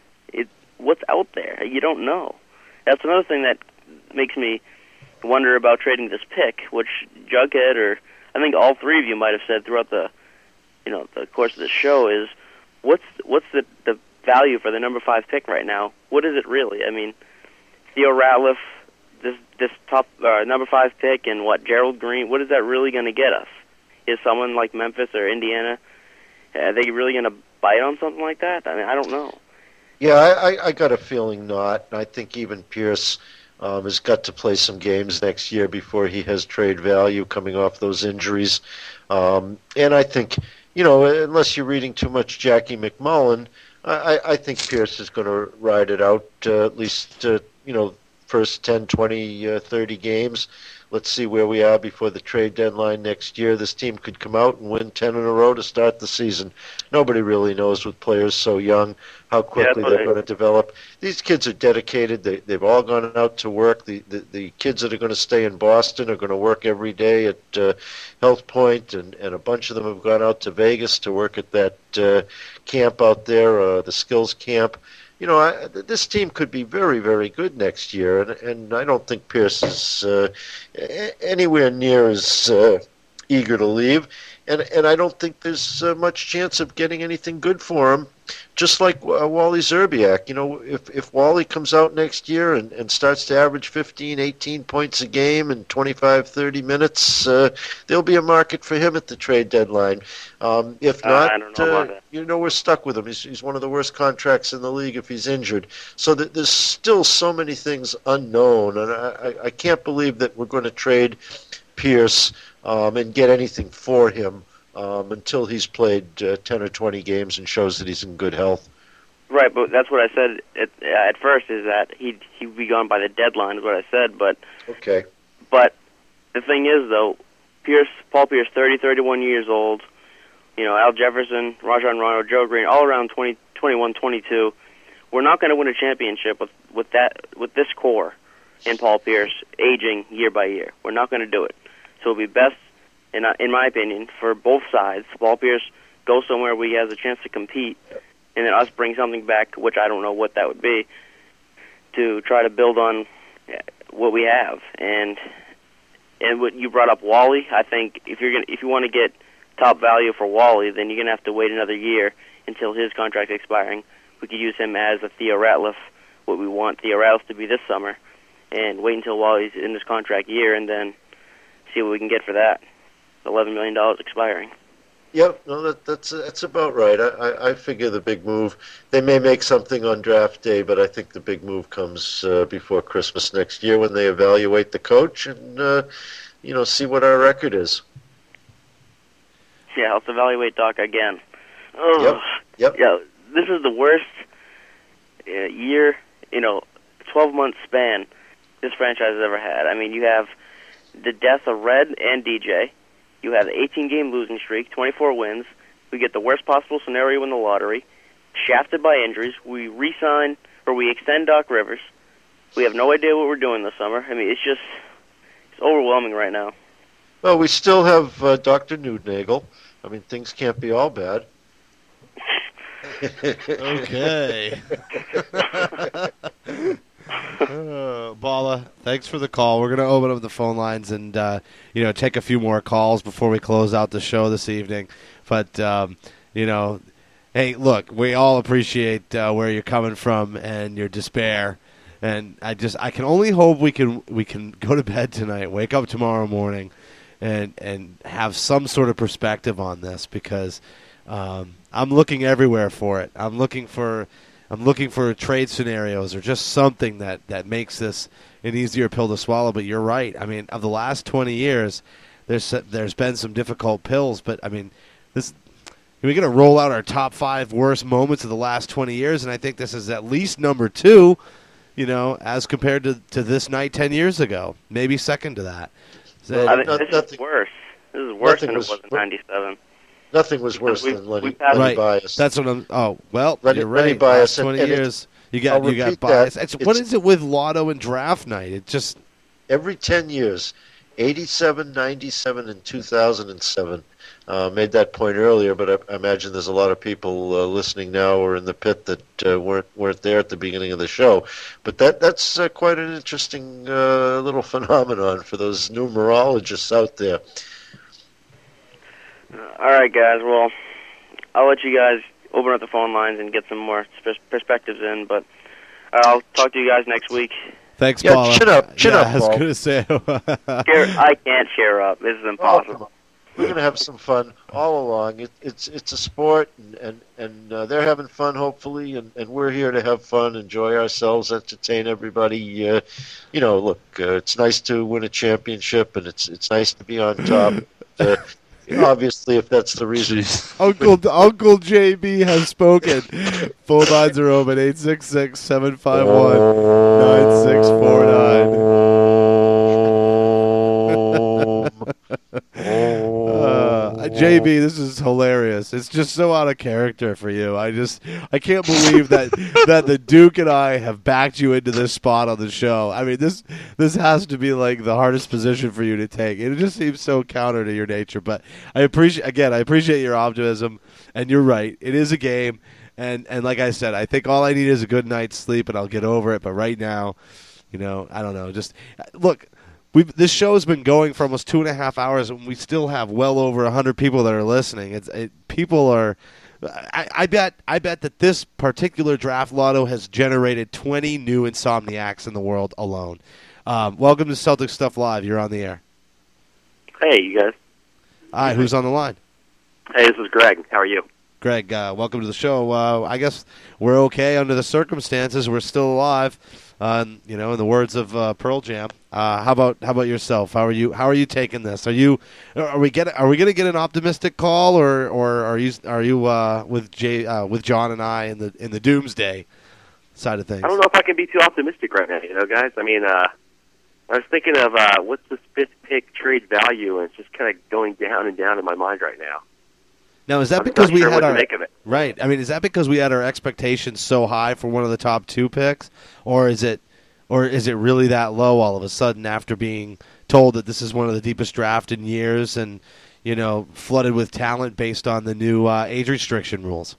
what's out there? You don't know. That's another thing that makes me wonder about trading this pick, which Jughead or I think all three of you might have said throughout the course of the show is what's the value for the number 5 pick right now? What is it really? I mean, Theo Ratliff, this top number 5 pick, and Gerald Green. What is that really going to get us? Is someone like Memphis or Indiana, are they really going to bite on something like that? I mean, I don't know. Yeah, I got a feeling not. I think even Pierce has got to play some games next year before he has trade value coming off those injuries. And I think, unless you're reading too much Jackie McMullen, I think Pierce is going to ride it out at least, first 10, 20, 30 games. Let's see where we are before the trade deadline next year. This team could come out and win 10 in a row to start the season. Nobody really knows with players so young how quickly they're going to develop. These kids are dedicated. They've all gone out to work. The kids that are going to stay in Boston are going to work every day at Health Point, and a bunch of them have gone out to Vegas to work at that camp out there, the skills camp. This team could be very, very good next year, and I don't think Pierce is anywhere near as eager to leave, and I don't think there's much chance of getting anything good for him. Just like Wally Szczerbiak, if Wally comes out next year and starts to average 15, 18 points a game in 25, 30 minutes, there'll be a market for him at the trade deadline. If not, I don't know about that. We're stuck with him. He's one of the worst contracts in the league if he's injured. So there's still so many things unknown, and I can't believe that we're going to trade Pierce and get anything for him until he's played 10 or 20 games and shows that he's in good health. Right, but that's what I said at first, is that he'd be gone by the deadline, is what I said. But okay. But the thing is, though, Paul Pierce, 30, 31 years old, Al Jefferson, Rajon Rondo, Joe Green, all around 20, 21, 22. We're not going to win a championship with this core and Paul Pierce aging year by year. We're not going to do it. So it'll be best, in my opinion, for both sides. Paul Pierce goes somewhere where he has a chance to compete, and then us bring something back, which I don't know what that would be, to try to build on what we have. And what you brought up, Wally. I think if you want to get top value for Wally, then you're going to have to wait another year until his contract expiring. We could use him as a Theo Ratliff, what we want Theo Ratliff to be this summer, and wait until Wally's in this contract year, and then see what we can get for that. $11 million expiring. Yep, no, that's about right. I figure the big move, they may make something on draft day, but I think the big move comes before Christmas next year when they evaluate the coach and see what our record is. Yeah, let's evaluate Doc again. Oh, Yep. Yeah, this is the worst year, 12-month span this franchise has ever had. I mean, you have the death of Red and DJ. You have an 18-game losing streak, 24 wins. We get the worst possible scenario in the lottery. Shafted by injuries. We extend Doc Rivers. We have no idea what we're doing this summer. I mean, it's overwhelming right now. Well, we still have Dr. Newdnagel. I mean, things can't be all bad. Okay. Bala, thanks for the call. We're going to open up the phone lines and take a few more calls before we close out the show this evening. But hey, look, we all appreciate where you're coming from and your despair. And I can only hope we can go to bed tonight, wake up tomorrow morning, and have some sort of perspective on this, because I'm looking everywhere for it. I'm looking for trade scenarios or just something that makes this an easier pill to swallow. But you're right. I mean, of the last 20 years, there's been some difficult pills. But I mean, we're going to roll out our top 5 worst moments of the last 20 years, and I think this is at least number 2, as compared to this night 10 years ago, maybe second to that. So, I think this is worse. This is worse than it was in '97. Nothing was worse than Lenny Bias. That's what I'm. Oh well, Lenny, you're right. Lenny Bias. 20 years. You got Bias. What is it with Lotto and draft night? It just every 10 years, 87, 97, and 2007. Made that point earlier, but I imagine there's a lot of people listening now or in the pit that weren't there at the beginning of the show. But that's quite an interesting little phenomenon for those numerologists out there. All right, guys. Well, I'll let you guys open up the phone lines and get some more perspectives in, but I'll talk to you guys next week. Thanks, Paula. Chin up, I was going to say. I can't cheer up. This is impossible. We're going to have some fun all along. It's a sport, and they're having fun, hopefully, and we're here to have fun, enjoy ourselves, entertain everybody. Look, it's nice to win a championship, and it's nice to be on top. Obviously, if that's the reason. Uncle JB has spoken. Phone lines are open, 866-751-9649. JB, this is hilarious. It's just so out of character for you. I can't believe that the Duke and I have backed you into this spot on the show. I mean, this has to be like the hardest position for you to take. It just seems so counter to your nature. But I appreciate your optimism, and you're right. It is a game, and like I said, I think all I need is a good night's sleep, and I'll get over it. But right now, I don't know. Just look. This show has been going for almost 2.5 hours, and we still have well over 100 people that are listening. People are. I bet that this particular draft lotto has generated 20 new insomniacs in the world alone. Welcome to Celtic Stuff Live. You're on the air. Hey, you guys. Hi, who's on the line? Hey, this is Greg. How are you? Greg, welcome to the show. I guess we're okay under the circumstances. We're still alive. In the words of Pearl Jam. How about yourself? How are you taking this? Are we going to get an optimistic call, or are you with John and I in the doomsday side of things? I don't know if I can be too optimistic right now, guys. I mean, I was thinking of what's the fifth pick trade value, and it's just kind of going down and down in my mind right now. Now, is that I'm just because not we sure had what our to make of it. right? I mean, is that because we had our expectations so high for one of the top 2 picks, or is it really that low all of a sudden after being told that this is one of the deepest draft in years and flooded with talent based on the new age restriction rules?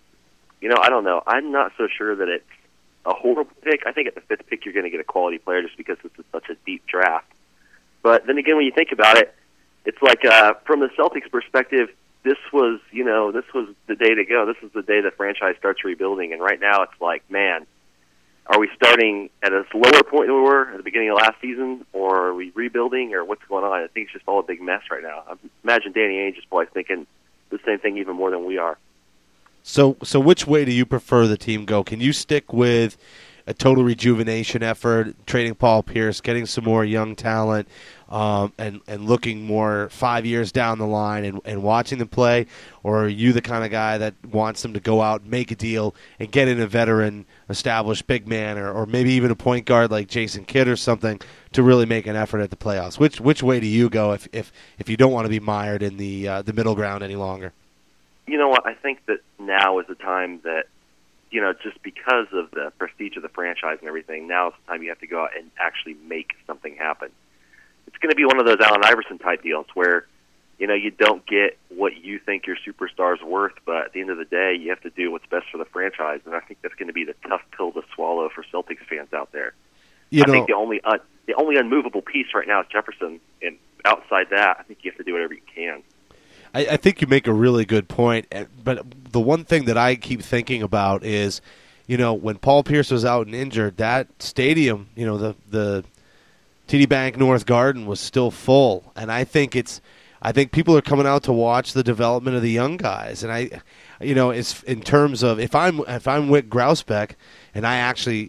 I don't know. I'm not so sure that it's a horrible pick. I think at the 5th pick you're going to get a quality player just because this is such a deep draft. But then again, when you think about it, it's like from the Celtics' perspective, this was the day to go. This is the day the franchise starts rebuilding. And right now it's like, man, are we starting at a lower point than we were at the beginning of last season, or are we rebuilding, or what's going on? I think it's just all a big mess right now. I imagine Danny Ainge is probably thinking the same thing even more than we are. So which way do you prefer the team go? Can you stick with a total rejuvenation effort, trading Paul Pierce, getting some more young talent, and looking more 5 years down the line and watching them play? Or are you the kind of guy that wants them to go out, make a deal, and get in a veteran, established big man, or maybe even a point guard like Jason Kidd or something to really make an effort at the playoffs? Which way do you go if you don't want to be mired in the middle ground any longer? You know what? I think that now is the time that, just because of the prestige of the franchise and everything, now is the time you have to go out and actually make something happen. It's going to be one of those Allen Iverson type deals where, you don't get what you think your superstar is worth, but at the end of the day, you have to do what's best for the franchise, and I think that's going to be the tough pill to swallow for Celtics fans out there. I think the only unmovable piece right now is Jefferson, and outside that, I think you have to do whatever you can. I think you make a really good point, but the one thing that I keep thinking about is, when Paul Pierce was out and injured, that stadium, the TD Bank North Garden was still full, and I think people are coming out to watch the development of the young guys, and it's in terms of if I'm Wick Grousbeck, and I actually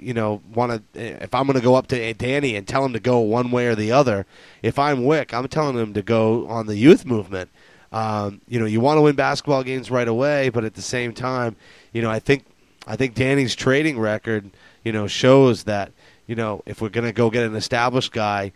if I'm going to go up to Danny and tell him to go one way or the other, if I'm Wick, I'm telling him to go on the youth movement. You want to win basketball games right away, but at the same time, I think Danny's trading record, shows that, if we're going to go get an established guy,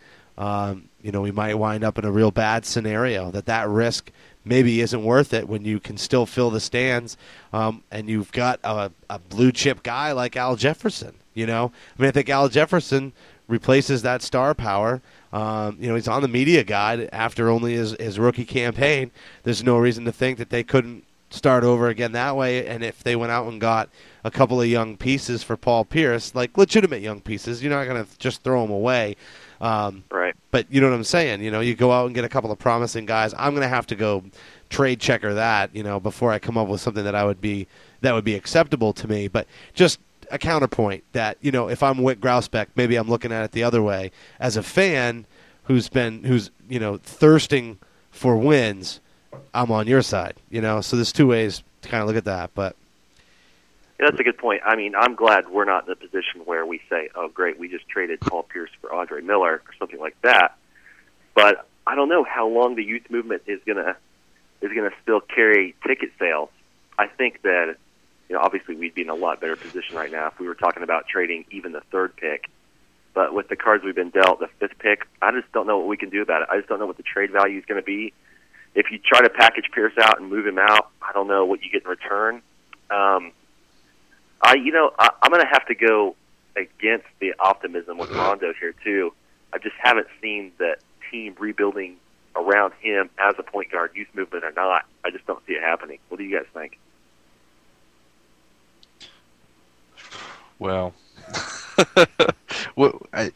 we might wind up in a real bad scenario, that risk maybe isn't worth it when you can still fill the stands, and you've got a blue chip guy like Al Jefferson, I think Al Jefferson replaces that star power. He's on the media guide after only his rookie campaign. There's no reason to think that they couldn't start over again that way. And if they went out and got a couple of young pieces for Paul Pierce, like legitimate young pieces, you're not going to just throw them away. Right. But you know what I'm saying? You go out and get a couple of promising guys. I'm going to have to go trade checker that, before I come up with something that would be acceptable to me. But just a counterpoint that, if I'm Wick Grousbeck, maybe I'm looking at it the other way. As a fan who's thirsting for wins, I'm on your side, So there's two ways to kind of look at that. But that's a good point. I mean, I'm glad we're not in the position where we say, oh, great, we just traded Paul Pierce for Andre Miller or something like that. But I don't know how long the youth movement is gonna still carry ticket sales. I think that, obviously we'd be in a lot better position right now if we were talking about trading even the 3rd pick. But with the cards we've been dealt, the 5th pick, I just don't know what we can do about it. I just don't know what the trade value is going to be. If you try to package Pierce out and move him out, I don't know what you get in return. I'm going to have to go against the optimism with Rondo here too. I just haven't seen that team rebuilding around him as a point guard, youth movement or not. I just don't see it happening. What do you guys think? Well, I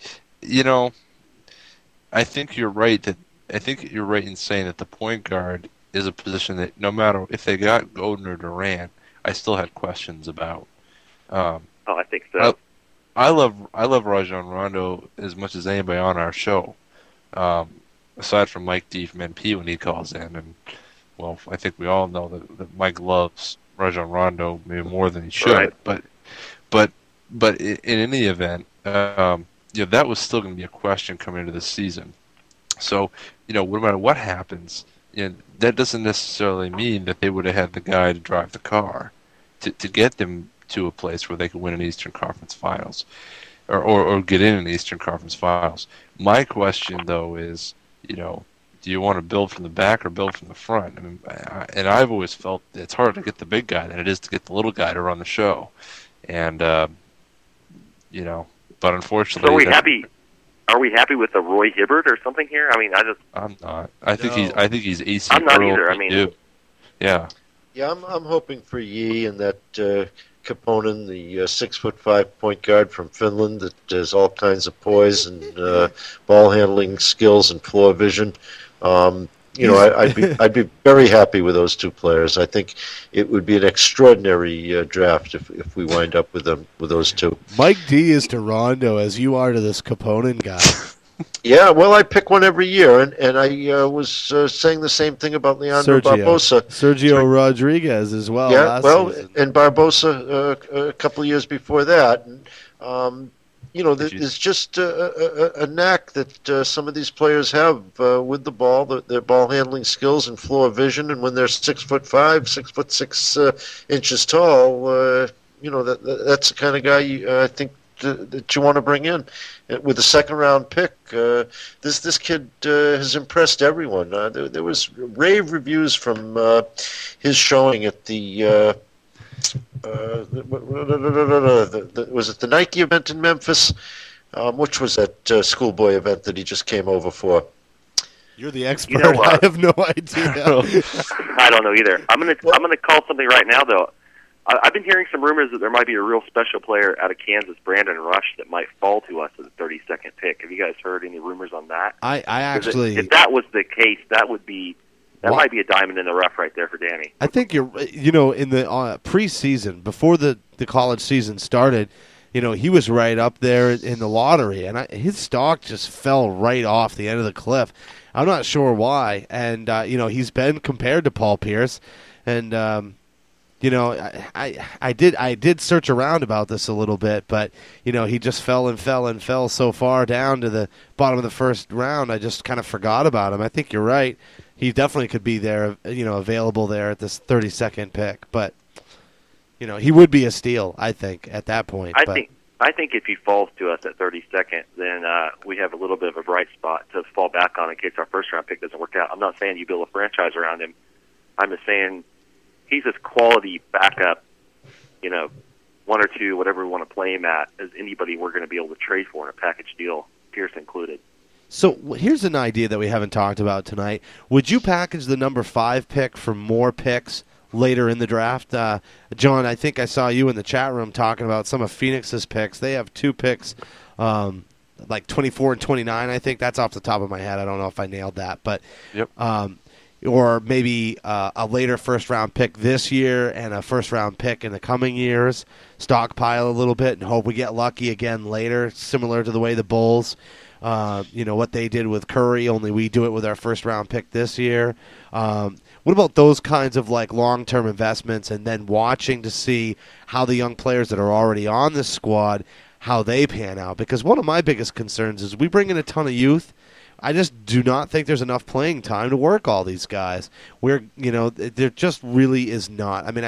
think you're right in saying that the point guard is a position that no matter if they got Gordon or Durant, I still had questions about. I think so. I love Rajon Rondo as much as anybody on our show, aside from Mike D from NP when he calls in, and I think we all know that Mike loves Rajon Rondo maybe more than he should, right. But in any event, that was still going to be a question coming into the season. So, no matter what happens, that doesn't necessarily mean that they would have had the guy to drive the car to get them to a place where they could win an Eastern Conference Finals or get in an Eastern Conference Finals. My question, though, is, do you want to build from the back or build from the front? I mean, and I've always felt it's harder to get the big guy than it is to get the little guy to run the show. And, you know, but unfortunately... So are we happy with the Roy Hibbert or something here? I mean, I'm not. I think he's AC. I'm not Earl either. I mean... Yeah. Yeah, I'm hoping for Yee and that Kaponen, the 6'5" point guard from Finland that has all kinds of poise and ball handling skills and floor vision. You know, I'd be very happy with those two players. I think it would be an extraordinary draft if we wind up with those two. Mike D is to Rondo as you are to this Kaponen guy. Yeah, well, I pick one every year, and I was saying the same thing about Leandro Barbosa. Sergio Rodriguez as well. Yeah, last season. And Barbosa a couple of years before that. And, you know, there's just a knack that some of these players have with the ball, their ball handling skills and floor vision. And when they're 6'5", 6'6" inches tall, you know, that's the kind of guy I think that you want to bring in with a second-round pick. This kid has impressed everyone. There was rave reviews from his showing at the was it the Nike event in Memphis? Which was that schoolboy event that he just came over for? You're the expert. You know, I have no idea. I don't know either. I'm gonna call something right now, though. I've been hearing some rumors that there might be a real special player out of Kansas, Brandon Rush, that might fall to us as a 32nd pick. Have you guys heard any rumors on that? I actually... If that was the case, that might be a diamond in the rough right there for Danny. I think in the preseason, before the college season started, you know, he was right up there in the lottery, and his stock just fell right off the end of the cliff. I'm not sure why, and you know, he's been compared to Paul Pierce, and you know, I did search around about this a little bit, but you know, he just fell so far down to the bottom of the first round. I just kind of forgot about him. I think you're right. He definitely could be there, you know, available there at this 32nd pick. But you know, he would be a steal, I think, at that point. I think if he falls to us at 32nd, then we have a little bit of a bright spot to fall back on in case our first round pick doesn't work out. I'm not saying you build a franchise around him. I'm just saying he's as quality backup, you know, one or two, whatever we want to play him at, as anybody we're going to be able to trade for in a package deal, Pierce included. So here's an idea that we haven't talked about tonight. Would you package the number 5 pick for more picks later in the draft? John, I think I saw you in the chat room talking about some of Phoenix's picks. They have 2 picks, like 24 and 29, I think. That's off the top of my head. I don't know if I nailed that. But yep. Or maybe a later first-round pick this year and a first-round pick in the coming years. Stockpile a little bit and hope we get lucky again later, similar to the way the Bulls, you know, what they did with Curry, only we do it with our first-round pick this year. What about those kinds of like long-term investments and then watching to see how the young players that are already on this squad, how they pan out? Because one of my biggest concerns is we bring in a ton of youth. I just do not think there's enough playing time to work all these guys. There just really is not. I mean,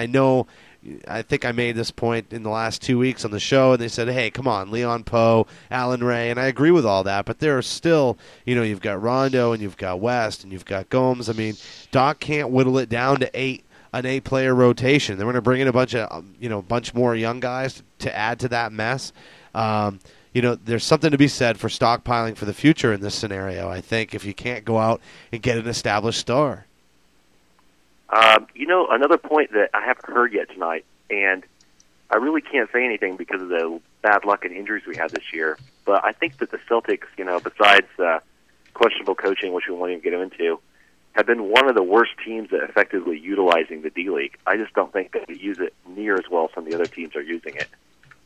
I think I made this point in the last 2 weeks on the show, and they said, hey, come on, Leon Poe, Alan Ray, and I agree with all that, but there are still, you know, you've got Rondo, and you've got West, and you've got Gomes. I mean, Doc can't whittle it down to an 8-player rotation. They're going to bring in a bunch more young guys to add to that mess. You know, there's something to be said for stockpiling for the future in this scenario, I think, if you can't go out and get an established star. You know, another point that I haven't heard yet tonight, and I really can't say anything because of the bad luck and injuries we had this year, but I think that the Celtics, you know, besides questionable coaching, which we won't even get into, have been one of the worst teams at effectively utilizing the D-League. I just don't think that we use it near as well as some of the other teams are using it.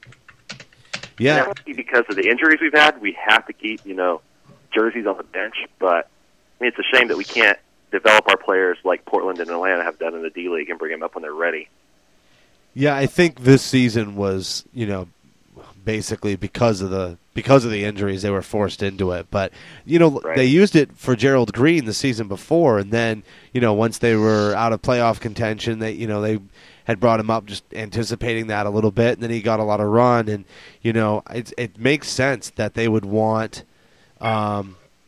Yeah. Because of the injuries we've had, we have to keep, you know, jerseys on the bench. But I mean, it's a shame that we can't develop our players like Portland and Atlanta have done in the D-League and bring them up when they're ready. Yeah, I think this season was, you know, basically because of the injuries they were forced into it. But you know, They used it for Gerald Green the season before, and then you know once they were out of playoff contention, they had brought him up just anticipating that a little bit, and then he got a lot of run, and you know it makes sense that they would want, you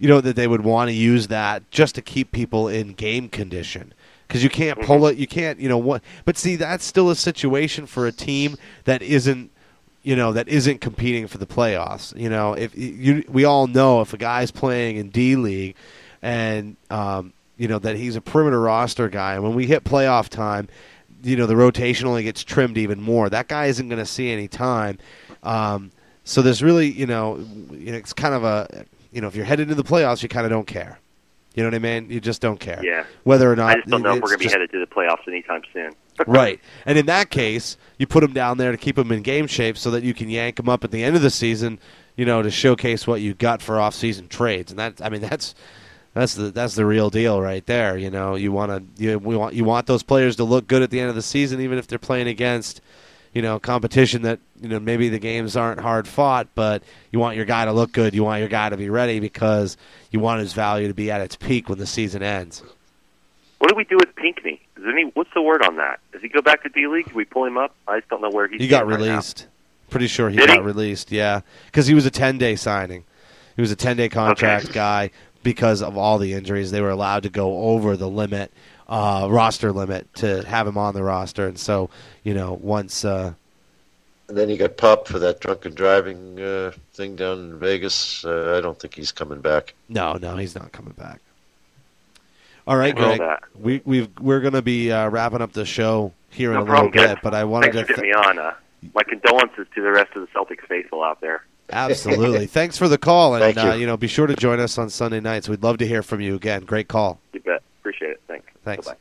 that they would want to use that just to keep people in game condition. Because you can't pull it, you can't, what. But see, that's still a situation for a team that isn't competing for the playoffs. We all know if a guy's playing in D League, and that he's a perimeter roster guy, and when we hit playoff time, the rotation only gets trimmed even more. That guy isn't going to see any time. So there's really, it's kind of a, if you're headed to the playoffs, you kind of don't care. You know what I mean? You just don't care. Yeah. Whether or not I just don't know if we're going to be headed to the playoffs anytime soon. Right. And in that case, you put them down there to keep them in game shape so that you can yank them up at the end of the season, to showcase what you got for off-season trades. And that's the real deal right there. You want those players to look good at the end of the season, even if they're playing against competition that, maybe the games aren't hard fought, but you want your guy to look good. You want your guy to be ready because you want his value to be at its peak when the season ends. What do we do with Pinckney? What's the word on that? Does he go back to D League? Do we pull him up? I just don't know where he's. He got released. Pretty sure he got released. Yeah, because he was a 10-day signing. He was a 10-day contract guy because of all the injuries. They were allowed to go over the limit, roster limit, to have him on the roster, and so once. And then he got popped for that drunken driving thing down in Vegas. I don't think he's coming back. No, he's not coming back. All right, Greg. We're going to be wrapping up the show here in a little bit, but I wanted to get me on. My condolences to the rest of the Celtics faithful out there. Absolutely. Thanks for the call, and be sure to join us on Sunday nights. We'd love to hear from you again. Great call. You bet. Appreciate it. Thanks. Bye-bye.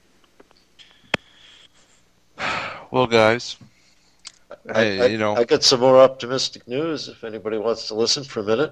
Well, guys, I got some more optimistic news if anybody wants to listen for a minute.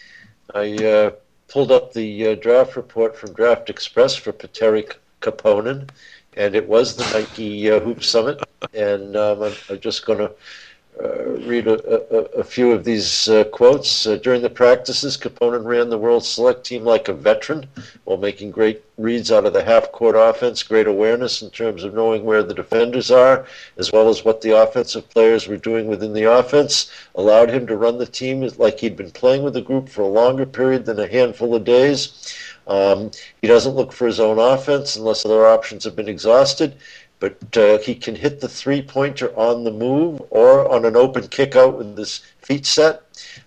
I pulled up the draft report from Draft Express for Petteri Kaponen, and it was the Nike Hoop Summit. And I'm just going to read a few of these quotes. During the practices, Kaponen ran the World Select team like a veteran while making great reads out of the half-court offense, great awareness in terms of knowing where the defenders are, as well as what the offensive players were doing within the offense, allowed him to run the team like he'd been playing with the group for a longer period than a handful of days. He doesn't look for his own offense unless other options have been exhausted. But he can hit the three-pointer on the move or on an open kick-out with his feet set.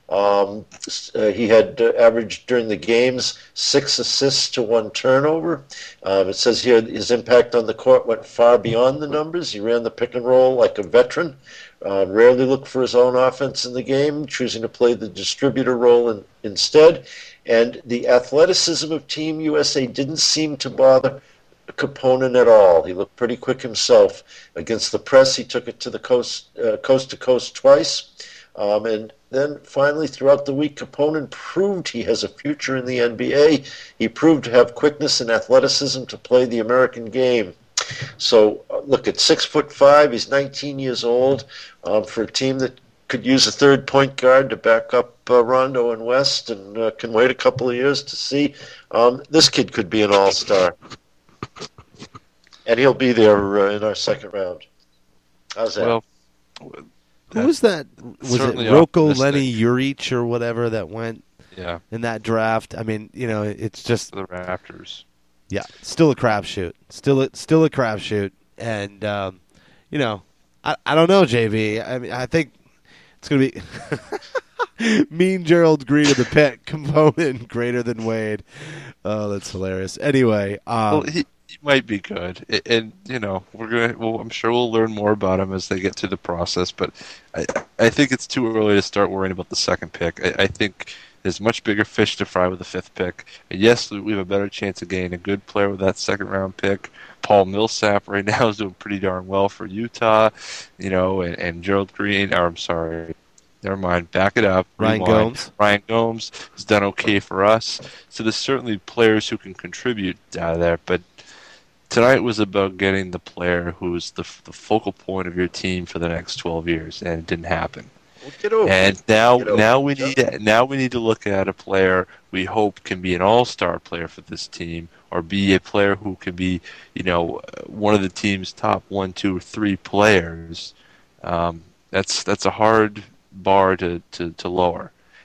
He had averaged during the games 6 assists to 1 turnover. It says here his impact on the court went far beyond the numbers. He ran the pick and roll like a veteran. Rarely looked for his own offense in the game, choosing to play the distributor role instead. And the athleticism of Team USA didn't seem to bother Kaponen at all. He looked pretty quick himself. Against the press, he took it to the coast to coast twice. And then finally, throughout the week, Kaponen proved he has a future in the NBA. He proved to have quickness and athleticism to play the American game. So, look, at 6'5", he's 19 years old. For a team that could use a third point guard to back up Rondo and West and can wait a couple of years to see, this kid could be an all-star. And he'll be there in our second round. How's that? Well, who was that? Was it Rocco Lenny Uric or whatever that went in that draft? I mean, it's just the Raptors. Yeah, still a crapshoot. Still a crapshoot. And I don't know, JV. I mean, I think it's going to be Mean Gerald Green of the pick component greater than Wade. Oh, that's hilarious. Anyway, he might be good, and I'm sure we'll learn more about him as they get through the process. But I think it's too early to start worrying about the second pick. I think there's much bigger fish to fry with the 5th pick. And yes, we have a better chance of getting a good player with that second-round pick. Paul Millsap right now is doing pretty darn well for Utah, and Gerald Green. Or I'm sorry. Never mind. Back it up. Ryan Gomes has done okay for us. So there's certainly players who can contribute out of there. But tonight was about getting the player who's the focal point of your team for the next 12 years, and it didn't happen. And now we need to look at a player we hope can be an all-star player for this team, or be a player who can be, one of the team's top 1, 2, or 3 players. That's a hard bar to lower.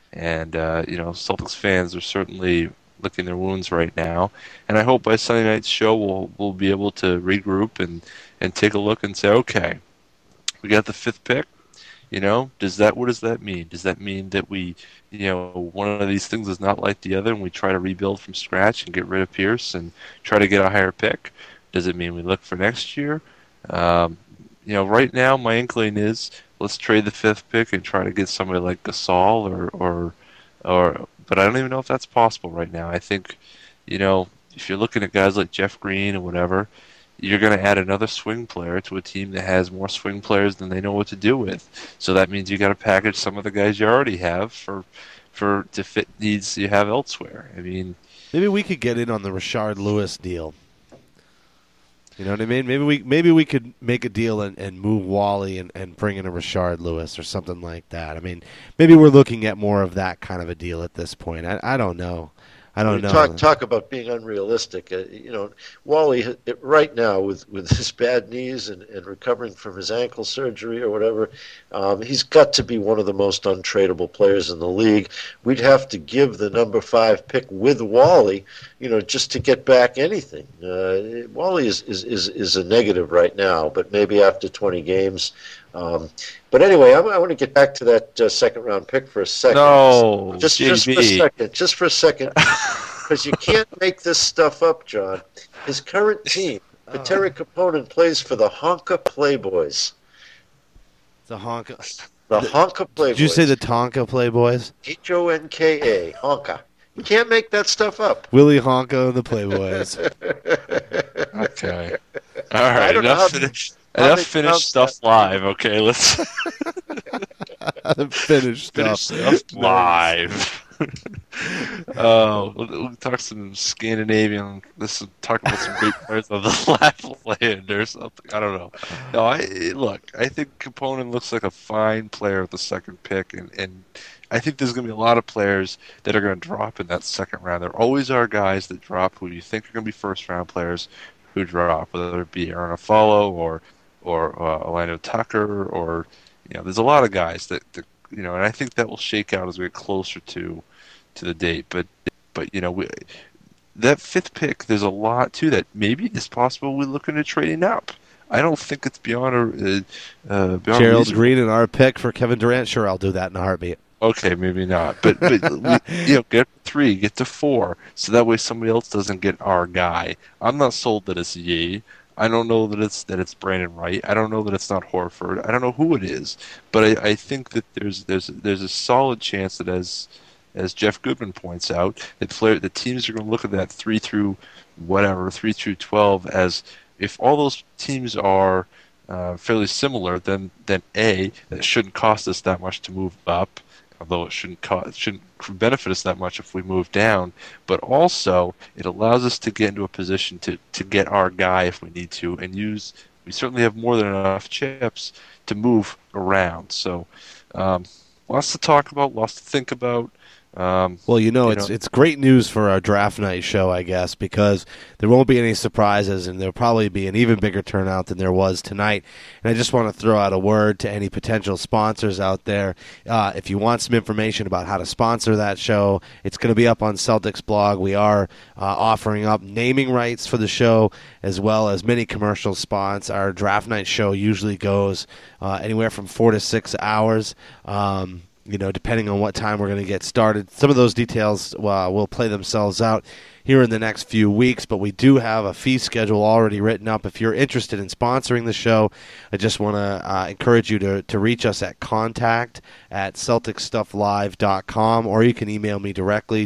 And Celtics fans are certainly licking their wounds right now. And I hope by Sunday night's show we'll be able to regroup and take a look and say, okay, we got the 5th pick. What does that mean? Does that mean that we, one of these things is not like the other and we try to rebuild from scratch and get rid of Pierce and try to get a higher pick? Does it mean we look for next year? Right now my inkling is let's trade the 5th pick and try to get somebody like Gasol or but I don't even know if that's possible right now. I think, if you're looking at guys like Jeff Green or whatever, you're going to add another swing player to a team that has more swing players than they know what to do with. So that means you got to package some of the guys you already have to fit needs you have elsewhere. I mean, maybe we could get in on the Rashard Lewis deal. You know what I mean? Maybe we could make a deal and move Wally and bring in a Rashard Lewis or something like that. I mean, maybe we're looking at more of that kind of a deal at this point. I don't know. I don't know. Talk about being unrealistic. Wally right now with his bad knees and recovering from his ankle surgery or whatever, he's got to be one of the most untradeable players in the league. We'd have to give the number 5 pick with Wally, just to get back anything. Wally is a negative right now, but maybe after 20 games. But anyway, I want to get back to that 2nd round pick for a second. No, just for a second, because you can't make this stuff up, John. His current team, Terry Kaponen, plays for the Honka Playboys. The Honka Playboys. Did you say the Tonka Playboys? Honka, Honka. You can't make that stuff up. Willie Honka and the Playboys. Okay. All right. Enough finished stuff live. Okay, let's finish stuff live. We'll talk some Scandinavian. Let's talk about some great players of the Lapland or something. I don't know. No, I think Kaponen looks like a fine player with the 2nd pick, and I think there's going to be a lot of players that are going to drop in that 2nd round. There always are guys that drop who you think are going to be 1st round players who drop, whether it be Aaron Aflalo or Orlando Tucker, or there's a lot of guys that and I think that will shake out as we get closer to the date. But that 5th pick, there's a lot to that. Maybe it's possible we're looking at trading up. I don't think it's beyond Gerald Green and our pick for Kevin Durant. Sure, I'll do that in a heartbeat. Okay, maybe not, but get 3, get to 4, so that way somebody else doesn't get our guy. I'm not sold that it's Yee. I don't know that it's Brandon Wright. I don't know that it's not Horford. I don't know who it is, but I think that there's a solid chance that as Jeff Goodman points out, the teams are going to look at that 3 through 12 as if all those teams are fairly similar, then A, that shouldn't cost us that much to move up. Although it shouldn't benefit us that much if we move down, but also it allows us to get into a position to get our guy if we need to, and we certainly have more than enough chips to move around. So lots to talk about, lots to think about. It's great news for our draft night show, I guess, because there won't be any surprises, and there'll probably be an even bigger turnout than there was tonight. And I just want to throw out a word to any potential sponsors out there. If you want some information about how to sponsor that show, it's going to be up on Celtics blog. We are offering up naming rights for the show, as well as many commercial spots. Our draft night show usually goes anywhere from 4 to 6 hours. Depending on what time we're going to get started. Some of those details will play themselves out here in the next few weeks, but we do have a fee schedule already written up. If you're interested in sponsoring the show, I just want to encourage you to reach us at contact@CelticStuffLive.com, or you can email me directly,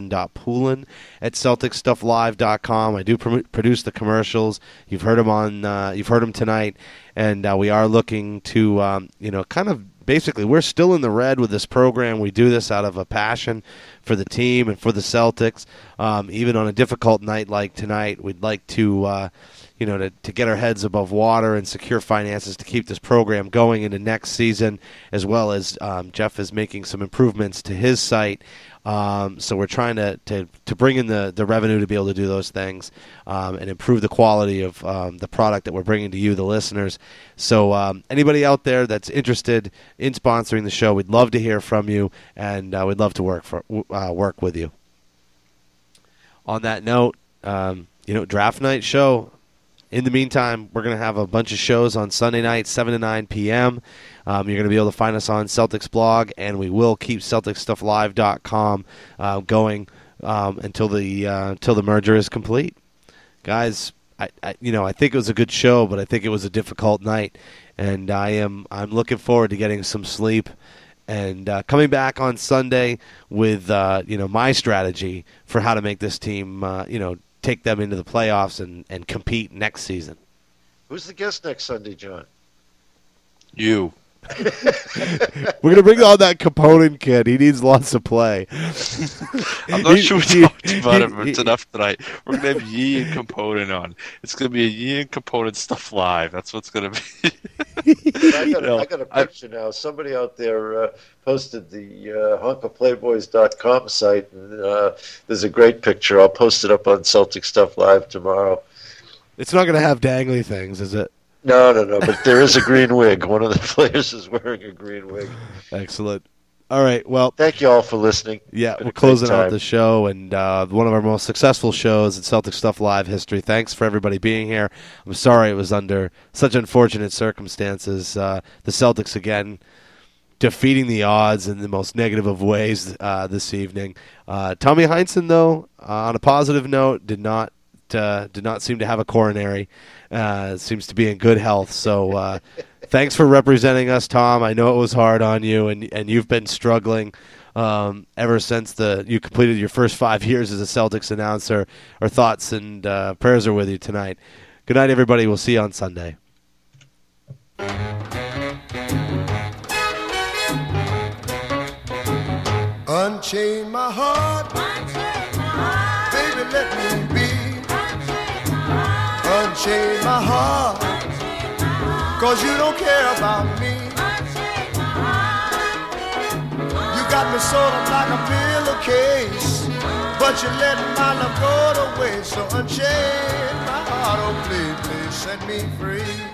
justin.poulin@CelticStuffLive.com. I do produce the commercials. You've heard them tonight, and we are looking to kind of basically, we're still in the red with this program. We do this out of a passion for the team and for the Celtics. Even on a difficult night like tonight, we'd like to, to get our heads above water and secure finances to keep this program going into next season, as well as Jeff is making some improvements to his site. So we're trying to bring in the revenue to be able to do those things and improve the quality of the product that we're bringing to you, the listeners. So anybody out there that's interested in sponsoring the show, we'd love to hear from you, and we'd love to work with you. On that note, draft night show. In the meantime, we're going to have a bunch of shows on Sunday night, 7 to 9 p.m. You're going to be able to find us on Celtics blog, and we will keep CelticsStuffLive.com going until the merger is complete. Guys, I think it was a good show, but I think it was a difficult night, and I'm looking forward to getting some sleep and coming back on Sunday with my strategy for how to make this team take them into the playoffs and compete next season. Who's the guest next Sunday, John? You. We're going to bring on that Component kid. He needs lots of play. I'm not sure we talked about it enough tonight. We're going to have Yee and Component on. It's going to be a Yee and Component Stuff Live. That's what's going to be. I got a picture now. Somebody out there posted the hunkofplayboys.com site, and there's a great picture. I'll post it up on Celtic Stuff Live tomorrow. It's not going to have dangly things, is it? No, but there is a green wig. One of the players is wearing a green wig. Excellent. All right, well. Thank you all for listening. Yeah, we're closing out the show, and one of our most successful shows in Celtic Stuff Live history. Thanks for everybody being here. I'm sorry it was under such unfortunate circumstances. The Celtics, again, defeating the odds in the most negative of ways this evening. Tommy Heinsohn, though, on a positive note, did not seem to have a coronary. Seems to be in good health. So thanks for representing us, Tom. I know it was hard on you, and you've been struggling ever since you completed your first 5 years as a Celtics announcer. Our thoughts and prayers are with you tonight. Good night, everybody. We'll see you on Sunday. Unchain my heart, baby, let me be. Unchain my heart, 'cause you don't care about me. You got me sort of like a pillowcase, but you let my love go to waste. So unchain my heart, oh please, please set me free.